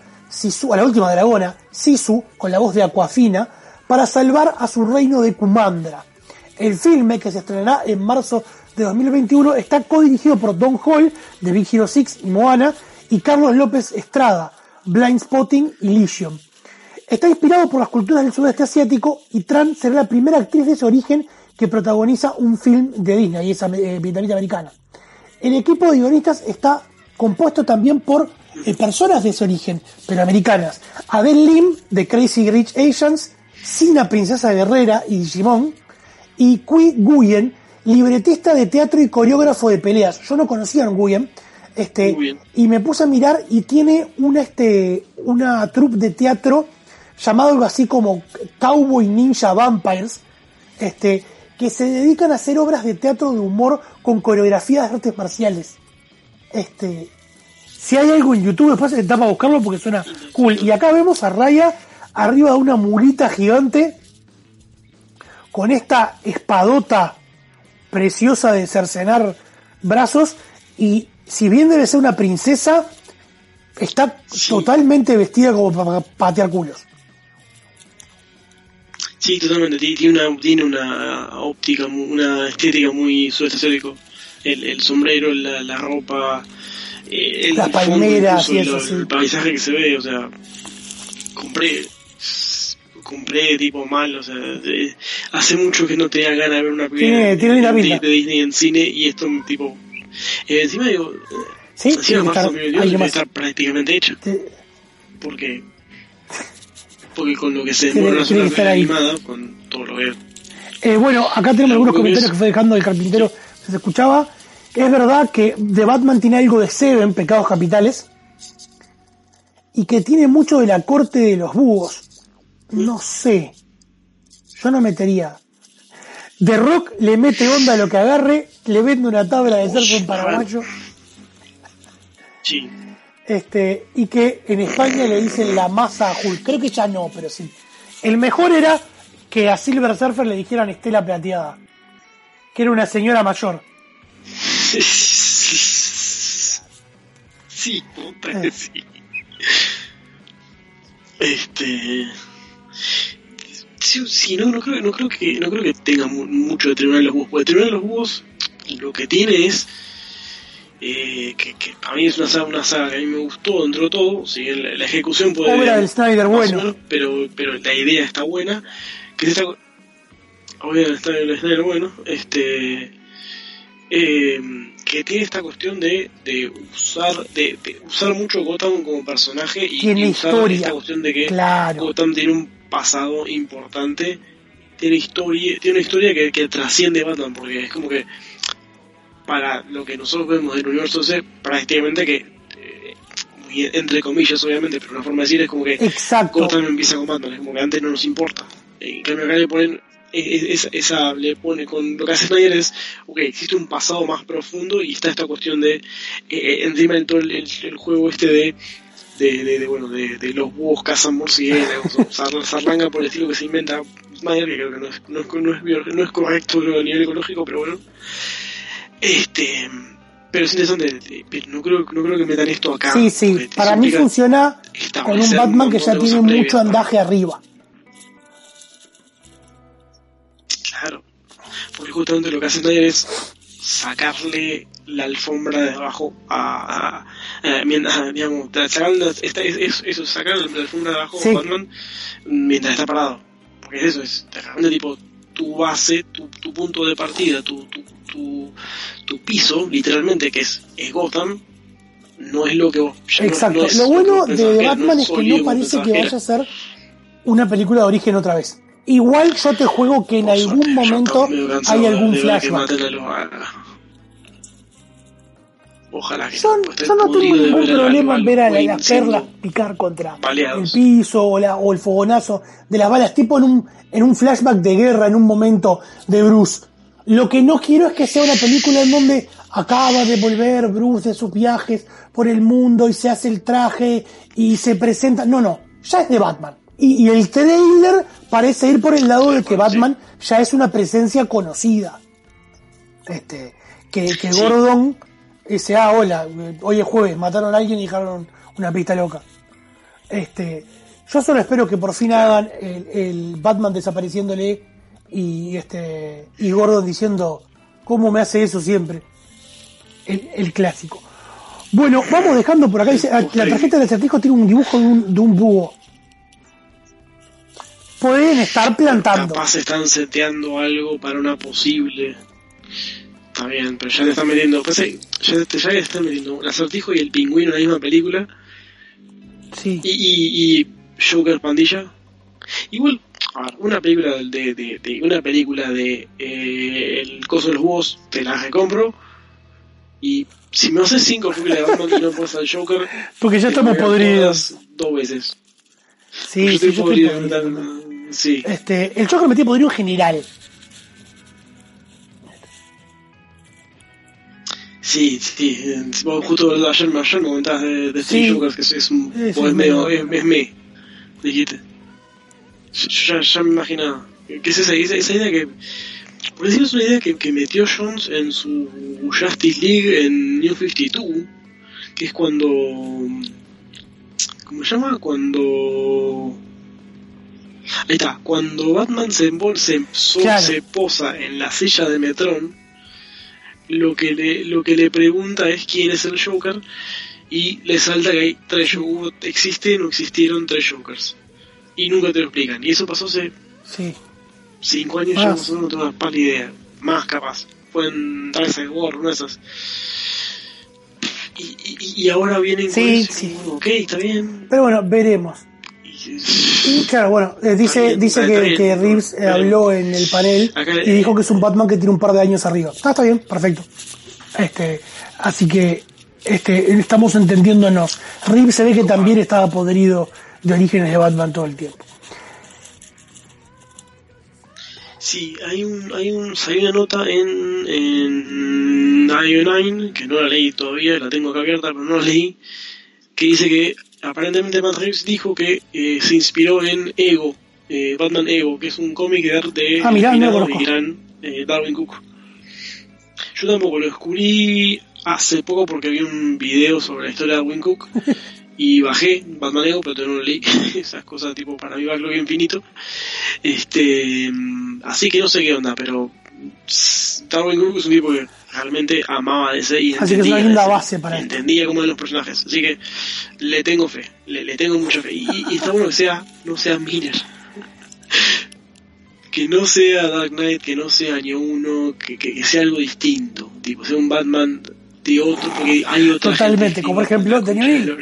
Sisu, con la voz de Aquafina, para salvar a su reino de Kumandra. El filme, que se estrenará en marzo de 2021, está codirigido por Don Hall, de Big Hero 6 y Moana, y Carlos López Estrada, Blind Spotting y Legion. Está inspirado por las culturas del sudeste asiático y Tran será la primera actriz de ese origen que protagoniza un film de Disney, y es vietnamita americana. El equipo de guionistas está compuesto también por personas de ese origen, pero americanas. Adele Lim, de Crazy Rich Asians, Sina, princesa guerrera y Digimon, y Qui Nguyen, libretista de teatro y coreógrafo de peleas. Yo no conocía a Nguyen, y me puse a mirar y tiene una troupe de teatro llamado algo así como Cowboy Ninja Vampires, que se dedican a hacer obras de teatro de humor con coreografías de artes marciales. Si hay algo en YouTube, después se está para buscarlo porque suena cool. Y acá vemos a Raya arriba de una mulita gigante con esta espadota preciosa de cercenar brazos, y si bien debe ser una princesa, está totalmente vestida como para patear culos. Sí, totalmente. Tiene una óptica, una estética muy sudeste asiático. El sombrero, la ropa, las palmeras y eso, el paisaje que se ve, o sea, compré tipo mal, o sea, hace mucho que no tenía ganas de ver una película de Disney en cine, y esto tipo encima digo, encima marzo 2022 debe estar prácticamente hecha, porque con lo que se demora una sola película animada, con todo lo que bueno, acá tenemos algunos comentarios que fue dejando el carpintero, se escuchaba. Es verdad que The Batman tiene algo de Seven, Pecados Capitales, y que tiene mucho de la corte de los búhos. No sé, yo no metería. The Rock le mete onda a lo que agarre, le vende una tabla de surf en paraguayo. Sí. Y que en España le dicen la masa a Hulk. Creo que ya no, pero sí. El mejor era que a Silver Surfer le dijeran Estela Plateada, que era una señora mayor. Sí, puta que sí. Sí, no creo que tenga mucho de Tribunal de los Búhos, porque Tribunal de los Búhos lo que tiene es que a mí es una saga que a mí me gustó dentro de todo, si bien la ejecución puede obra del Snyder, bueno, menos, pero la idea está buena, que es esta obra del Snyder, bueno, que tiene esta cuestión de usar mucho Gotham como personaje y usar historia. Esta cuestión de que Claro. Gotham tiene un pasado importante, tiene una historia que trasciende Batman, porque es como que para lo que nosotros vemos del universo es prácticamente que muy entre comillas obviamente, pero una forma de decir es como que Exacto. Gotham empieza con Batman, es como que antes no nos importa. En cambio acá le ponen le pone con lo que hace Snyder es, ok, existe un pasado más profundo y está esta cuestión de encima de todo el juego de los búhos cazan murciélagos o zarlanga por el estilo que se inventa Snyder, que creo que no es correcto a nivel ecológico, pero bueno, pero es interesante, pero no creo que metan esto acá. Sí, para mí funciona con un Batman que ya tiene mucho andaje arriba. Claro, porque justamente lo que hace Snyder es sacarle la alfombra de abajo digamos, sacarle la alfombra de abajo a Batman mientras está parado, porque es eso, es realmente tipo tu base, tu punto de partida, tu piso, literalmente, que es Gotham, no es lo que vos... Exacto, no es lo bueno que de Batman es que no parece que vaya a ser una película de origen otra vez. Igual yo te juego que en algún momento hay algún flashback. Ojalá que yo no tengo ningún problema en ver a las perlas picar contra el piso o el fogonazo de las balas, tipo en un flashback de guerra, en un momento de Bruce. Lo que no quiero es que sea una película en donde acaba de volver Bruce de sus viajes por el mundo y se hace el traje y se presenta. No, ya es de Batman. Y el trailer parece ir por el lado de que Batman ya es una presencia conocida. Que Gordon dice, hola, hoy es jueves, mataron a alguien y dejaron una pista loca. Yo solo espero que por fin hagan el Batman desapareciéndole y Gordon diciendo, ¿cómo me hace eso siempre? El clásico. Bueno, vamos dejando por acá, dice, la tarjeta del acertijo tiene un dibujo de un búho. Pueden estar plantando. Capaz están seteando algo para una posible. Está bien, pero ya te están metiendo. Pues, ya te están metiendo el acertijo y el pingüino en la misma película. Sí. Y Joker Pandilla. Igual, a ver, una película de el coso de los búhos, te la recompro. Y si me haces 5 películas de Batman y no puedes al Joker, porque ya estamos podridos 2 veces. Sí, yo estoy podrido. Sí. El Joker me tiene podrido en general. Sí, justo ayer me comentabas de Steve Joker, que es un medio, es dijiste. Yo ya me imaginaba. ¿Qué es esa idea que... Por decir, es una idea que metió Jones en su Justice League en New 52, que es cuando... ¿Cómo se llama? Ahí está, cuando Batman se posa en la silla de Metrón, lo que le pregunta es quién es el Joker, y le salta que hay 3 Jokers, existen o existieron 3 Jokers, y nunca te lo explican, y eso pasó hace 5 años, ya más o menos, no tengo una pálida idea, más capaz, pueden darse War, una de esas. Y ahora vienen con eso, ok, está bien. Pero bueno, veremos. Y claro, bueno, dice que Reeves habló en el panel y dijo que es un Batman que tiene un par de años arriba. Está bien, perfecto. Así que estamos entendiéndonos. Reeves se ve que también estaba podrido de orígenes de Batman todo el tiempo. Sí, hay una nota en IO9, que no la leí todavía, la tengo acá abierta, pero no la leí, que dice que aparentemente Matt Reeves dijo que se inspiró en Ego, Batman Ego, que es un cómic de gran Darwin Cook. Yo tampoco lo descubrí hace poco porque vi un video sobre la historia de Darwin Cook y bajé Batman Ego, pero no lo leí. Esas cosas tipo para mí backlog infinito. Así que no sé qué onda, pero Darwin Cook es un tipo que realmente amaba DC y así que es una linda base para esto. Entendía cómo eran los personajes, así que le tengo fe, le tengo mucha fe, y está bueno que no sea Miller, que no sea Dark Knight, que no sea Año 1, que sea algo distinto, tipo sea un Batman de otro, porque hay otra totalmente, gente, como por ejemplo Daniel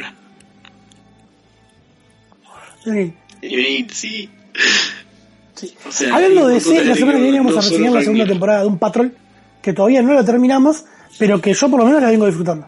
O'Neill. Sí. Sí. O sea, hablando de DC, la semana que viene vamos a reseñar la segunda temporada de un Patrol, que todavía no la terminamos, pero que yo por lo menos la vengo disfrutando.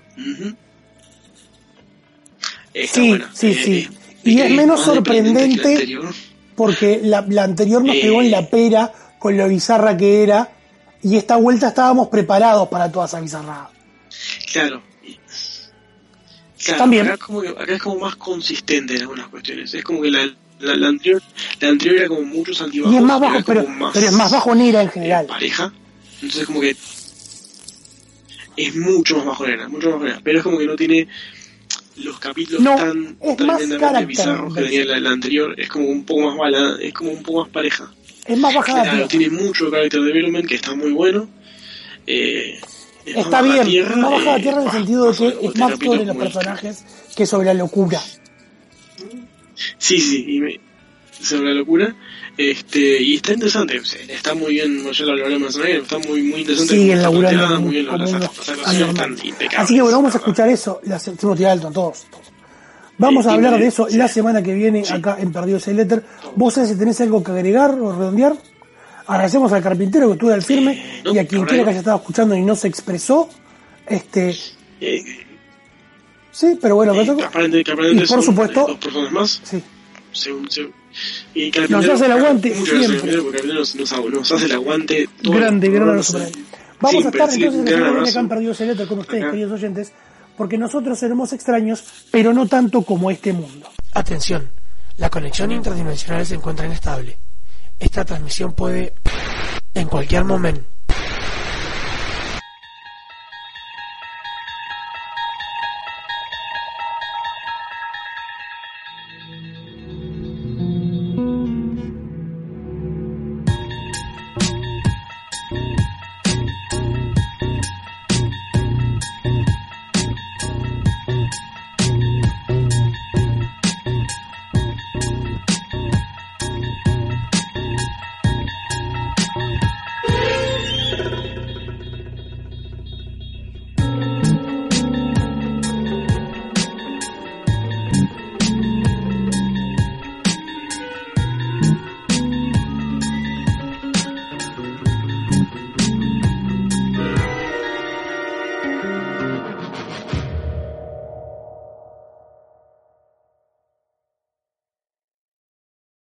Sí, buena. Sí. Y es menos sorprendente porque la anterior nos pegó en la pera con lo bizarra que era, y esta vuelta estábamos preparados para toda esa bizarrada. Claro, también. Acá es como más consistente en algunas cuestiones. Es como que la anterior era como muchos altibajos. Y es más bajo, pero es más bajonera en general. Pareja. Entonces como que es mucho más bajonera. Pero es como que no tiene los capítulos tan tremendamente bizarros que tenía la anterior. Es como un poco más mala, es como un poco más pareja. Es más bajada. Claro, tiene mucho character development que está muy bueno. Está bien, más bajada a tierra en el sentido de que es más sobre los personajes que sobre la locura. Sí, sobre la locura. Y está interesante, está muy bien, ya lo hablaremos más o menos, está muy interesante. Sí, el laburando muy bien, las actuaciones están impecables. Así que bueno, vamos a escuchar eso, hacemos tirar alto todos. Vamos a hablar de eso la semana que viene acá en Perdidos el Éter. ¿Vos sabés si tenés algo que agregar o redondear? Agradecemos al carpintero que estuvo al firme y a quien quiera que haya estado escuchando y no se expresó. Sí, pero bueno, y por supuesto, 2 personas más. Sí. Y nos hace el aguante siempre. Nos hace el aguante. Grande abrazo para él. Vamos a estar entonces acá en Perdidos el Éter con ustedes, queridos oyentes, porque nosotros seremos extraños, pero no tanto como este mundo. Atención, la conexión interdimensional se encuentra inestable. Esta transmisión puede, en cualquier momento,